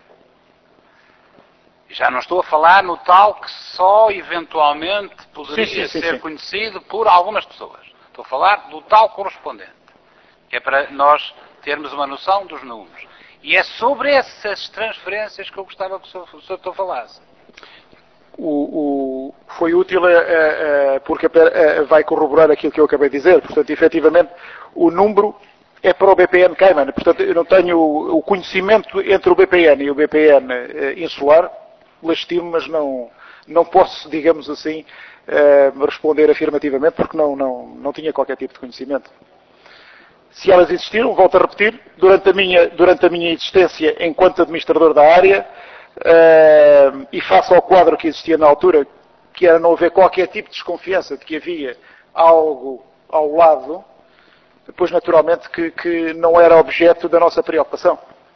Já não estou a falar no tal que só eventualmente poderia sim, sim, sim, ser sim. conhecido por algumas pessoas. Estou a falar do tal correspondente, que é para nós termos uma noção dos números. E é sobre essas transferências que eu gostava que o senhor, o senhor falasse. O, o, foi útil a, a, a, porque a, a, vai corroborar aquilo que eu acabei de dizer. Portanto, efetivamente, o número é para o B P N Cayman. Portanto, eu não tenho o, o conhecimento entre o B P N e o B P N uh, Insular, lastimo, mas não, não posso, digamos assim, uh, responder afirmativamente, porque não, não, não tinha qualquer tipo de conhecimento. Se elas existiram, volto a repetir, durante a minha, durante a minha existência enquanto administrador da área, uh, e face ao quadro que existia na altura, que era não haver qualquer tipo de desconfiança de que havia algo ao lado, depois naturalmente que, que não era objeto da nossa preocupação.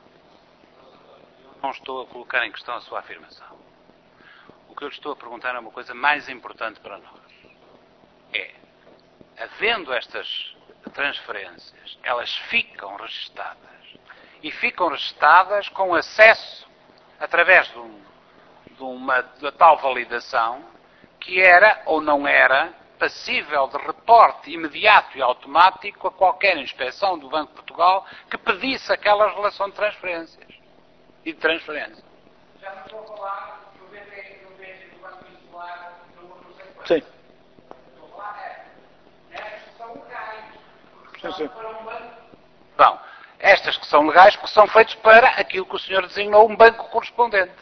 Não estou a colocar em questão a sua afirmação. O que eu estou a perguntar é uma coisa mais importante para nós. É, havendo estas transferências, elas ficam registadas. E ficam registadas com acesso, através de, um, de uma de tal validação, que era ou não era passível de reporte imediato e automático a qualquer inspeção do Banco de Portugal que pedisse aquela relação de transferências e de transferência. Já não estou a falar do B P I do Banco Insular no processo. Sim. Estou a falar é, estas que são legais, porque Sim, são sim. para um banco. Bom, estas que são legais porque são feitos para aquilo que o senhor designou um banco correspondente.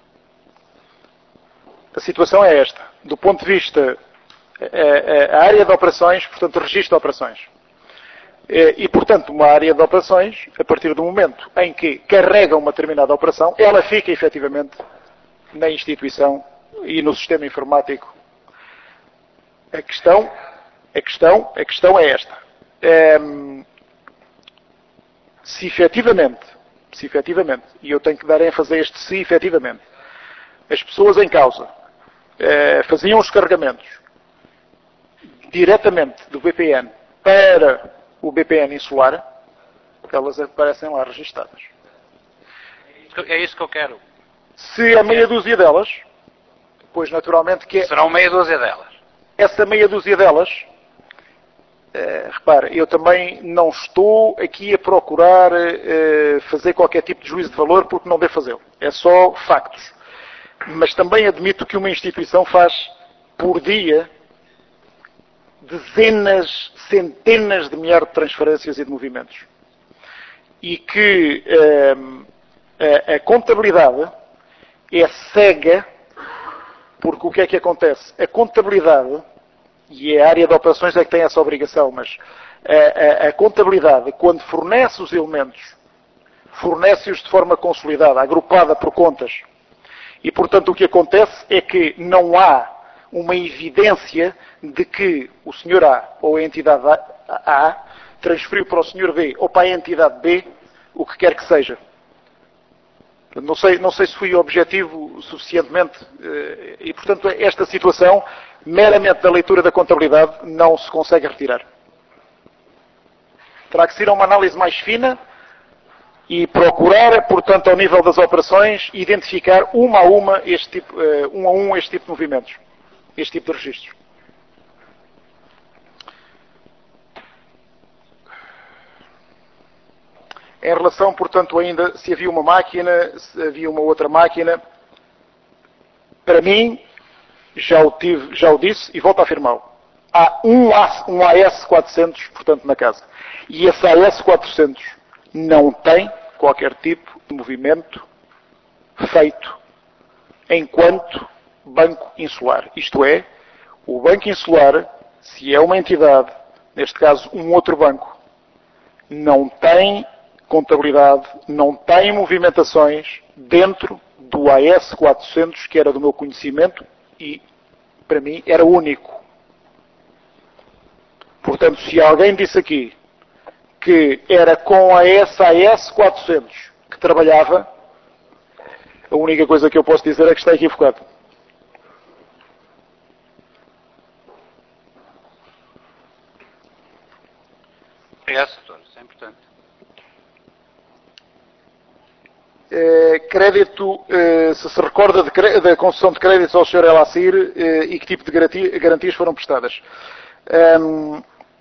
A situação é esta. Do ponto de vista a, a área de operações, portanto, registro de operações. E, portanto, uma área de operações, a partir do momento em que carrega uma determinada operação, ela fica efetivamente na instituição e no sistema informático. A questão, a questão, a questão é esta. É, se efetivamente, se efetivamente, e eu tenho que dar ênfase a este se efetivamente, as pessoas em causa é, faziam os carregamentos diretamente do B P N para o B P N Insular, elas aparecem lá registadas. É isso que eu quero. Se a meia dúzia delas, pois naturalmente que é... Serão meia dúzia delas. Essa meia dúzia delas, eh, repare, eu também não estou aqui a procurar eh, fazer qualquer tipo de juízo de valor porque não devo fazê-lo. É só factos. Mas também admito que uma instituição faz por dia dezenas, centenas de milhares de transferências e de movimentos. E que eh, a, a contabilidade é cega, porque o que é que acontece? A contabilidade, e a área de operações é que tem essa obrigação, mas a, a, a contabilidade, quando fornece os elementos, fornece-os de forma consolidada, agrupada por contas. E, portanto, o que acontece é que não há uma evidência de que o senhor A ou a entidade A transferiu para o senhor B ou para a entidade B o que quer que seja. Não sei, não sei se fui objetivo suficientemente e, portanto, esta situação, meramente da leitura da contabilidade, não se consegue retirar. Terá que ser uma análise mais fina e procurar, portanto, ao nível das operações, identificar uma a uma este tipo, um a um este tipo de movimentos, este tipo de registros. Em relação, portanto, ainda se havia uma máquina, se havia uma outra máquina, para mim, já o, tive, já o disse e volto a afirmá-lo. Há um, um A S quatrocentos, portanto, na casa. E esse A S quatrocentos não tem qualquer tipo de movimento feito enquanto banco insular. Isto é, O Banco Insular, se é uma entidade, neste caso um outro banco, não tem contabilidade, não tem movimentações dentro do A S quatrocentos, que era do meu conhecimento e, para mim, era único. Portanto, se alguém disse aqui que era com a essa A S quatrocentos que trabalhava, a única coisa que eu posso dizer é que está equivocado. Obrigado, doutor. Isso é importante. Eh, crédito, eh, se se recorda de cre... da concessão de créditos ao senhor Elacir eh, e que tipo de garantia... garantias foram prestadas. Um,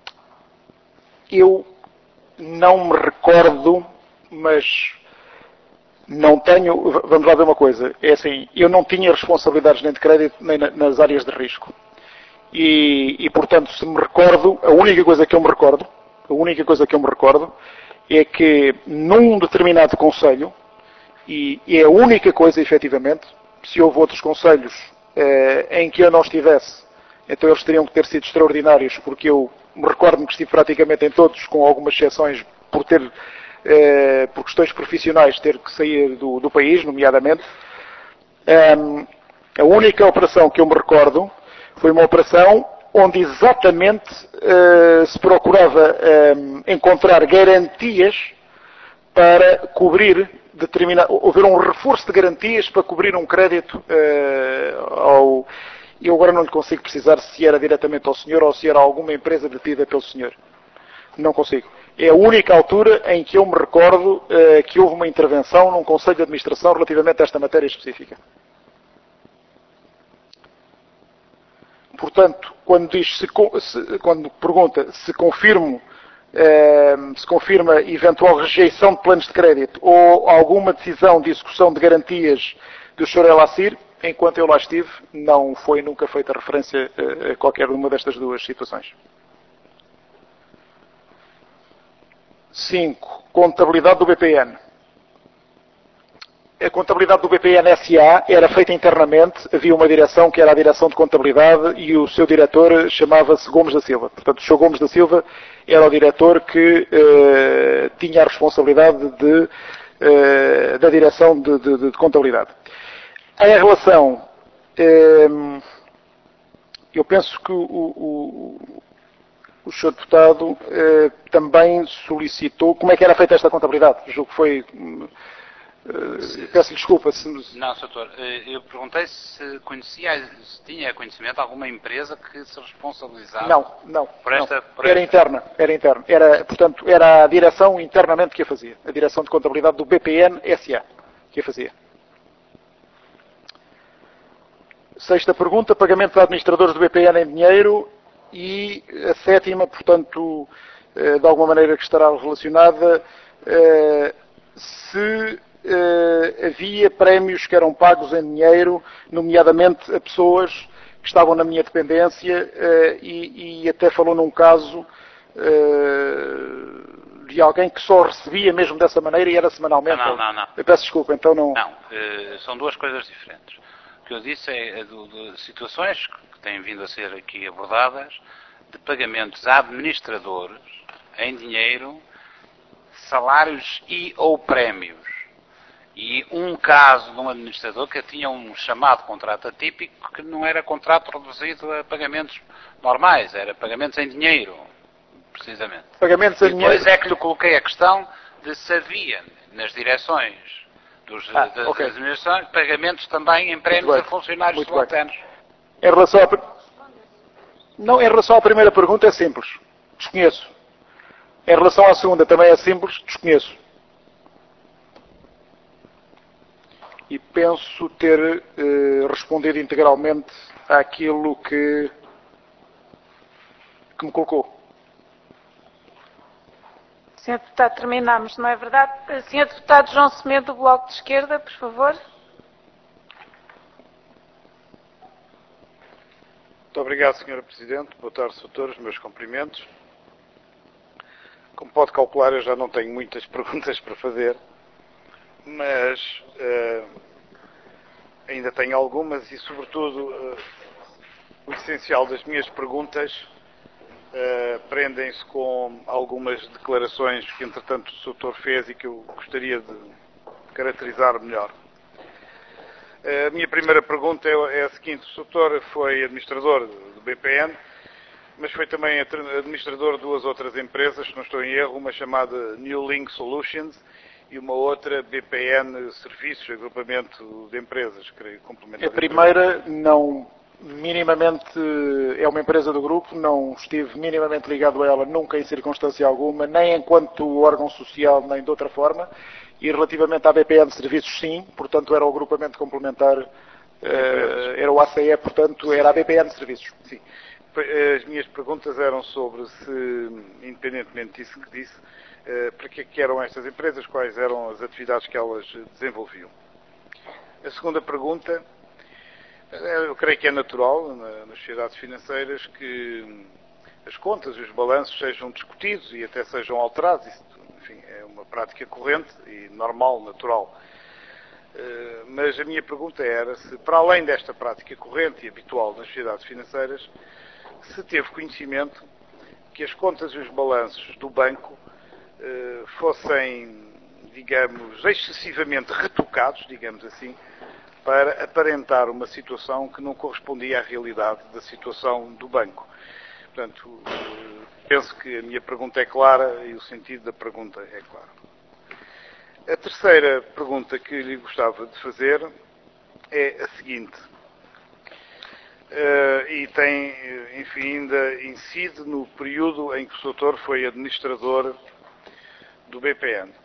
eu não me recordo, mas não tenho... Vamos lá ver uma coisa. É assim, eu não tinha responsabilidades nem de crédito nem nas áreas de risco. E, e, portanto, se me recordo, a única coisa que eu me recordo, a única coisa que eu me recordo é que num determinado conselho, e, e é a única coisa, efetivamente, se houve outros conselhos eh, em que eu não estivesse, então eles teriam que ter sido extraordinários, porque eu me recordo-me que estive praticamente em todos, com algumas exceções, por ter, eh, por questões profissionais, ter que sair do, do país, nomeadamente. Um, a única operação que eu me recordo foi uma operação onde exatamente uh, se procurava um, encontrar garantias para cobrir determinado, houver um reforço de garantias para cobrir um crédito uh, ao... Eu agora não lhe consigo precisar se era diretamente ao senhor ou se era alguma empresa detida pelo senhor. Não consigo. É a única altura em que eu me recordo uh, que houve uma intervenção num Conselho de Administração relativamente a esta matéria específica. Portanto, quando, diz, se, se, quando pergunta se confirmo, eh, se confirma eventual rejeição de planos de crédito ou alguma decisão de execução de garantias do senhor Elacir, enquanto eu lá estive, não foi nunca feita referência a, a qualquer uma destas duas situações. cinco. Contabilidade do B P N. A contabilidade do B P N S A era feita internamente, havia uma direção que era a direção de contabilidade e o seu diretor chamava-se Gomes da Silva. Portanto, o senhor Gomes da Silva era o diretor que eh, tinha a responsabilidade de, eh, da direção de, de, de contabilidade. Em relação, eh, eu penso que o, o, o senhor deputado eh, também solicitou, como é que era feita esta contabilidade? O jogo foi... Uh, peço desculpa. Se... Não, doutor, eu perguntei se conhecia, se tinha conhecimento de alguma empresa que se responsabilizava. Não, não. Por esta, não. por era esta... interna, era interna. Era, portanto, era a direção internamente que a fazia. A direção de contabilidade do B P N S A que a fazia. Sexta pergunta, pagamento de administradores do B P N em dinheiro. E a sétima, portanto, de alguma maneira que estará relacionada, se Uh, havia prémios que eram pagos em dinheiro, nomeadamente a pessoas que estavam na minha dependência uh, e, e até falou num caso uh, de alguém que só recebia mesmo dessa maneira e era semanalmente. Não, não, não. Eu peço desculpa, então não... Não, uh, são duas coisas diferentes. O que eu disse é de, de situações que têm vindo a ser aqui abordadas de pagamentos a administradores em dinheiro, salários e ou prémios. E um caso de um administrador que tinha um chamado contrato atípico que não era contrato reduzido a pagamentos normais, era pagamentos em dinheiro, precisamente. Pagamentos em e depois dinheiro... é que lhe coloquei a questão de se havia nas direções dos, ah, das okay. administrações pagamentos também em prémios a funcionários subalternos. Em relação a... Não, em relação à primeira pergunta é simples. Desconheço. Em relação à segunda também é simples. Desconheço. E penso ter eh, respondido integralmente àquilo que, que me colocou. senhor Deputado, terminamos, não é verdade? senhor Deputado João Semedo, do Bloco de Esquerda, por favor. Muito obrigado, senhora Presidente. Boa tarde, doutores. Meus cumprimentos. Como pode calcular, eu já não tenho muitas perguntas para fazer. Mas uh, ainda tenho algumas e, sobretudo, uh, essencial das minhas perguntas uh, prendem-se com algumas declarações que, entretanto, o doutor fez e que eu gostaria de caracterizar melhor. Uh, a minha primeira pergunta é, é a seguinte. O doutor foi administrador do B P N, mas foi também administrador de duas outras empresas, se não estou em erro, uma chamada New Link Solutions e uma outra B P N Serviços, agrupamento de empresas, creio, complementar. A primeira não minimamente é uma empresa do grupo, não estive minimamente ligado a ela nunca em circunstância alguma, nem enquanto órgão social, nem de outra forma, e relativamente à B P N Serviços sim, portanto era o agrupamento complementar, era o A C E, portanto era a B P N Serviços. Sim. As minhas perguntas eram sobre se, independentemente disso que disse, para que, que eram estas empresas, quais eram as atividades que elas desenvolviam. A segunda pergunta, eu creio que é natural nas sociedades financeiras que as contas e os balanços sejam discutidos e até sejam alterados. Isso, enfim, é uma prática corrente e normal, natural. Mas a minha pergunta era se, para além desta prática corrente e habitual nas sociedades financeiras, se teve conhecimento que as contas e os balanços do banco eh, fossem, digamos, excessivamente retocados, digamos assim, para aparentar uma situação que não correspondia à realidade da situação do banco. Portanto, eh, penso que a minha pergunta é clara e o sentido da pergunta é claro. A terceira pergunta que lhe gostava de fazer é a seguinte. Uh, e tem, enfim, ainda incide no período em que o doutor foi administrador do B P N.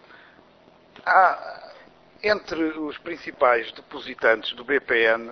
Há, entre os principais depositantes do B P N,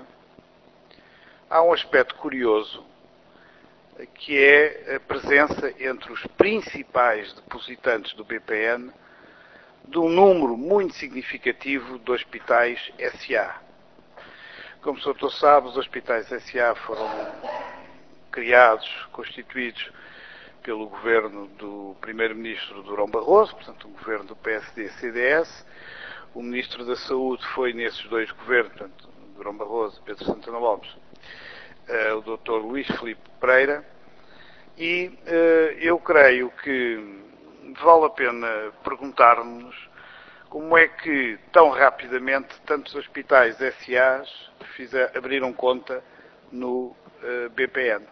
há um aspecto curioso, que é a presença entre os principais depositantes do B P N de um número muito significativo de hospitais S A. Como o doutor sabe, os hospitais S A foram criados, constituídos pelo governo do primeiro-ministro Durão Barroso, portanto, o governo do P S D C D S. O ministro da Saúde foi nesses dois governos, portanto, Durão Barroso e Pedro Santana Lopes, o doutor Luís Filipe Pereira. E eu creio que vale a pena perguntar-nos como é que, tão rapidamente, tantos hospitais S As fizer, abriram conta no uh, B P N.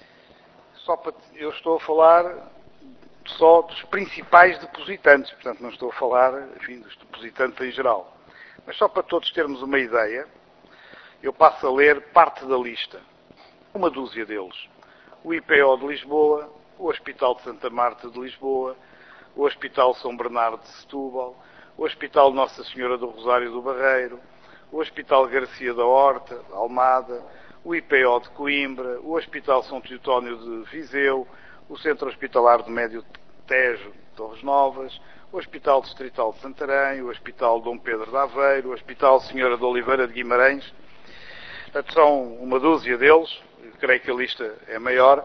Só para, eu estou a falar só dos principais depositantes, portanto não estou a falar, enfim, dos depositantes em geral. Mas só para todos termos uma ideia, eu passo a ler parte da lista. Uma dúzia deles. O I P O de Lisboa, o Hospital de Santa Marta de Lisboa, o Hospital São Bernardo de Setúbal, o Hospital Nossa Senhora do Rosário do Barreiro, o Hospital Garcia da Horta, de Almada, o I P O de Coimbra, o Hospital São Teotónio de Viseu, o Centro Hospitalar do Médio Tejo de Torres Novas, o Hospital Distrital de Santarém, o Hospital Dom Pedro de Aveiro, o Hospital Senhora de Oliveira de Guimarães. Portanto, são uma dúzia deles, eu creio que a lista é maior,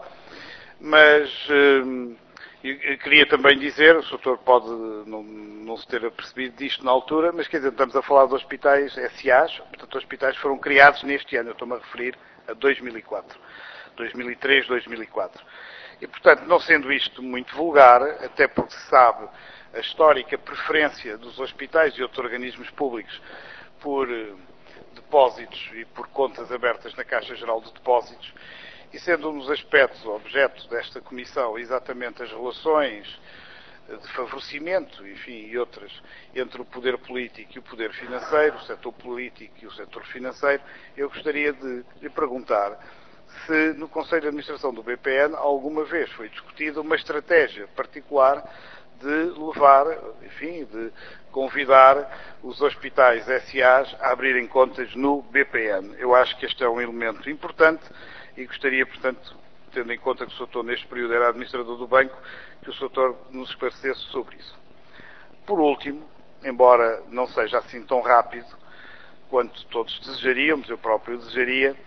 mas hum, eu queria também dizer, o doutor pode não, não se ter apercebido disto na altura, mas quer dizer, estamos a falar de hospitais S As, portanto, hospitais foram criados neste ano, eu estou-me a referir a dois mil e quatro, dois mil e três, dois mil e quatro. E, portanto, não sendo isto muito vulgar, até porque se sabe a histórica preferência dos hospitais e outros organismos públicos por depósitos e por contas abertas na Caixa Geral de Depósitos, e sendo um dos aspectos, objetos desta comissão, exatamente as relações de favorecimento, enfim, e outras, entre o poder político e o poder financeiro, o setor político e o setor financeiro, eu gostaria de lhe perguntar se no Conselho de Administração do B P N alguma vez foi discutida uma estratégia particular de levar, enfim, de convidar os hospitais S As a abrirem contas no B P N. Eu acho que este é um elemento importante e gostaria, portanto, tendo em conta que o doutor neste período era administrador do banco, que o doutor nos esclarecesse sobre isso. Por último, embora não seja assim tão rápido quanto todos desejaríamos, eu próprio desejaria,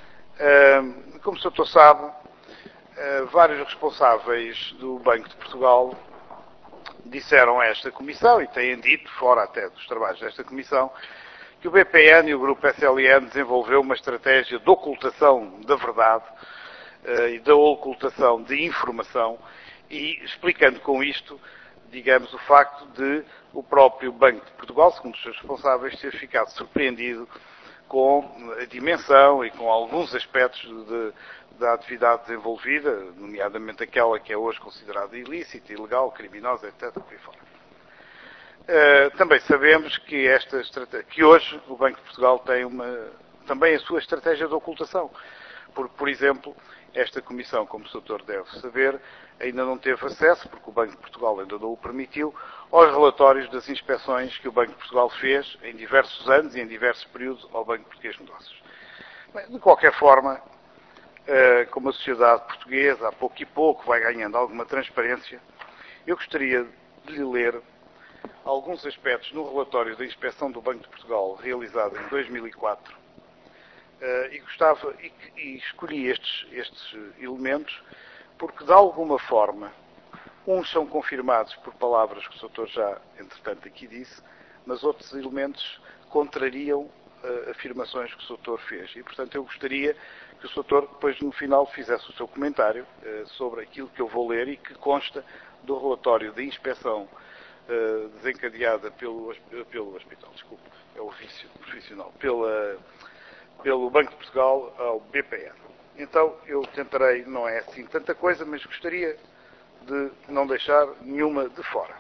como o doutor sabe, vários responsáveis do Banco de Portugal disseram a esta comissão, e têm dito, fora até dos trabalhos desta comissão, que o B P N e o Grupo S L N desenvolveu uma estratégia de ocultação da verdade uh, e da ocultação de informação e explicando com isto, digamos, o facto de o próprio Banco de Portugal, segundo os seus responsáveis, ter ficado surpreendido com a dimensão e com alguns aspectos de, da atividade desenvolvida, nomeadamente aquela que é hoje considerada ilícita, ilegal, criminosa, etcétera, por aí fora. Uh, também sabemos que, esta que hoje o Banco de Portugal tem uma, também a sua estratégia de ocultação. Porque, por exemplo, esta Comissão, como o doutor deve saber, ainda não teve acesso, porque o Banco de Portugal ainda não o permitiu, aos relatórios das inspeções que o Banco de Portugal fez em diversos anos e em diversos períodos ao Banco Português de Negócios. Bem, de qualquer forma, uh, como a sociedade portuguesa, a pouco e pouco, vai ganhando alguma transparência, eu gostaria de lhe ler alguns aspectos no relatório da Inspeção do Banco de Portugal, realizado em dois mil e quatro, uh, e gostava, e, e escolhi estes, estes elementos, porque de alguma forma, uns são confirmados por palavras que o doutor já, entretanto, aqui disse, mas outros elementos contrariam uh, afirmações que o doutor fez. E, portanto, eu gostaria que o doutor, depois, no final, fizesse o seu comentário uh, sobre aquilo que eu vou ler e que consta do relatório da inspeção Uh, desencadeada pelo, pelo hospital, desculpe, é o vício profissional, pela, pelo Banco de Portugal ao B P N. Então, eu tentarei, não é assim tanta coisa, mas gostaria de não deixar nenhuma de fora.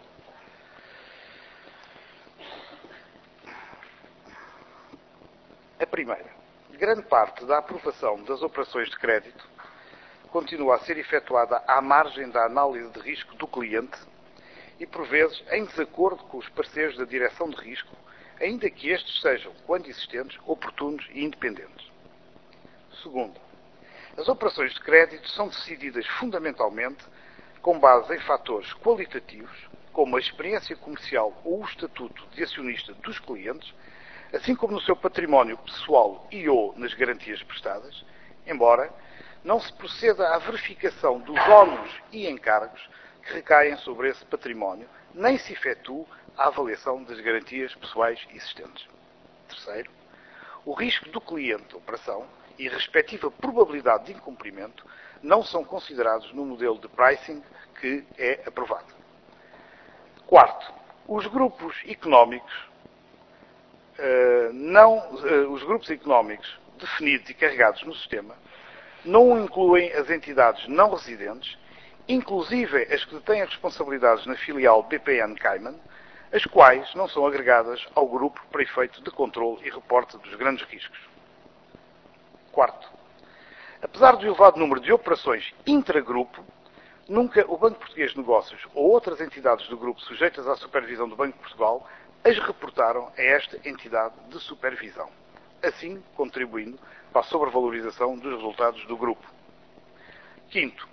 A primeira, grande parte da aprovação das operações de crédito continua a ser efetuada à margem da análise de risco do cliente e, por vezes, em desacordo com os parceiros da direção de risco, ainda que estes sejam, quando existentes, oportunos e independentes. Segundo, as operações de crédito são decididas fundamentalmente com base em fatores qualitativos, como a experiência comercial ou o estatuto de acionista dos clientes, assim como no seu património pessoal e ou nas garantias prestadas, embora não se proceda à verificação dos ónus e encargos que recaem sobre esse património, nem se efetue a avaliação das garantias pessoais existentes. Terceiro, o risco do cliente da operação e a respectiva probabilidade de incumprimento não são considerados no modelo de pricing que é aprovado. Quarto, os grupos económicos, uh, não, uh, os grupos económicos definidos e carregados no sistema não incluem as entidades não residentes, inclusive as que detêm responsabilidades na filial B P N Cayman, as quais não são agregadas ao grupo para efeito de controle e reporte dos grandes riscos. Quarto, apesar do elevado número de operações intragrupo, nunca o Banco Português de Negócios ou outras entidades do grupo sujeitas à supervisão do Banco de Portugal as reportaram a esta entidade de supervisão, assim contribuindo para a sobrevalorização dos resultados do grupo. Quinto,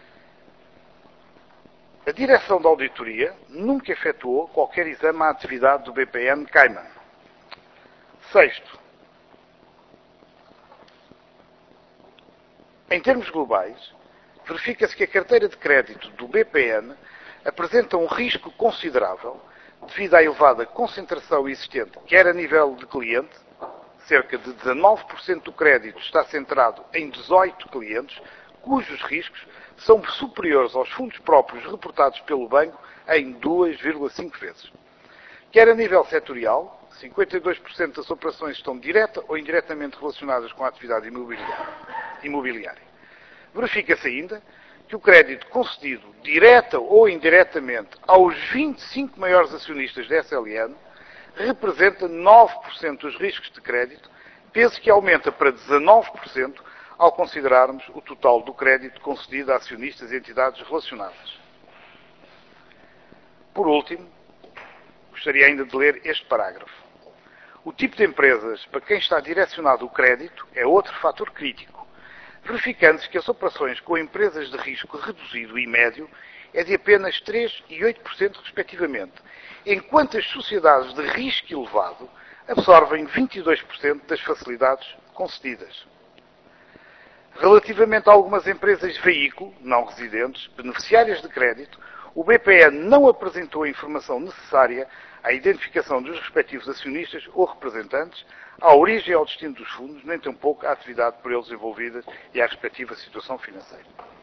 a direção da auditoria nunca efetuou qualquer exame à atividade do B P N Cayman. Sexto, em termos globais, verifica-se que a carteira de crédito do B P N apresenta um risco considerável devido à elevada concentração existente, quer a nível de cliente, cerca de dezanove por cento do crédito está centrado em dezoito clientes, cujos riscos são superiores aos fundos próprios reportados pelo banco em duas vírgula cinco vezes. Quer a nível setorial, cinquenta e dois por cento das operações estão direta ou indiretamente relacionadas com a atividade imobiliária. Verifica-se ainda que o crédito concedido direta ou indiretamente aos vinte e cinco maiores acionistas da S L N representa nove por cento dos riscos de crédito, peso que aumenta para dezanove por cento ao considerarmos o total do crédito concedido a acionistas e entidades relacionadas. Por último, gostaria ainda de ler este parágrafo. O tipo de empresas para quem está direcionado o crédito é outro fator crítico, verificando-se que as operações com empresas de risco reduzido e médio é de apenas três por cento e oito por cento respectivamente, enquanto as sociedades de risco elevado absorvem vinte e dois por cento das facilidades concedidas. Relativamente a algumas empresas de veículo, não residentes, beneficiárias de crédito, o B P N não apresentou a informação necessária à identificação dos respectivos acionistas ou representantes, à origem e ao destino dos fundos, nem tampouco à atividade por eles envolvida e à respectiva situação financeira.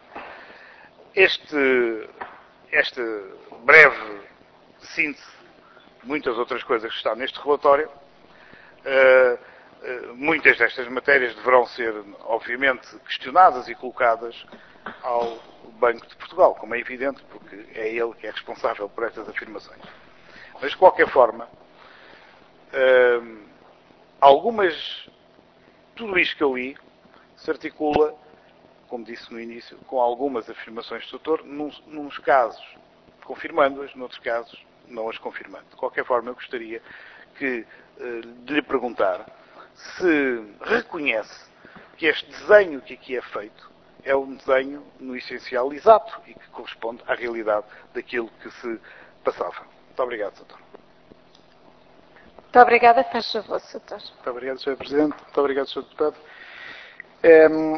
Este, esta breve síntese de muitas outras coisas que está neste relatório, uh, uh, muitas destas matérias deverão ser, obviamente, questionadas e colocadas ao Banco de Portugal, como é evidente, porque é ele que é responsável por estas afirmações. Mas, de qualquer forma, uh, algumas, tudo isto que eu li se articula, como disse no início, com algumas afirmações do doutor, nos, nos casos confirmando-as, noutros casos não as confirmando. De qualquer forma, eu gostaria que, uh, de lhe perguntar se reconhece que este desenho que aqui é feito é um desenho, no essencial, exato e que corresponde à realidade daquilo que se passava. Muito obrigado, doutor. Muito obrigada. Faz favor, doutor. Muito obrigado, senhor Presidente. Muito obrigado, senhor Deputado. Um,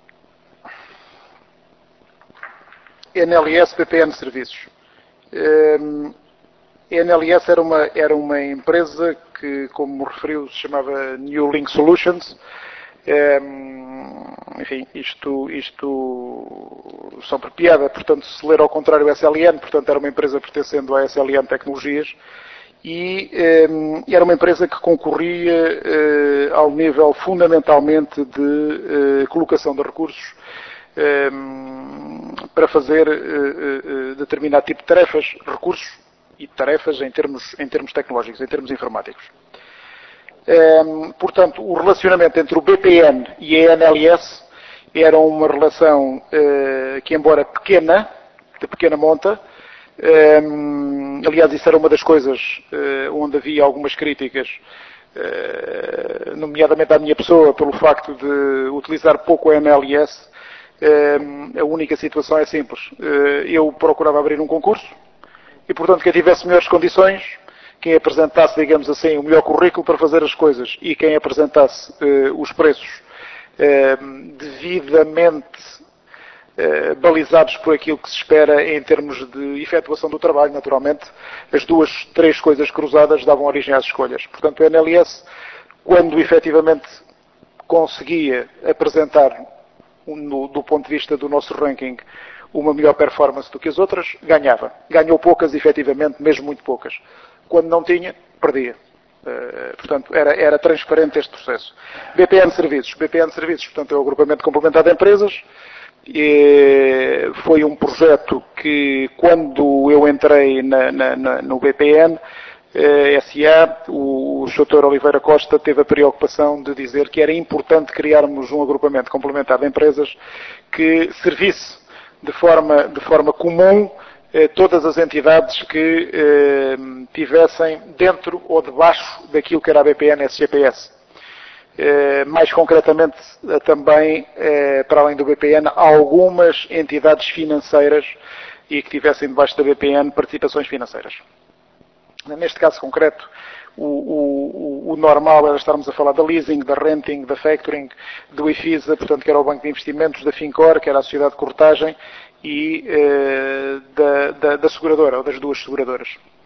N L S, B P N Serviços. Um, a N L S era uma, era uma empresa que, como referiu, se chamava New Link Solutions. Um, enfim, isto, isto só por piada, portanto, se ler ao contrário o S L N, portanto, era uma empresa pertencendo à S L N Tecnologias e um, era uma empresa que concorria uh, ao nível fundamentalmente de uh, colocação de recursos um, para fazer uh, uh, determinado tipo de tarefas, recursos e tarefas em termos, em termos tecnológicos, em termos informáticos. Um, portanto, o relacionamento entre o B P N e a N L S era uma relação uh, que, embora pequena, de pequena monta, um, aliás, isso era uma das coisas uh, onde havia algumas críticas, uh, nomeadamente à minha pessoa, pelo facto de utilizar pouco a N L S. Um, a única situação é simples. Uh, eu procurava abrir um concurso e, portanto, quem tivesse melhores condições, quem apresentasse, digamos assim, o melhor currículo para fazer as coisas e quem apresentasse uh, os preços uh, devidamente uh, balizados por aquilo que se espera em termos de efetuação do trabalho, naturalmente, as duas, três coisas cruzadas davam origem às escolhas. Portanto, o N L S, quando efetivamente conseguia apresentar, no, do ponto de vista do nosso ranking, uma melhor performance do que as outras, ganhava. Ganhou poucas, efetivamente, mesmo muito poucas. Quando não tinha, perdia. Uh, portanto, era, era transparente este processo. B P N Serviços. B P N Serviços, portanto, é o agrupamento complementar de empresas. E foi um projeto que, quando eu entrei na, na, na, no B P N eh, S A, o, o doutor Oliveira Costa teve a preocupação de dizer que era importante criarmos um agrupamento complementar de empresas que servisse de forma, de forma comum todas as entidades que eh, tivessem dentro ou debaixo daquilo que era a B P N S G P S. Eh, mais concretamente, também, eh, para além do B P N, algumas entidades financeiras e que tivessem debaixo da B P N participações financeiras. Neste caso concreto, o, o, o normal era estarmos a falar da leasing, da renting, da factoring, do IFISA, portanto, que era o Banco de Investimentos, da Fincor, que era a Sociedade de Corretagem, e eh, da, da, da seguradora, ou das duas seguradoras.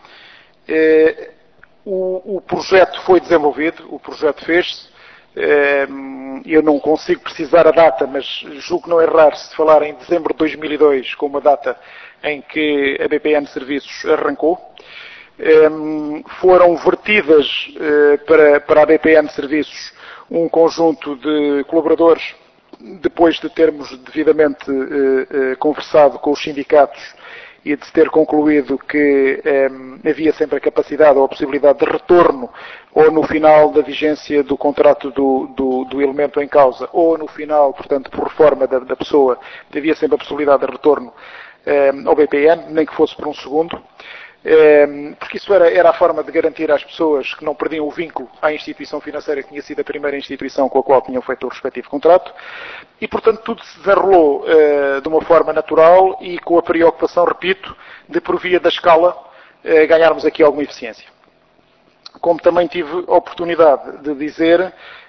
Eh, o, o projeto foi desenvolvido, o projeto fez-se. Eh, eu não consigo precisar a data, mas julgo que não errar se falar em dezembro de dois mil e dois, como a data em que a B P N Serviços arrancou. Eh, foram vertidas eh, para, para a B P N Serviços um conjunto de colaboradores, depois de termos devidamente eh, eh, conversado com os sindicatos e de se ter concluído que eh, havia sempre a capacidade ou a possibilidade de retorno, ou no final da vigência do contrato do, do, do elemento em causa, ou no final, portanto, por reforma da, da pessoa, havia sempre a possibilidade de retorno eh, ao B P N, nem que fosse por um segundo. Porque isso era, era a forma de garantir às pessoas que não perdiam o vínculo à instituição financeira que tinha sido a primeira instituição com a qual tinham feito o respectivo contrato. E, portanto, tudo se desenrolou uh, de uma forma natural e com a preocupação, repito, de, por via da escala, uh, ganharmos aqui alguma eficiência. Como também tive a oportunidade de dizer,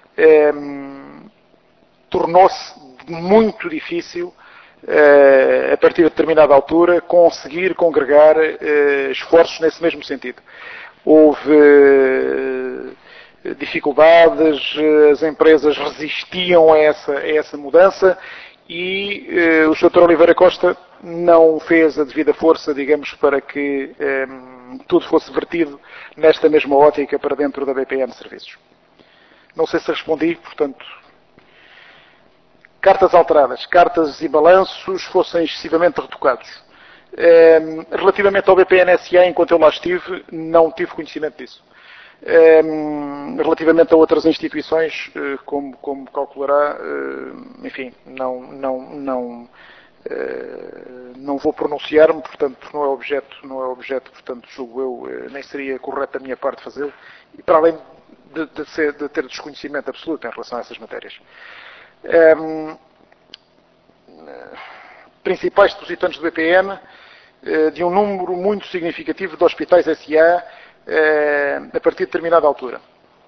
um, tornou-se muito difícil, Uh, a partir de determinada altura, conseguir congregar uh, esforços nesse mesmo sentido. houve dificuldades, as empresas resistiam a essa, a essa mudança e o senhor doutor Oliveira Costa não fez a devida força, digamos, para que eh, tudo fosse vertido nesta mesma ótica para dentro da B P N Serviços. Não sei se respondi, portanto, cartas alteradas, cartas e balanços fossem excessivamente retocados. Eh, relativamente ao B P N S A, enquanto eu lá estive, não tive conhecimento disso. Eh, relativamente a outras instituições, eh, como, como calculará, eh, enfim, não, não, não, eh, não vou pronunciar-me, portanto, não é objeto, não é objeto, portanto, julgo eu, eh, nem seria correto da minha parte fazê-lo, e para além de, de, ser, de ter desconhecimento absoluto em relação a essas matérias. Eh, principais depositantes do B P N, eh, de um número muito significativo de hospitais S A, a partir de determinada altura.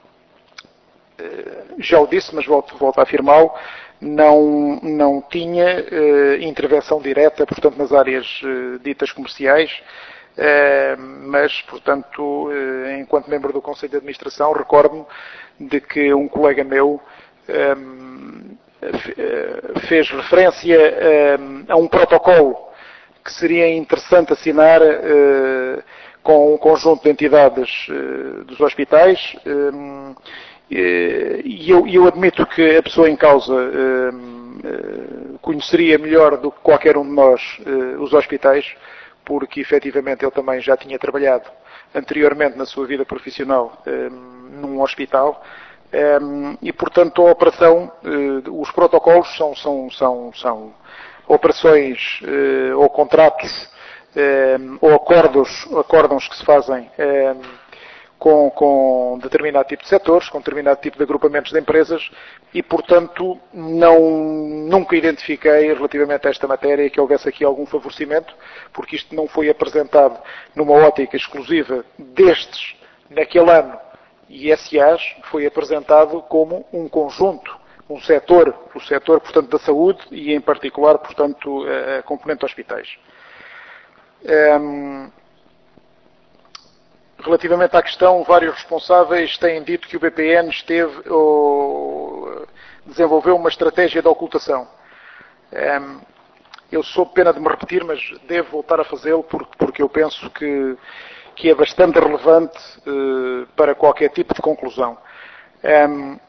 Já o disse, mas volto, volto a afirmá-lo, não, não tinha uh, intervenção direta, portanto, nas áreas uh, ditas comerciais, uh, mas, portanto, uh, enquanto membro do Conselho de Administração, recordo-me de que um colega meu um, fez referência um, a um protocolo que seria interessante assinar uh, com um conjunto de entidades uh, dos hospitais, um, e eu, eu admito que a pessoa em causa um, uh, conheceria melhor do que qualquer um de nós uh, os hospitais, porque efetivamente ele também já tinha trabalhado anteriormente na sua vida profissional um, num hospital, um, e portanto a operação, uh, os protocolos são, são, são, são operações uh, ou contratos Um, ou acordos, acórdãos que se fazem um, com, com determinado tipo de setores, com determinado tipo de agrupamentos de empresas e, portanto, não, nunca identifiquei relativamente a esta matéria que houvesse aqui algum favorecimento, porque isto não foi apresentado numa ótica exclusiva destes, naquele ano, e S As, foi apresentado como um conjunto, um setor, o setor, portanto, da saúde e, em particular, portanto, a componente de hospitais. Um, relativamente à questão, vários responsáveis têm dito que o B P N esteve ou desenvolveu uma estratégia de ocultação. Um, eu sob pena de me repetir, mas devo voltar a fazê-lo porque, porque eu penso que, que é bastante relevante uh, para qualquer tipo de conclusão. Um,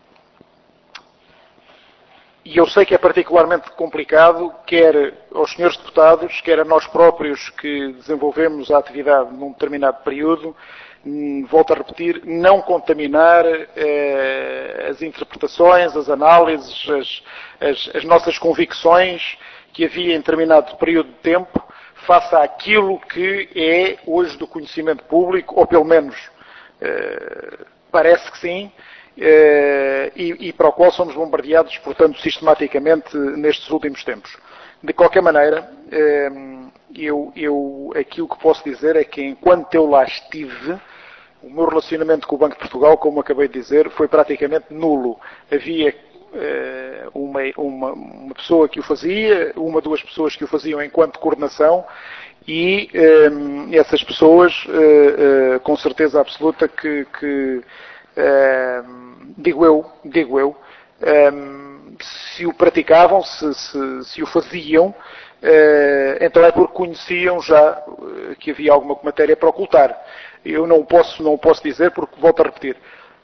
E eu sei que é particularmente complicado, quer aos senhores deputados, quer a nós próprios que desenvolvemos a atividade num determinado período, volto a repetir, não contaminar eh, as interpretações, as análises, as, as, as nossas convicções que havia em determinado período de tempo, face àquilo que é hoje do conhecimento público, ou pelo menos eh, parece que sim, Uh, e, e para o qual somos bombardeados, portanto, sistematicamente nestes últimos tempos. De qualquer maneira, uh, eu, eu, aquilo que posso dizer é que enquanto eu lá estive, o meu relacionamento com o Banco de Portugal, como acabei de dizer, foi praticamente nulo. Havia uh, uma, uma, uma pessoa que o fazia, uma, duas pessoas que o faziam enquanto coordenação, e um, essas pessoas, uh, uh, com certeza absoluta que, que Uh, digo eu, digo eu, um, se o praticavam, se, se, se o faziam, uh, então é porque conheciam já uh, que havia alguma matéria para ocultar. Eu não posso, não posso dizer, porque volto a repetir,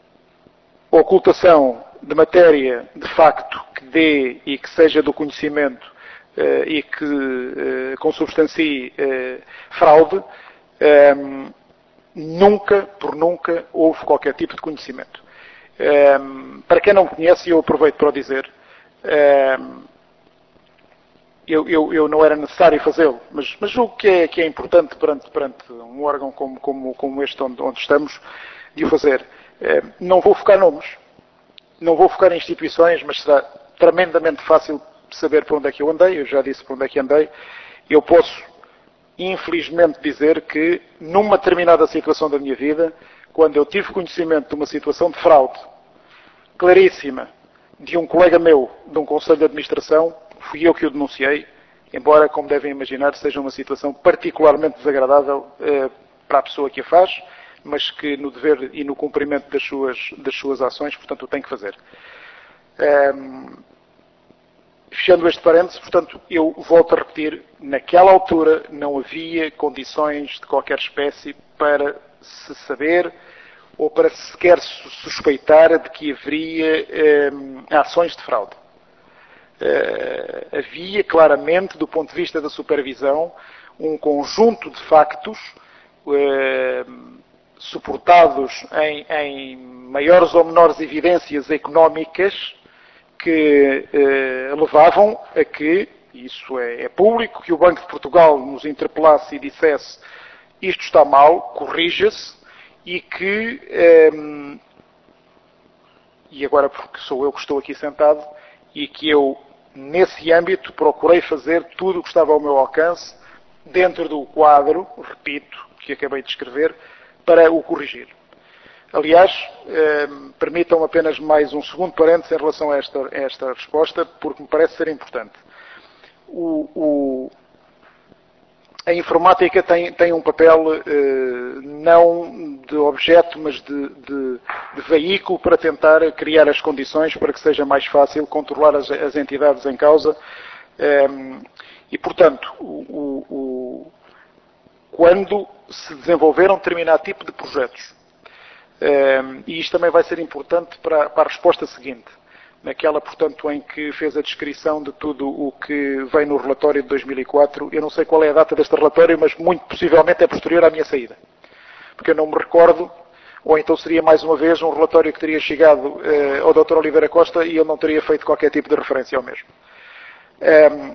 a ocultação de matéria de facto que dê e que seja do conhecimento uh, e que uh, consubstancie uh, fraude, um, nunca, por nunca, houve qualquer tipo de conhecimento. Um, para quem não me conhece, eu aproveito para o dizer, um, eu, eu, eu não era necessário fazê-lo, mas, mas julgo que é, que é importante perante, perante um órgão como, como, como este onde, onde estamos, de o fazer. Um, não vou focar nomes, não vou focar em instituições, mas será tremendamente fácil saber por onde é que eu andei, eu já disse por onde é que andei. Eu posso infelizmente dizer que, numa determinada situação da minha vida, quando eu tive conhecimento de uma situação de fraude claríssima de um colega meu de um Conselho de Administração, fui eu que o denunciei, embora, como devem imaginar, seja uma situação particularmente desagradável eh, para a pessoa que a faz, mas que no dever e no cumprimento das suas, das suas ações, portanto, o tem que fazer. Um, fechando este parênteses, portanto, eu volto a repetir, naquela altura não havia condições de qualquer espécie para se saber ou para sequer suspeitar de que haveria um, ações de fraude. Uh, havia claramente, do ponto de vista da supervisão, um conjunto de factos uh, suportados em, em maiores ou menores evidências económicas que uh, levavam a que, isso é, é público, que o Banco de Portugal nos interpelasse e dissesse isto está mal, corrija-se, e que, um, e agora porque sou eu que estou aqui sentado, e que eu, nesse âmbito, procurei fazer tudo o que estava ao meu alcance, dentro do quadro, repito, que acabei de escrever, para o corrigir. Aliás, eh, permitam apenas mais um segundo parênteses em relação a esta, a esta resposta, porque me parece ser importante. O, o, a informática tem, tem um papel eh, não de objeto, mas de, de, de veículo para tentar criar as condições para que seja mais fácil controlar as, as entidades em causa. Eh, e, portanto, o, o, quando se desenvolveram determinado tipo de projetos, Um, e isto também vai ser importante para, para a resposta seguinte, naquela, portanto, em que fez a descrição de tudo o que vem no relatório de dois mil e quatro. Eu não sei qual é a data deste relatório, mas muito possivelmente é posterior à minha saída. Porque eu não me recordo, ou então seria mais uma vez um relatório que teria chegado uh, ao doutor Oliveira Costa e ele não teria feito qualquer tipo de referência ao mesmo. Um,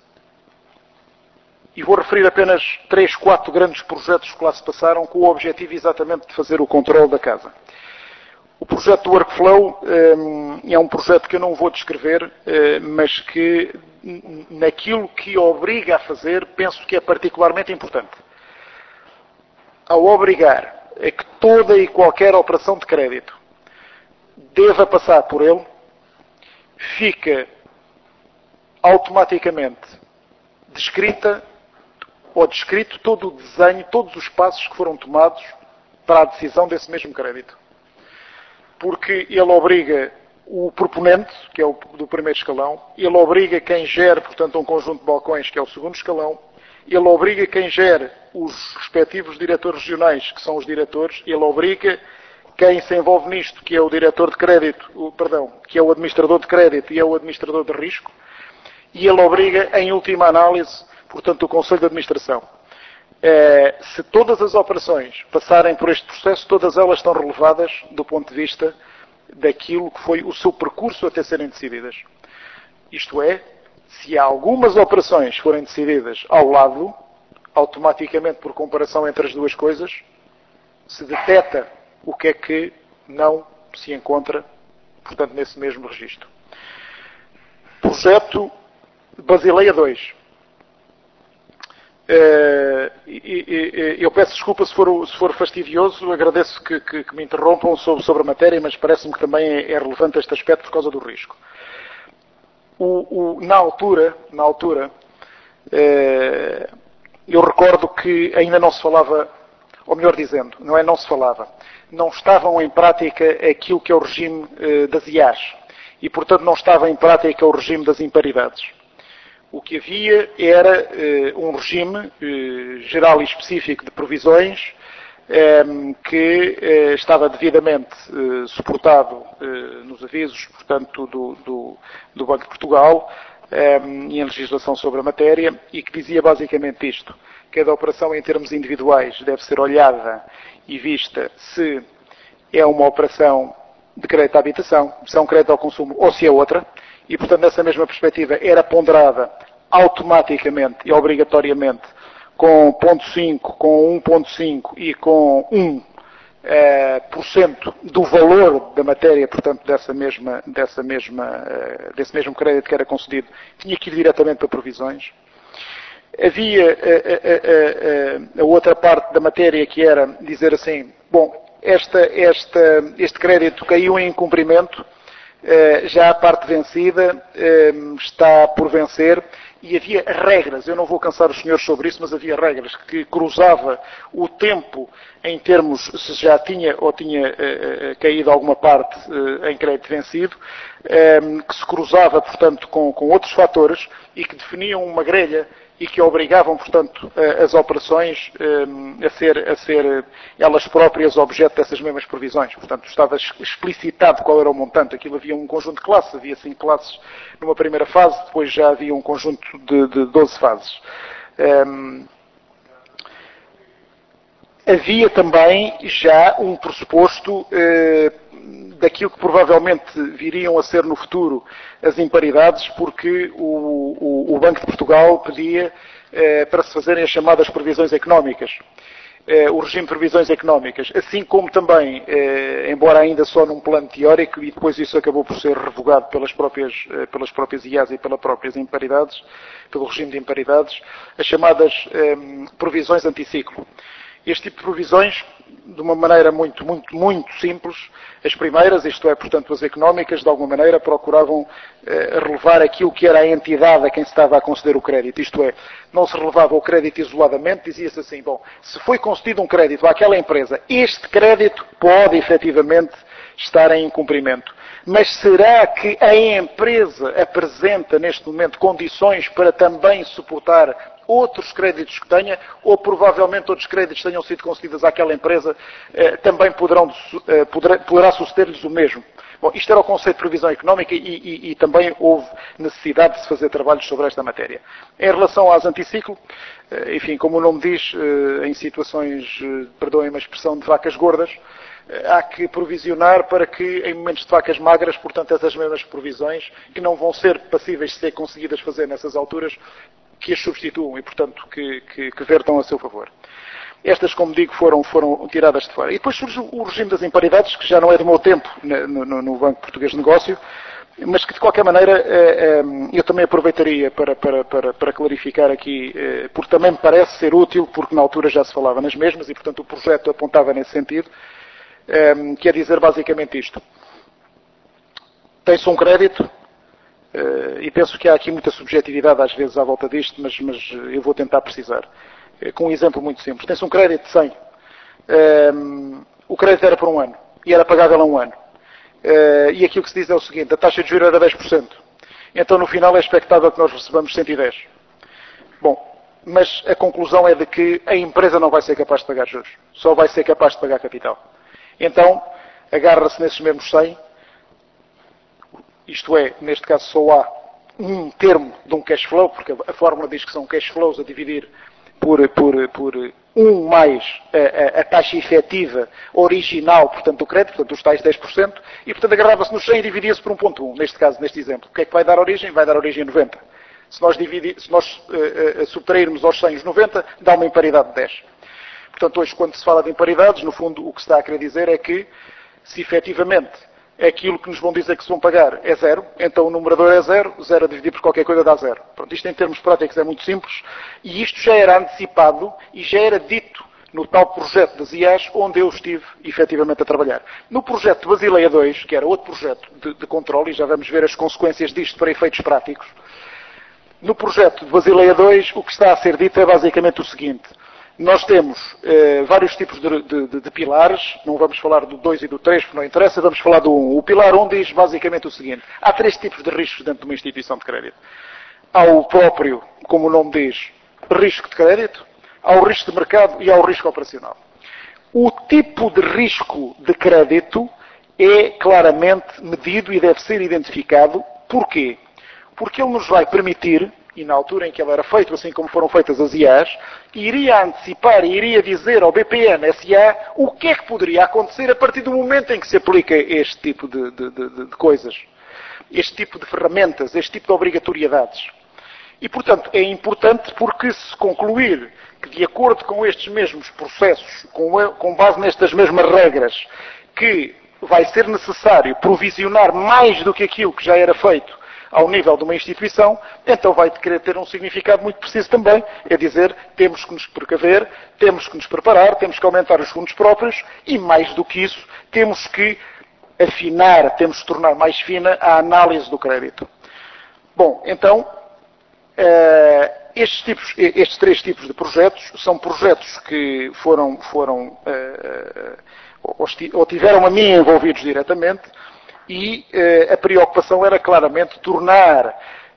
E vou referir apenas três, quatro grandes projetos que lá se passaram com o objetivo exatamente de fazer o controle da casa. O projeto do Workflow um, é um projeto que eu não vou descrever, uh, mas que naquilo que obriga a fazer, penso que é particularmente importante. Ao obrigar a que toda e qualquer operação de crédito deva passar por ele, fica automaticamente descrita ou descrito todo o desenho, todos os passos que foram tomados para a decisão desse mesmo crédito. Porque ele obriga o proponente, que é o do primeiro escalão, ele obriga quem gere, portanto, um conjunto de balcões, que é o segundo escalão, ele obriga quem gere os respectivos diretores regionais, que são os diretores, ele obriga quem se envolve nisto, que é o diretor de crédito, o, perdão, que é o administrador de crédito e é o administrador de risco, e ele obriga, em última análise, portanto, o Conselho de Administração. Eh, se todas as operações passarem por este processo, todas elas estão relevadas do ponto de vista daquilo que foi o seu percurso até serem decididas. Isto é, se algumas operações forem decididas ao lado, automaticamente, por comparação entre as duas coisas, se detecta o que é que não se encontra, portanto, nesse mesmo registro. Projeto Basileia dois. Uh, e, e, eu peço desculpa se for, se for fastidioso, agradeço que, que, que me interrompam sobre, sobre a matéria, mas parece-me que também é, é relevante este aspecto por causa do risco. O, o, na altura, na altura uh, eu recordo que ainda não se falava, ou melhor dizendo, não é não se falava, não estavam em prática aquilo que é o regime uh, das I As e, portanto, não estava em prática o regime das imparidades. O que havia era uh, um regime uh, geral e específico de provisões um, que uh, estava devidamente uh, suportado uh, nos avisos, portanto, do, do, do Banco de Portugal um, e em legislação sobre a matéria, e que dizia basicamente isto: cada operação em termos individuais deve ser olhada e vista se é uma operação de crédito à habitação, se é um crédito ao consumo ou se é outra. E, portanto, nessa mesma perspectiva, era ponderada automaticamente e obrigatoriamente com ponto cinco, com um ponto cinco e com um eh, por cento do valor da matéria, portanto, dessa mesma, dessa mesma, eh, desse mesmo crédito que era concedido, tinha que ir diretamente para provisões. Havia eh, eh, eh, a outra parte da matéria que era dizer assim, bom, esta, esta, este crédito caiu em incumprimento, já a parte vencida está por vencer e havia regras, eu não vou cansar os senhores sobre isso, mas havia regras que cruzava o tempo em termos se já tinha ou tinha uh, caído alguma parte uh, em crédito vencido, um, que se cruzava, portanto, com, com outros fatores e que definiam uma grelha e que obrigavam, portanto, as operações a ser, a ser elas próprias objeto dessas mesmas provisões. Portanto, estava explicitado qual era o montante. Aquilo havia um conjunto de classes, havia cinco classes numa primeira fase, depois já havia um conjunto de, de doze fases. Um, havia também já um pressuposto eh, daquilo que provavelmente viriam a ser no futuro as imparidades, porque o, o, o Banco de Portugal pedia eh, para se fazerem as chamadas previsões económicas, eh, o regime de previsões económicas, assim como também, eh, embora ainda só num plano teórico, e depois isso acabou por ser revogado pelas próprias, eh, pelas próprias I A S e pelas próprias imparidades, pelo regime de imparidades, as chamadas eh, provisões anticiclo. Este tipo de provisões, de uma maneira muito, muito, muito simples, as primeiras, isto é, portanto, as económicas, de alguma maneira, procuravam eh, relevar aquilo que era a entidade a quem se estava a conceder o crédito. Isto é, não se relevava o crédito isoladamente, dizia-se assim, bom, se foi concedido um crédito àquela empresa, este crédito pode, efetivamente, estar em incumprimento. Mas será que a empresa apresenta, neste momento, condições para também suportar outros créditos que tenha, ou provavelmente outros créditos tenham sido concedidos àquela empresa, eh, também poderão, eh, poderá, poderá suceder-lhes o mesmo. Bom, isto era o conceito de previsão económica e, e, e também houve necessidade de se fazer trabalhos sobre esta matéria. Em relação às anticiclo, eh, enfim, como o nome diz, eh, em situações, eh, perdoem-me a expressão, de vacas gordas, eh, há que provisionar para que, em momentos de vacas magras, portanto, essas mesmas provisões, que não vão ser passíveis de ser conseguidas fazer nessas alturas, que as substituam e, portanto, que, que, que vertam a seu favor. Estas, como digo, foram, foram tiradas de fora. E depois surge o regime das imparidades, que já não é do meu tempo no, no, no Banco Português de Negócio, mas que, de qualquer maneira, eu também aproveitaria para, para, para, para clarificar aqui, porque também me parece ser útil, porque na altura já se falava nas mesmas e, portanto, o projeto apontava nesse sentido, que é dizer basicamente isto. Tem-se um crédito, Uh, e penso que há aqui muita subjetividade às vezes à volta disto, mas, mas eu vou tentar precisar. Uh, com um exemplo muito simples. Tem-se um crédito de cem. Uh, o crédito era por um ano. E era pagável a um ano. Uh, e aquilo que se diz é o seguinte. A taxa de juros era dez por cento. Então no final é expectável que nós recebamos cento e dez. Bom, mas a conclusão é de que a empresa não vai ser capaz de pagar juros. Só vai ser capaz de pagar capital. Então, agarra-se nesses mesmos cem. Isto é, neste caso só há um termo de um cash flow, porque a fórmula diz que são cash flows a dividir por, por, por um mais a, a, a taxa efetiva original, portanto, do crédito, portanto, os tais dez por cento, e, portanto, agarrava-se no cem e dividia-se por um ponto um, neste caso, neste exemplo. O que é que vai dar origem? Vai dar origem a noventa. Se nós, dividir, se nós uh, uh, subtrairmos aos cem os noventa, dá uma imparidade de dez. Portanto, hoje, quando se fala de imparidades, no fundo, o que se está a querer dizer é que, se efetivamente aquilo que nos vão dizer que se vão pagar é zero, então o numerador é zero, zero a dividir por qualquer coisa dá zero. Pronto, isto em termos práticos é muito simples, e isto já era antecipado e já era dito no tal projeto das I A S, onde eu estive efetivamente a trabalhar. No projeto de Basileia dois, que era outro projeto de, de controle, e já vamos ver as consequências disto para efeitos práticos, no projeto de Basileia dois, o que está a ser dito é basicamente o seguinte. Nós temos eh, vários tipos de, de, de pilares, não vamos falar do dois e do três, porque não interessa, vamos falar do um. O pilar um diz basicamente o seguinte. Há três tipos de riscos dentro de uma instituição de crédito. Há o próprio, como o nome diz, risco de crédito, há o risco de mercado e há o risco operacional. O tipo de risco de crédito é claramente medido e deve ser identificado. Porquê? Porque ele nos vai permitir, e na altura em que ele era feito, assim como foram feitas as I A S, iria antecipar e iria dizer ao B P N S A o que é que poderia acontecer a partir do momento em que se aplica este tipo de, de, de, de coisas, este tipo de ferramentas, este tipo de obrigatoriedades. E, portanto, é importante porque se concluir que, de acordo com estes mesmos processos, com, com base nestas mesmas regras, que vai ser necessário provisionar mais do que aquilo que já era feito ao nível de uma instituição, então vai querer ter um significado muito preciso também. É dizer, temos que nos precaver, temos que nos preparar, temos que aumentar os fundos próprios e, mais do que isso, temos que afinar, temos que tornar mais fina a análise do crédito. Bom, então, Estes, tipos, estes três tipos de projetos são projetos que foram, foram ou tiveram a mim envolvidos diretamente e a preocupação era claramente tornar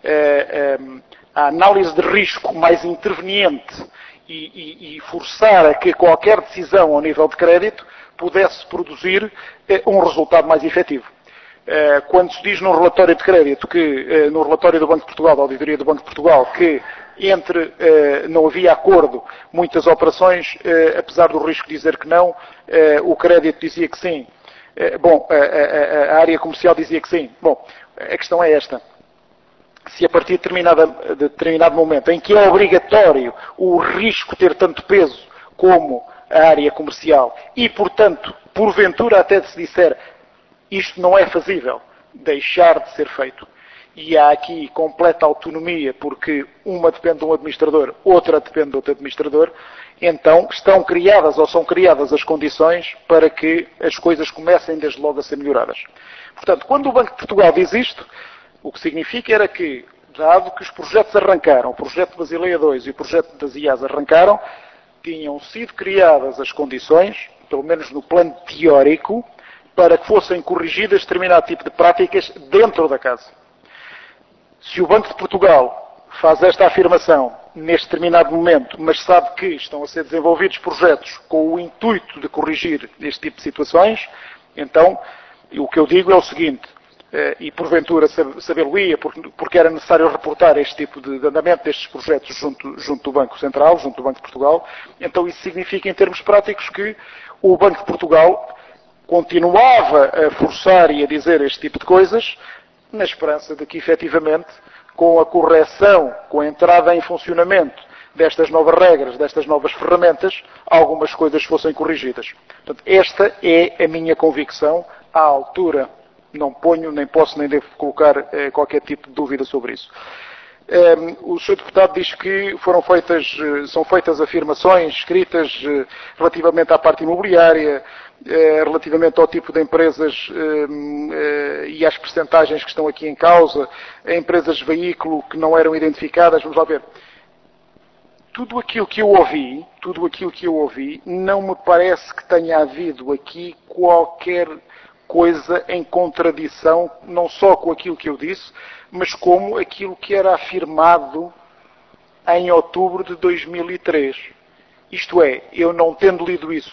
a análise de risco mais interveniente e, e, e forçar a que qualquer decisão ao nível de crédito pudesse produzir um resultado mais efetivo. Quando se diz no relatório de crédito que, no relatório do Banco de Portugal, da auditoria do Banco de Portugal, que entre, não havia acordo, muitas operações, apesar do risco dizer que não, o crédito dizia que sim. Bom, a, a, a área comercial dizia que sim. Bom, a questão é esta. Se a partir de, determinada, de determinado momento em que é obrigatório o risco ter tanto peso como a área comercial e, portanto, porventura até se disser isto não é fazível, deixar de ser feito. E há aqui completa autonomia, porque uma depende de um administrador, outra depende de outro administrador, então estão criadas ou são criadas as condições para que as coisas comecem desde logo a ser melhoradas. Portanto, quando o Banco de Portugal diz isto, o que significa era que, dado que os projetos arrancaram, o projeto de Basileia dois e o projeto das I A S arrancaram, tinham sido criadas as condições, pelo menos no plano teórico, para que fossem corrigidas determinado tipo de práticas dentro da casa. Se o Banco de Portugal faz esta afirmação neste determinado momento, mas sabe que estão a ser desenvolvidos projetos com o intuito de corrigir este tipo de situações, então o que eu digo é o seguinte, e porventura saber-lo-ia, porque era necessário reportar este tipo de andamento destes projetos junto, junto do Banco Central, junto do Banco de Portugal, então isso significa em termos práticos que o Banco de Portugal continuava a forçar e a dizer este tipo de coisas, na esperança de que, efetivamente, com a correção, com a entrada em funcionamento destas novas regras, destas novas ferramentas, algumas coisas fossem corrigidas. Portanto, esta é a minha convicção à altura. Não ponho, nem posso, nem devo colocar eh, qualquer tipo de dúvida sobre isso. Um, o senhor Deputado diz que foram feitas, são feitas afirmações escritas uh, relativamente à parte imobiliária, uh, relativamente ao tipo de empresas uh, uh, e às percentagens que estão aqui em causa, a empresas de veículo que não eram identificadas. Vamos lá ver. Tudo aquilo que eu ouvi, tudo aquilo que eu ouvi, não me parece que tenha havido aqui qualquer coisa em contradição, não só com aquilo que eu disse, mas como aquilo que era afirmado em outubro de dois mil e três. Isto é, eu não tendo lido isso,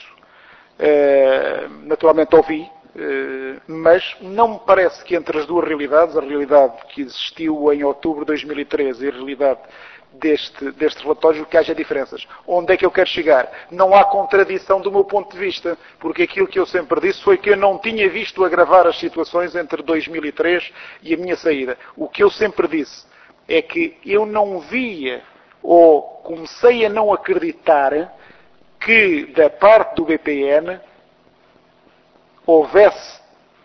naturalmente ouvi, mas não me parece que entre as duas realidades, a realidade que existiu em outubro de dois mil e três e a realidade deste, deste relatório, que haja diferenças. Onde é que eu quero chegar? Não há contradição do meu ponto de vista, porque aquilo que eu sempre disse foi que eu não tinha visto agravar as situações entre dois mil e três e a minha saída. O que eu sempre disse é que eu não via, ou comecei a não acreditar, que da parte do B P N houvesse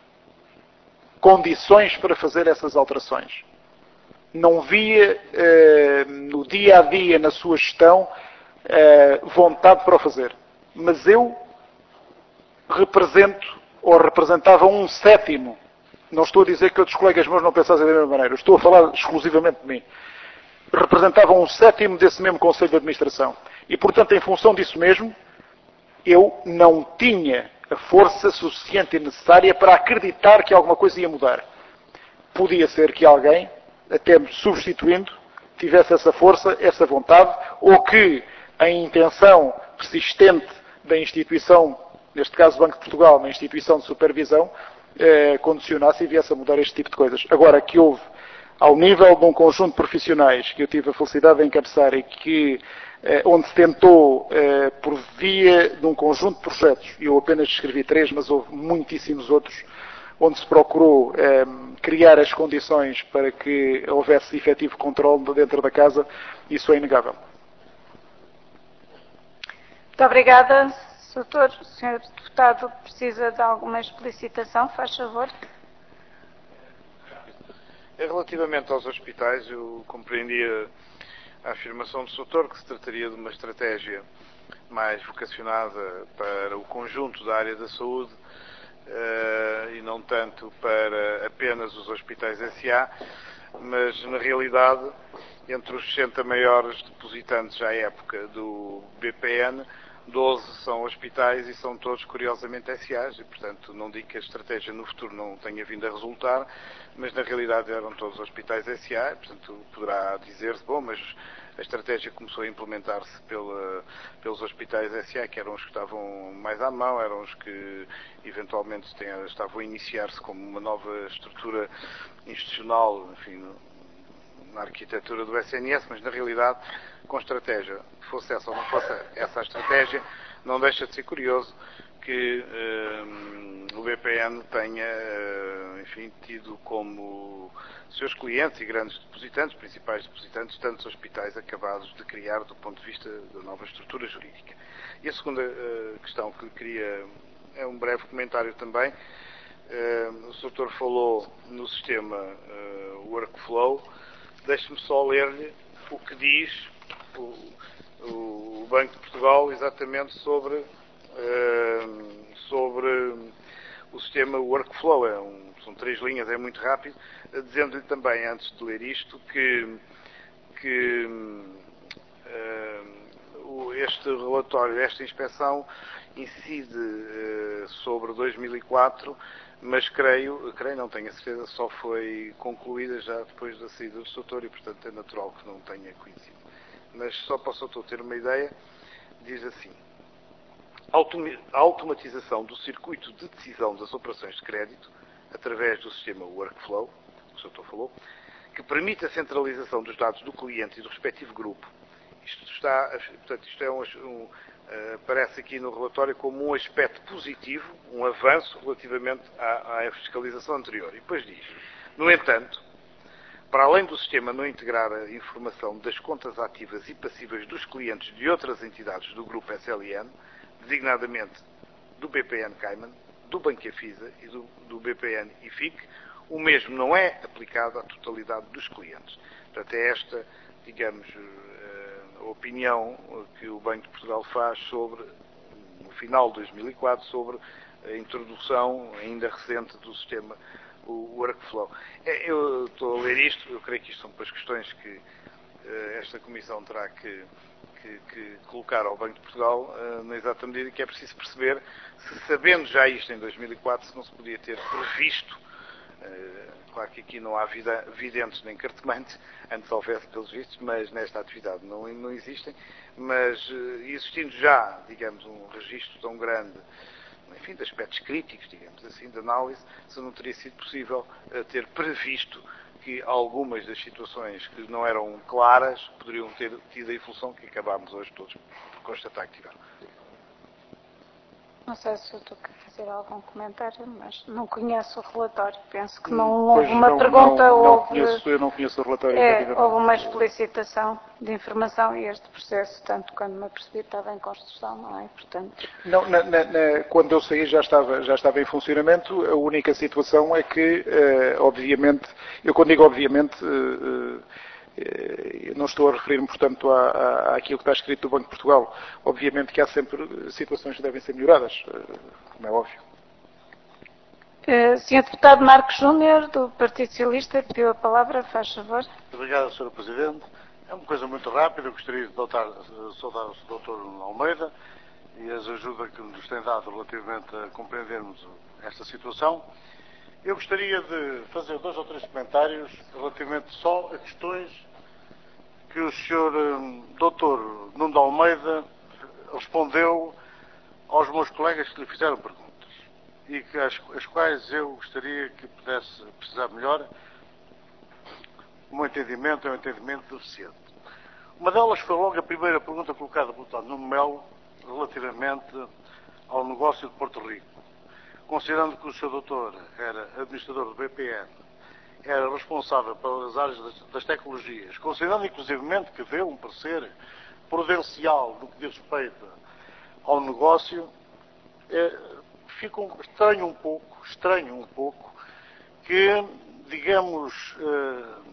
condições para fazer essas alterações. Não via, eh, no dia a dia, na sua gestão, eh, vontade para o fazer. Mas eu represento, ou representava um sétimo, não estou a dizer que outros colegas meus não pensassem da mesma maneira, estou a falar exclusivamente de mim, representava um sétimo desse mesmo Conselho de Administração. E, portanto, em função disso mesmo, eu não tinha a força suficiente e necessária para acreditar que alguma coisa ia mudar. Podia ser que alguém, até me substituindo, tivesse essa força, essa vontade, ou que a intenção persistente da instituição, neste caso Banco de Portugal, na instituição de supervisão, eh, condicionasse e viesse a mudar este tipo de coisas. Agora, que houve, ao nível de um conjunto de profissionais que eu tive a felicidade de encabeçar e que, eh, onde se tentou, eh, por via de um conjunto de projetos, e eu apenas descrevi três, mas houve muitíssimos outros, onde se procurou eh, criar as condições para que houvesse efetivo controle dentro da casa, isso é inegável. Muito obrigada, doutor. O senhor Deputado precisa de alguma explicitação, faz favor. Relativamente aos hospitais, eu compreendia a afirmação do doutor que se trataria de uma estratégia mais vocacionada para o conjunto da área da saúde uh, e não tanto para apenas os hospitais S A, mas na realidade entre os sessenta maiores depositantes à época do B P N, doze são hospitais e são todos, curiosamente, S As, e, portanto, não digo que a estratégia no futuro não tenha vindo a resultar, mas, na realidade, eram todos hospitais S A, e, portanto, poderá dizer-se, bom, mas a estratégia começou a implementar-se pela, pelos hospitais S A, que eram os que estavam mais à mão, eram os que, eventualmente, têm, estavam a iniciar-se como uma nova estrutura institucional, enfim, na arquitetura do S N S, mas, na realidade, com estratégia, fosse essa ou não fosse essa a estratégia, não deixa de ser curioso que uh, o B P N tenha, uh, enfim, tido como seus clientes e grandes depositantes, principais depositantes, tantos hospitais acabados de criar do ponto de vista da nova estrutura jurídica. E a segunda uh, questão que queria, é um breve comentário também. Uh, o senhor doutor falou no sistema uh, Workflow. Deixe-me só ler-lhe o que diz o, o Banco de Portugal exatamente sobre, uh, sobre o sistema Workflow. É um, são três linhas, é muito rápido, dizendo-lhe também, antes de ler isto, que, que uh, este relatório, esta inspeção, incide uh, sobre dois mil e quatro, mas creio, creio, não tenho a certeza, só foi concluída já depois da saída do doutor e, portanto, é natural que não tenha conhecido. Mas só para o doutor ter uma ideia, diz assim: a automatização do circuito de decisão das operações de crédito através do sistema Workflow, que o doutor falou, que permite a centralização dos dados do cliente e do respectivo grupo. Isto está, portanto, isto é um, um aparece aqui no relatório como um aspecto positivo, um avanço relativamente à, à fiscalização anterior. E depois diz: no entanto, para além do sistema não integrar a informação das contas ativas e passivas dos clientes de outras entidades do grupo S L N, designadamente do B P N Cayman, do Banco Afisa e do, do B P N I F I C, o mesmo não é aplicado à totalidade dos clientes. Portanto, é esta, digamos, a opinião que o Banco de Portugal faz sobre, no final de dois mil e quatro, sobre a introdução ainda recente do sistema o Workflow. Eu estou a ler isto, eu creio que isto são depois questões que uh, esta Comissão terá que, que, que colocar ao Banco de Portugal, uh, na exata medida que é preciso perceber se, sabendo já isto em dois mil e quatro, se não se podia ter previsto. Uh, claro que aqui não há vida, videntes nem cartomantes, antes houvesse pelos vistos, mas nesta atividade não, não existem, mas uh, existindo já, digamos, um registro tão grande, enfim, de aspectos críticos, digamos assim, de análise, se não teria sido possível uh, ter previsto que algumas das situações que não eram claras poderiam ter tido a evolução que acabámos hoje todos por constatar que tiveram. Não sei se eu estou a fazer algum comentário, mas não conheço o relatório. Penso que não houve uma não, pergunta, não, não houve... Conheço, eu não conheço o relatório. É, houve uma explicitação de informação e este processo, tanto quando me apercebi, estava em construção, não é? Portanto... Não, na, na, na, quando eu saí já estava, já estava em funcionamento. A única situação é que, uh, obviamente, eu quando digo obviamente, uh, uh, não estou a referir-me, portanto, à, à, àquilo que está escrito do Banco de Portugal. Obviamente que há sempre situações que devem ser melhoradas, uh, como é óbvio. Uh, senhor Deputado Marcos Júnior, do Partido Socialista, pediu a palavra, faz favor. Obrigado, senhor Presidente. É uma coisa muito rápida. Eu gostaria de doutar, saudar o doutor Almeida e as ajudas que nos tem dado relativamente a compreendermos esta situação. Eu gostaria de fazer dois ou três comentários relativamente só a questões que o senhor doutor Nuno Almeida respondeu aos meus colegas que lhe fizeram perguntas e que as, as quais eu gostaria que pudesse precisar melhor. O meu entendimento é um entendimento deficiente. Uma delas foi logo a primeira pergunta colocada pelo deputado Nuno Melo relativamente ao negócio de Porto Rico. Considerando que o senhor doutor era administrador do B P N, era responsável pelas áreas das, das tecnologias, considerando inclusivamente que deu um parecer prudencial no que diz respeito ao negócio, é, fica um, estranho um pouco, estranho um pouco, que, digamos, eh,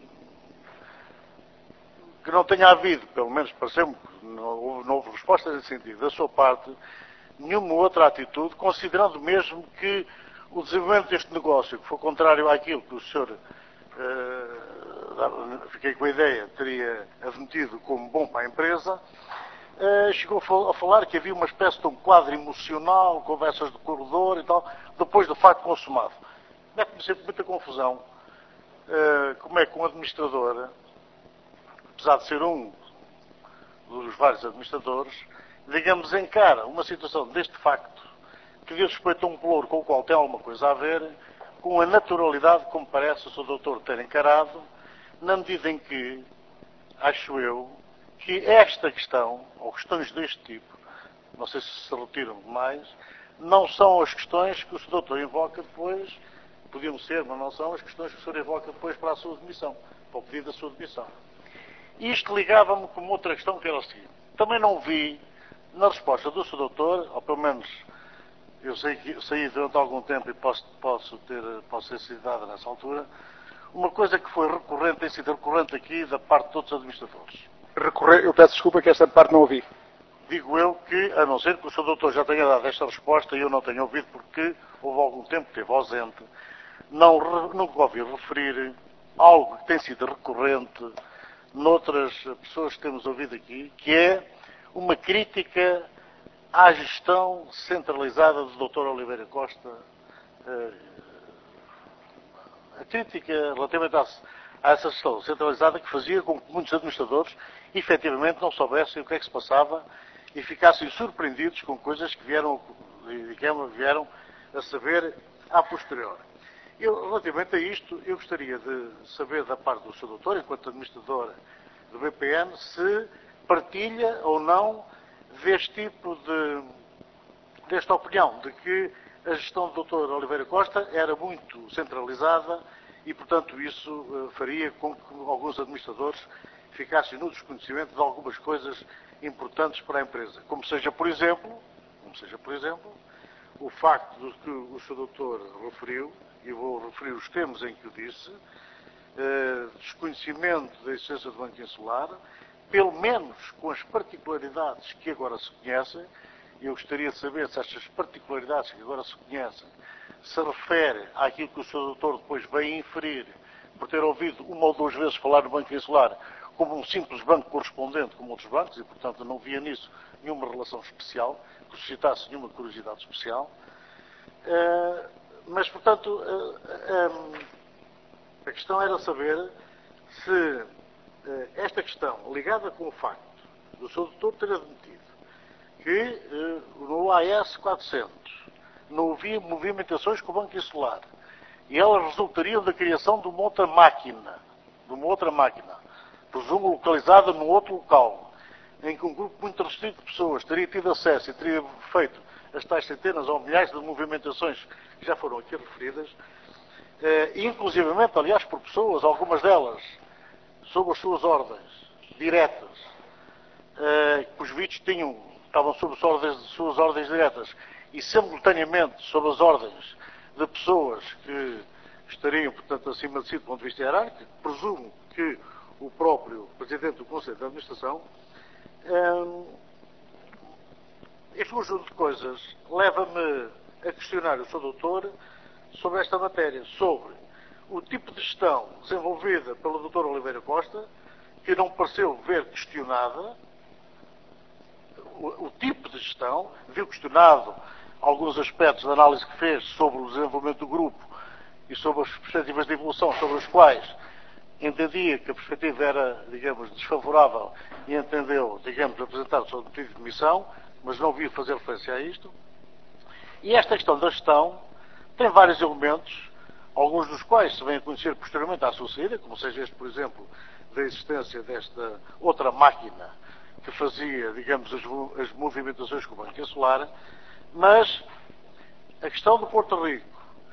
que não tenha havido, pelo menos pareceu-me, não, não houve resposta nesse sentido, da sua parte, nenhuma outra atitude, considerando mesmo que o desenvolvimento deste negócio, que foi contrário àquilo que o senhor eh, fiquei com a ideia, teria admitido como bom para a empresa, uh, chegou a falar que havia uma espécie de um quadro emocional, conversas de corredor e tal, depois do facto consumado. Mete-me sempre muita confusão uh, como é que um administrador, apesar de ser um dos vários administradores, digamos, encara uma situação deste facto, que diz respeito a um pelouro com o qual tem alguma coisa a ver, com a naturalidade, como parece o senhor doutor ter encarado, na medida em que, acho eu, que esta questão, ou questões deste tipo, não sei se se retiram demais, não são as questões que o senhor doutor invoca depois, podiam ser, mas não são as questões que o senhor invoca depois para a sua demissão, para o pedido da sua demissão. Isto ligava-me com outra questão que era o seguinte. Também não vi, na resposta do senhor doutor, ou pelo menos eu sei que saí durante algum tempo e posso, posso, ter, posso ter sido dada nessa altura, uma coisa que foi recorrente, tem sido recorrente aqui da parte de outros administradores. Recorrer, eu peço desculpa que esta parte não ouvi. Digo eu que, a não ser que o senhor doutor já tenha dado esta resposta e eu não tenha ouvido porque houve algum tempo que esteve ausente, não, nunca ouvi referir algo que tem sido recorrente noutras pessoas que temos ouvido aqui, que é uma crítica à gestão centralizada do doutor Oliveira Costa. A crítica relativamente a essa gestão centralizada que fazia com que muitos administradores efetivamente não soubessem o que é que se passava e ficassem surpreendidos com coisas que vieram, que vieram a saber a posterior. Eu, relativamente a isto, eu gostaria de saber da parte do senhor doutor, enquanto administrador do B P N, se partilha ou não deste tipo de, desta opinião, de que a gestão do doutor Oliveira Costa era muito centralizada e, portanto, isso uh, faria com que alguns administradores ficassem no desconhecimento de algumas coisas importantes para a empresa. Como seja, por exemplo, como seja, por exemplo, o facto de que o senhor doutor referiu, e vou referir os termos em que o disse, uh, desconhecimento da existência do Banco Insular, pelo menos com as particularidades que agora se conhecem. Eu gostaria de saber se estas particularidades que agora se conhecem se refere àquilo que o senhor doutor depois veio inferir, por ter ouvido uma ou duas vezes falar no Banco Insular como um simples banco correspondente como outros bancos, e, portanto, não via nisso nenhuma relação especial, que suscitasse nenhuma curiosidade especial. Uh, mas, portanto, uh, um, a questão era saber se uh, esta questão, ligada com o facto do senhor doutor ter admitido que uh, no A S quatrocentos não havia movimentações com o Banco Insular e elas resultariam da criação de uma outra máquina, de uma outra máquina, presumo localizada num outro local, em que um grupo muito restrito de pessoas teria tido acesso e teria feito as tais centenas ou milhares de movimentações que já foram aqui referidas, uh, inclusivamente, aliás, por pessoas, algumas delas, sob as suas ordens diretas, uh, que os vídeos tinham, estavam sob as ordens, suas ordens diretas e simultaneamente sob as ordens de pessoas que estariam, portanto, acima de si do ponto de vista hierárquico. Presumo que o próprio Presidente do Conselho de Administração. Um, este conjunto de coisas leva-me a questionar o senhor doutor sobre esta matéria, sobre o tipo de gestão desenvolvida pelo doutor Oliveira Costa, que não pareceu ver questionada, o, o tipo de gestão, viu questionado alguns aspectos da análise que fez sobre o desenvolvimento do grupo e sobre as perspectivas de evolução sobre as quais entendia que a perspectiva era, digamos, desfavorável e entendeu, digamos, apresentar o seu pedido de demissão, mas não viu fazer referência a isto. E esta questão da gestão tem vários elementos, alguns dos quais se vêm a conhecer posteriormente à sua saída, como seja este, por exemplo, da existência desta outra máquina que fazia, digamos, as, as movimentações com o Banco Insular, mas a questão do Porto Rico,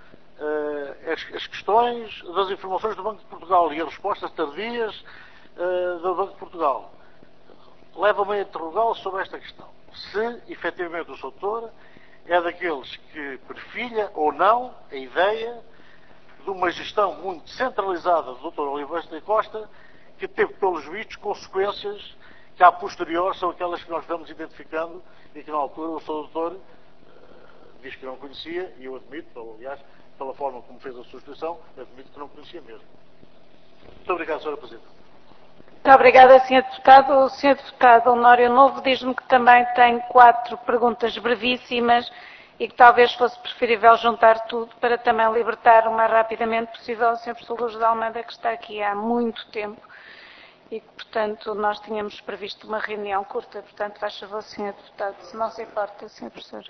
uh, as, as questões das informações do Banco de Portugal e as respostas tardias uh, do Banco de Portugal levam-me a interrogá-lo sobre esta questão. Se, efetivamente, o senhor doutor é daqueles que perfilha ou não a ideia de uma gestão muito centralizada do doutor Oliveira Costa, que teve, pelos vistos, consequências que, a posterior, são aquelas que nós vamos identificando e que, na altura, o senhor doutor uh, diz que não conhecia, e eu admito, aliás, pela forma como fez a sua exposição, admito que não conhecia mesmo. Muito obrigado, senhora Presidente. Muito obrigada, senhor Deputado. O senhor Deputado Honório Novo diz-me que também tem quatro perguntas brevíssimas e que talvez fosse preferível juntar tudo para também libertar o mais rapidamente possível o senhor Professor Lourdes de Almeida, que está aqui há muito tempo e que, portanto, nós tínhamos previsto uma reunião curta. Portanto, faz favor, senhor Deputado, se não se importa, senhor Professor.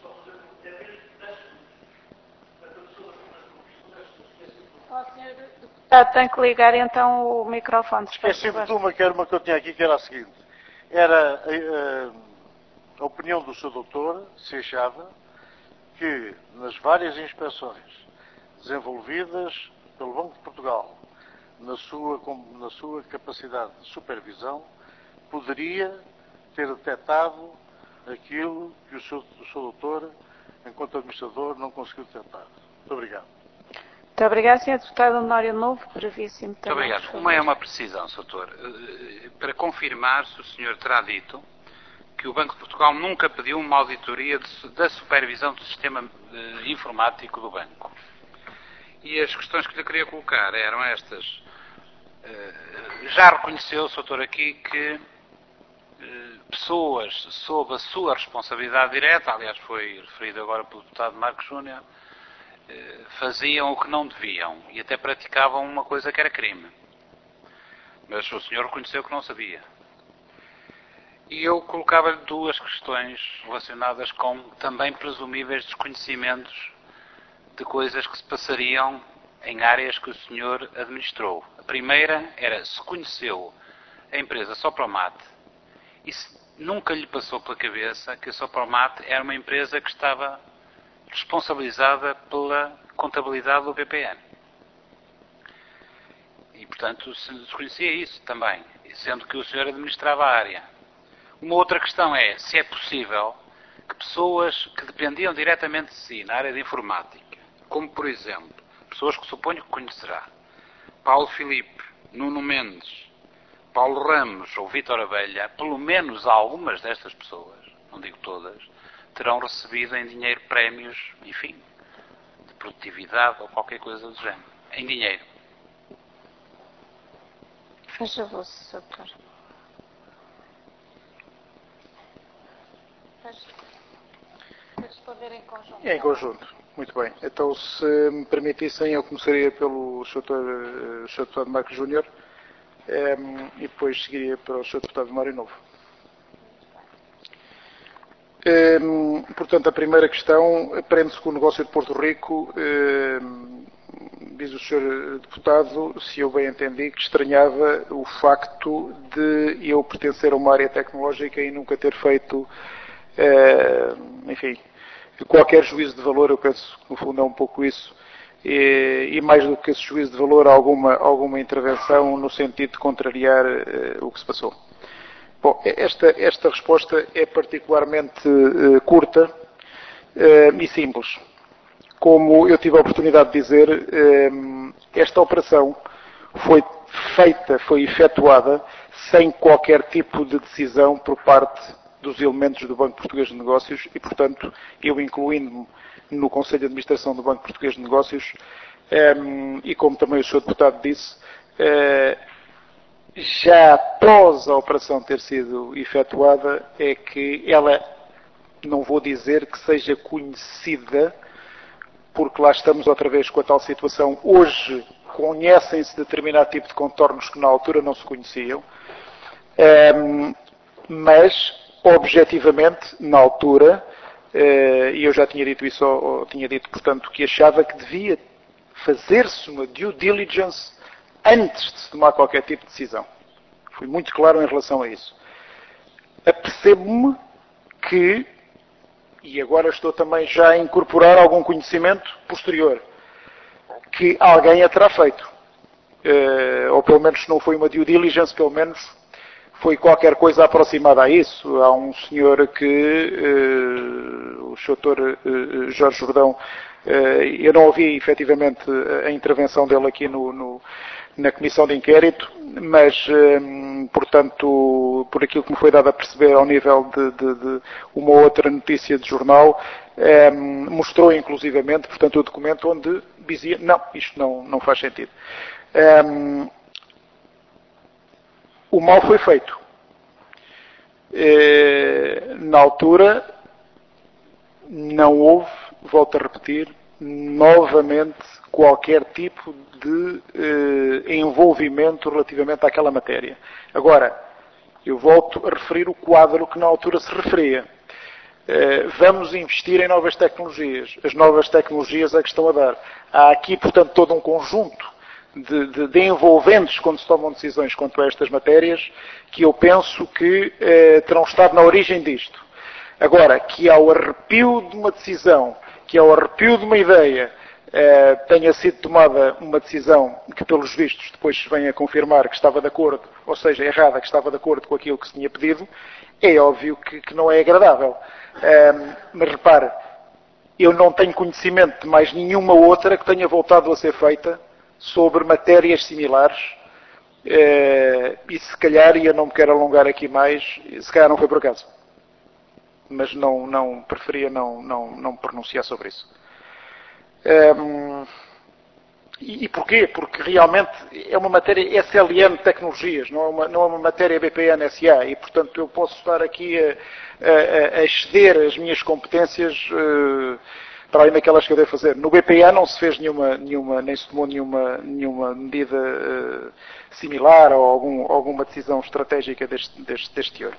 O senhor Deputado tem que ligar então o microfone. Esqueci-me de uma, que era uma que eu tinha aqui, que era a seguinte. Era a, a, a opinião do senhor Doutor, se achava que nas várias inspeções desenvolvidas pelo Banco de Portugal, na sua, na sua capacidade de supervisão, poderia ter detectado aquilo que o senhor, o senhor Doutor, enquanto administrador, não conseguiu detectar. Muito obrigado. Muito obrigado, senhor Deputado Honório Novo. Brevíssimo também. Muito obrigado. Uma é uma precisão, senhor Doutor. Para confirmar se o senhor terá dito que o Banco de Portugal nunca pediu uma auditoria de, da supervisão do sistema eh, informático do banco. E as questões que lhe queria colocar eram estas. Eh, já reconheceu, senhor Doutor, aqui que eh, pessoas sob a sua responsabilidade direta, aliás foi referido agora pelo deputado Marcos Júnior, eh, faziam o que não deviam e até praticavam uma coisa que era crime. Mas o senhor reconheceu que não sabia. E eu colocava-lhe duas questões relacionadas com também presumíveis desconhecimentos de coisas que se passariam em áreas que o senhor administrou. A primeira era se conheceu a empresa Sopromat e se nunca lhe passou pela cabeça que a Sopromat era uma empresa que estava responsabilizada pela contabilidade do B P N. E, portanto, se desconhecia isso também, sendo que o senhor administrava a área. Uma outra questão é se é possível que pessoas que dependiam diretamente de si na área de informática, como por exemplo, pessoas que suponho que conhecerá, Paulo Filipe, Nuno Mendes, Paulo Ramos ou Vítor Abelha, pelo menos algumas destas pessoas, não digo todas, terão recebido em dinheiro prémios, enfim, de produtividade ou qualquer coisa do género, em dinheiro. Faz favor, senhor Doutor. Responder em conjunto. Em conjunto. Muito bem. Então, se me permitissem, eu começaria pelo senhor Deputado Marcos Júnior um, e depois seguiria para o senhor Deputado Honório Novo. Um, portanto, a primeira questão prende-se com o negócio de Porto Rico. Um, diz o senhor Deputado, se eu bem entendi, que estranhava o facto de eu pertencer a uma área tecnológica e nunca ter feito, uh, enfim, qualquer juízo de valor. Eu penso que no fundo é um pouco isso, e, e mais do que esse juízo de valor, alguma, alguma intervenção no sentido de contrariar uh, o que se passou. Bom, esta, esta resposta é particularmente uh, curta uh, e simples. Como eu tive a oportunidade de dizer, uh, esta operação foi feita, foi efetuada sem qualquer tipo de decisão por parte dos elementos do Banco Português de Negócios e, portanto, eu incluindo-me no Conselho de Administração do Banco Português de Negócios, um, e como também o senhor Deputado disse, uh, já após a operação ter sido efetuada, é que ela, não vou dizer que seja conhecida, porque lá estamos outra vez com a tal situação. Hoje conhecem-se determinado tipo de contornos que na altura não se conheciam, um, mas, objetivamente, na altura, uh, e eu já tinha dito isso, ou, ou tinha dito, portanto, que achava que devia fazer-se uma due diligence antes de se tomar qualquer tipo de decisão. Fui muito claro em relação a isso. Apercebo-me que, e agora estou também já a incorporar algum conhecimento posterior, que alguém a terá feito. Uh, ou pelo menos se não foi uma due diligence, pelo menos foi qualquer coisa aproximada a isso. Há um senhor que, uh, o doutor uh, Jorge Jordão, uh, eu não ouvi efetivamente a intervenção dele aqui no, no, na Comissão de Inquérito, mas, um, portanto, por aquilo que me foi dado a perceber ao nível de, de, de uma outra notícia de jornal, um, mostrou inclusivamente, portanto, o documento onde dizia, não, isto não, não faz sentido. Um, o mal foi feito. Na altura, não houve, volto a repetir, novamente qualquer tipo de eh, envolvimento relativamente àquela matéria. Agora, eu volto a referir o quadro que na altura se referia. Eh, vamos investir em novas tecnologias. As novas tecnologias é que estão a dar. Há aqui, portanto, todo um conjunto de, de, de envolventes quando se tomam decisões quanto a estas matérias que eu penso que eh, terão estado na origem disto. Agora, que ao arrepio de uma decisão, que ao arrepio de uma ideia, eh, tenha sido tomada uma decisão que, pelos vistos, depois se vem a confirmar que estava de acordo, ou seja, errada, que estava de acordo com aquilo que se tinha pedido, é óbvio que, que não é agradável. Eh, mas repare, eu não tenho conhecimento de mais nenhuma outra que tenha voltado a ser feita sobre matérias similares, eh, e se calhar, e eu não me quero alongar aqui mais, se calhar não foi por acaso. Mas não, não preferia não, não, não pronunciar sobre isso. Um, e, e porquê? Porque realmente é uma matéria S L M Tecnologias, não é uma, não é uma matéria B P N S A, e portanto eu posso estar aqui a, a, a exceder as minhas competências uh, para além daquelas que eu devo fazer. No B P A não se fez nenhuma, nenhuma nem se tomou nenhuma, nenhuma medida uh, similar ou algum, alguma decisão estratégica deste, deste, deste teor.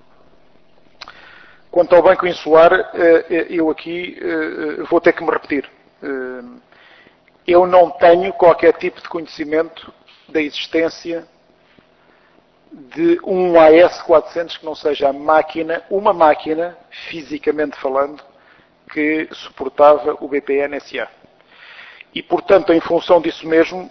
Quanto ao Banco Insular, eu aqui vou ter que me repetir. Eu não tenho qualquer tipo de conhecimento da existência de um A S quatrocentos que não seja a máquina, uma máquina, fisicamente falando, que suportava o B P N S A. E, portanto, em função disso mesmo,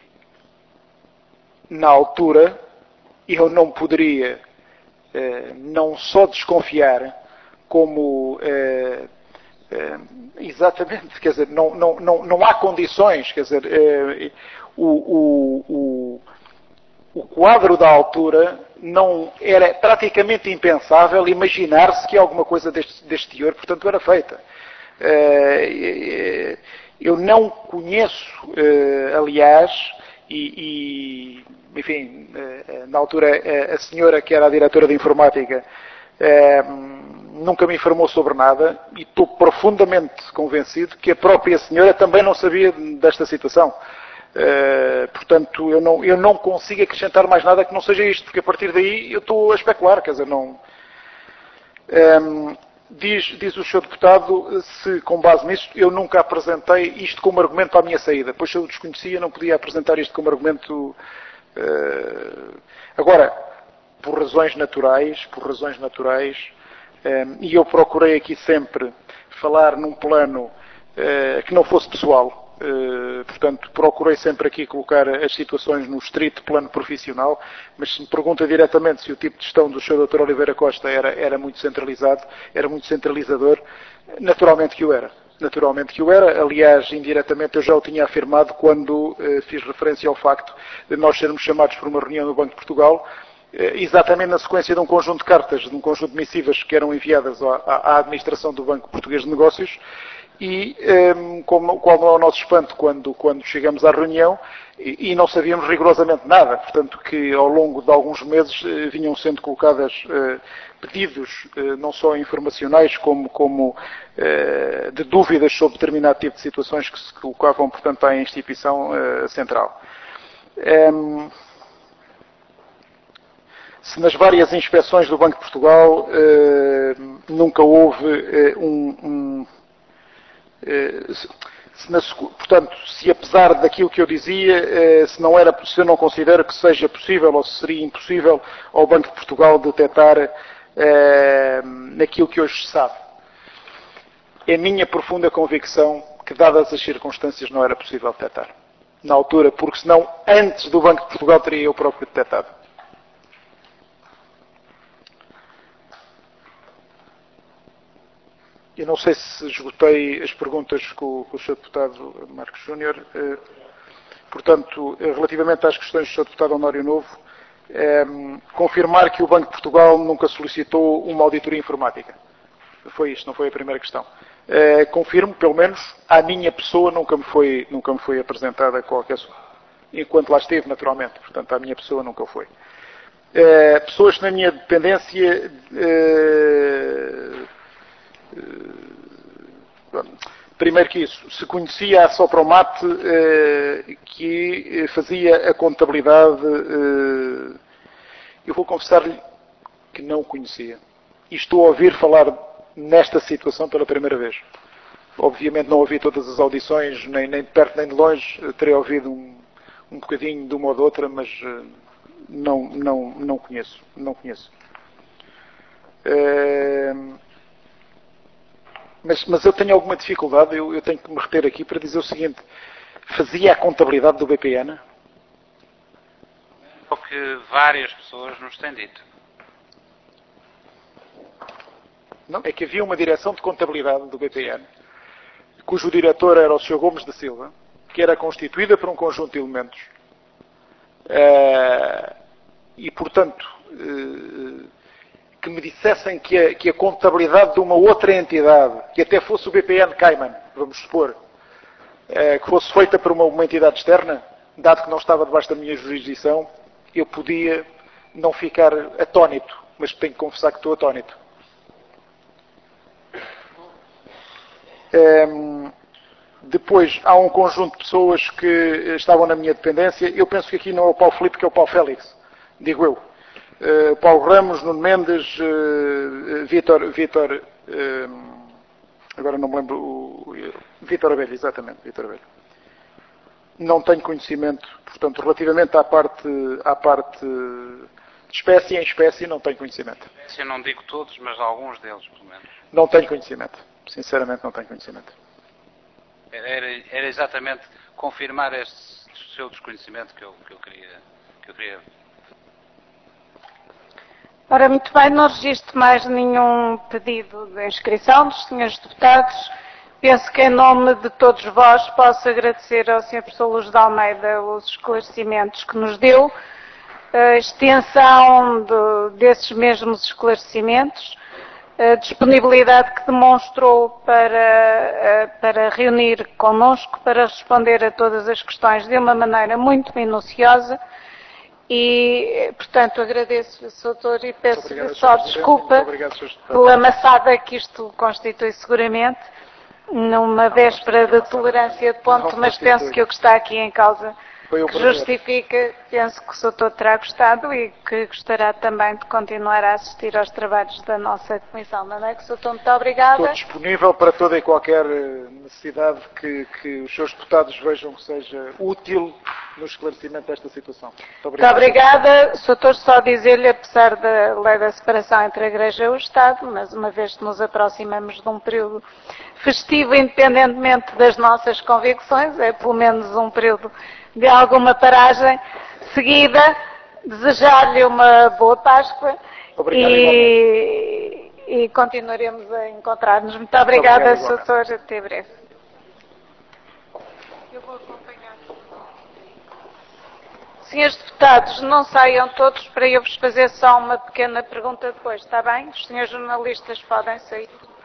na altura, eu não poderia não só desconfiar, como eh, eh, exatamente, quer dizer, não, não, não, não há condições, quer dizer, eh, o, o, o, o quadro da altura não era praticamente impensável imaginar-se que alguma coisa deste, deste teor, portanto, era feita. Eh, eu não conheço, eh, aliás, e, e enfim, eh, na altura a senhora que era a diretora de informática eh, nunca me informou sobre nada e estou profundamente convencido que a própria senhora também não sabia desta situação. Uh, portanto, eu não, eu não consigo acrescentar mais nada que não seja isto, porque a partir daí eu estou a especular, quer dizer, não... Um, diz, diz o senhor Deputado se, com base nisto, eu nunca apresentei isto como argumento para a minha saída. Pois se eu desconhecia, não podia apresentar isto como argumento... Uh, agora, por razões naturais, por razões naturais, Um, e eu procurei aqui sempre falar num plano uh, que não fosse pessoal. Uh, portanto, procurei sempre aqui colocar as situações no estrito plano profissional, mas se me pergunta diretamente se o tipo de gestão do senhor doutor Oliveira Costa era, era muito centralizado, era muito centralizador, naturalmente que o era. Naturalmente que o era. Aliás, indiretamente eu já o tinha afirmado quando uh, fiz referência ao facto de nós sermos chamados para uma reunião no Banco de Portugal, exatamente na sequência de um conjunto de cartas, de um conjunto de missivas que eram enviadas à, à administração do Banco Português de Negócios e, um, como, qual não é o nosso espanto quando, quando chegamos à reunião e, e não sabíamos rigorosamente nada, portanto que ao longo de alguns meses eh, vinham sendo colocadas eh, pedidos eh, não só informacionais como, como eh, de dúvidas sobre determinado tipo de situações que se colocavam, portanto, à instituição eh, central. Um, Se nas várias inspeções do Banco de Portugal eh, nunca houve eh, um... um eh, se na, portanto, se apesar daquilo que eu dizia, eh, se, não era, se eu não considero que seja possível ou se seria impossível ao Banco de Portugal detectar eh, naquilo que hoje se sabe. É minha profunda convicção que, dadas as circunstâncias, não era possível detectar. Na altura, porque senão, antes do Banco de Portugal, teria eu próprio detectado. Eu não sei se esgotei as perguntas com, com o senhor Deputado Marcos Júnior. Eh, portanto, relativamente às questões do senhor Deputado Honório Novo, eh, confirmar que o Banco de Portugal nunca solicitou uma auditoria informática. Foi isto, não foi a primeira questão. Eh, confirmo, pelo menos, à minha pessoa nunca me foi, nunca me foi apresentada qualquer... Enquanto lá esteve, naturalmente. Portanto, à minha pessoa nunca foi. Uh, pessoas na minha dependência... Uh, uh, primeiro que isso, se conhecia a Sopromate uh, que fazia a contabilidade... Uh, eu vou confessar-lhe que não conhecia. E estou a ouvir falar nesta situação pela primeira vez. Obviamente não ouvi todas as audições, nem, nem de perto nem de longe. Terei ouvido um, um bocadinho de uma ou de outra, mas uh, não, não, não conheço. Não conheço. Uh, mas, mas eu tenho alguma dificuldade, eu, eu tenho que me reter aqui para dizer o seguinte. Fazia a contabilidade do B P N? O que várias pessoas nos têm dito. Não, é que havia uma direção de contabilidade do B P N, cujo diretor era o senhor Gomes da Silva, que era constituída por um conjunto de elementos. Uh, e, portanto, uh, que me dissessem que a, que a contabilidade de uma outra entidade, que até fosse o B P N Cayman, vamos supor, uh, que fosse feita por uma, uma entidade externa, dado que não estava debaixo da minha jurisdição, eu podia não ficar atónito, mas tenho que confessar que estou atónito. Um, depois há um conjunto de pessoas que estavam na minha dependência. Eu penso que aqui não é o Paulo Filipe, que é o Paulo Félix, digo eu. Uh, Paulo Ramos, Nuno Mendes, uh, Vítor, Vítor uh, agora não me lembro, o, uh, Vítor Abelha, exatamente, Vítor Abelha. Não tenho conhecimento, portanto, relativamente à parte, à parte de espécie em espécie, não tenho conhecimento. Eu não digo todos, mas alguns deles, pelo menos. Não tenho conhecimento. Sinceramente, não tenho conhecimento. Era, era exatamente confirmar este seu desconhecimento que eu, que eu queria... Que eu queria... Ora, muito bem, não registro mais nenhum pedido de inscrição dos senhores deputados. Penso que, em nome de todos vós, posso agradecer ao senhor Professor Luz de Almeida os esclarecimentos que nos deu, a extensão de, desses mesmos esclarecimentos, a disponibilidade que demonstrou para, para reunir connosco, para responder a todas as questões de uma maneira muito minuciosa e, portanto, agradeço-lhe, senhor Doutor, e peço-lhe só desculpa pela amassada que isto constitui seguramente, numa véspera de tolerância de ponto, mas penso que o que está aqui em causa que justifica, penso que o senhor Doutor terá gostado e que gostará também de continuar a assistir aos trabalhos da nossa Comissão. Não é que o senhor Doutor, muito obrigada. Estou disponível para toda e qualquer necessidade que, que os seus deputados vejam que seja útil no esclarecimento desta situação. Muito obrigado. Muito obrigada. senhor Doutor, só dizer-lhe, apesar da lei da separação entre a Igreja e o Estado, mas uma vez que nos aproximamos de um período festivo, independentemente das nossas convicções, é pelo menos um período de alguma paragem seguida, desejar-lhe uma boa Páscoa e, e continuaremos a encontrar-nos. Muito obrigada, senhor Doutor, até breve. Eu vou acompanhar. Senhores deputados, não saiam todos para eu vos fazer só uma pequena pergunta depois, está bem? Os senhores jornalistas podem sair.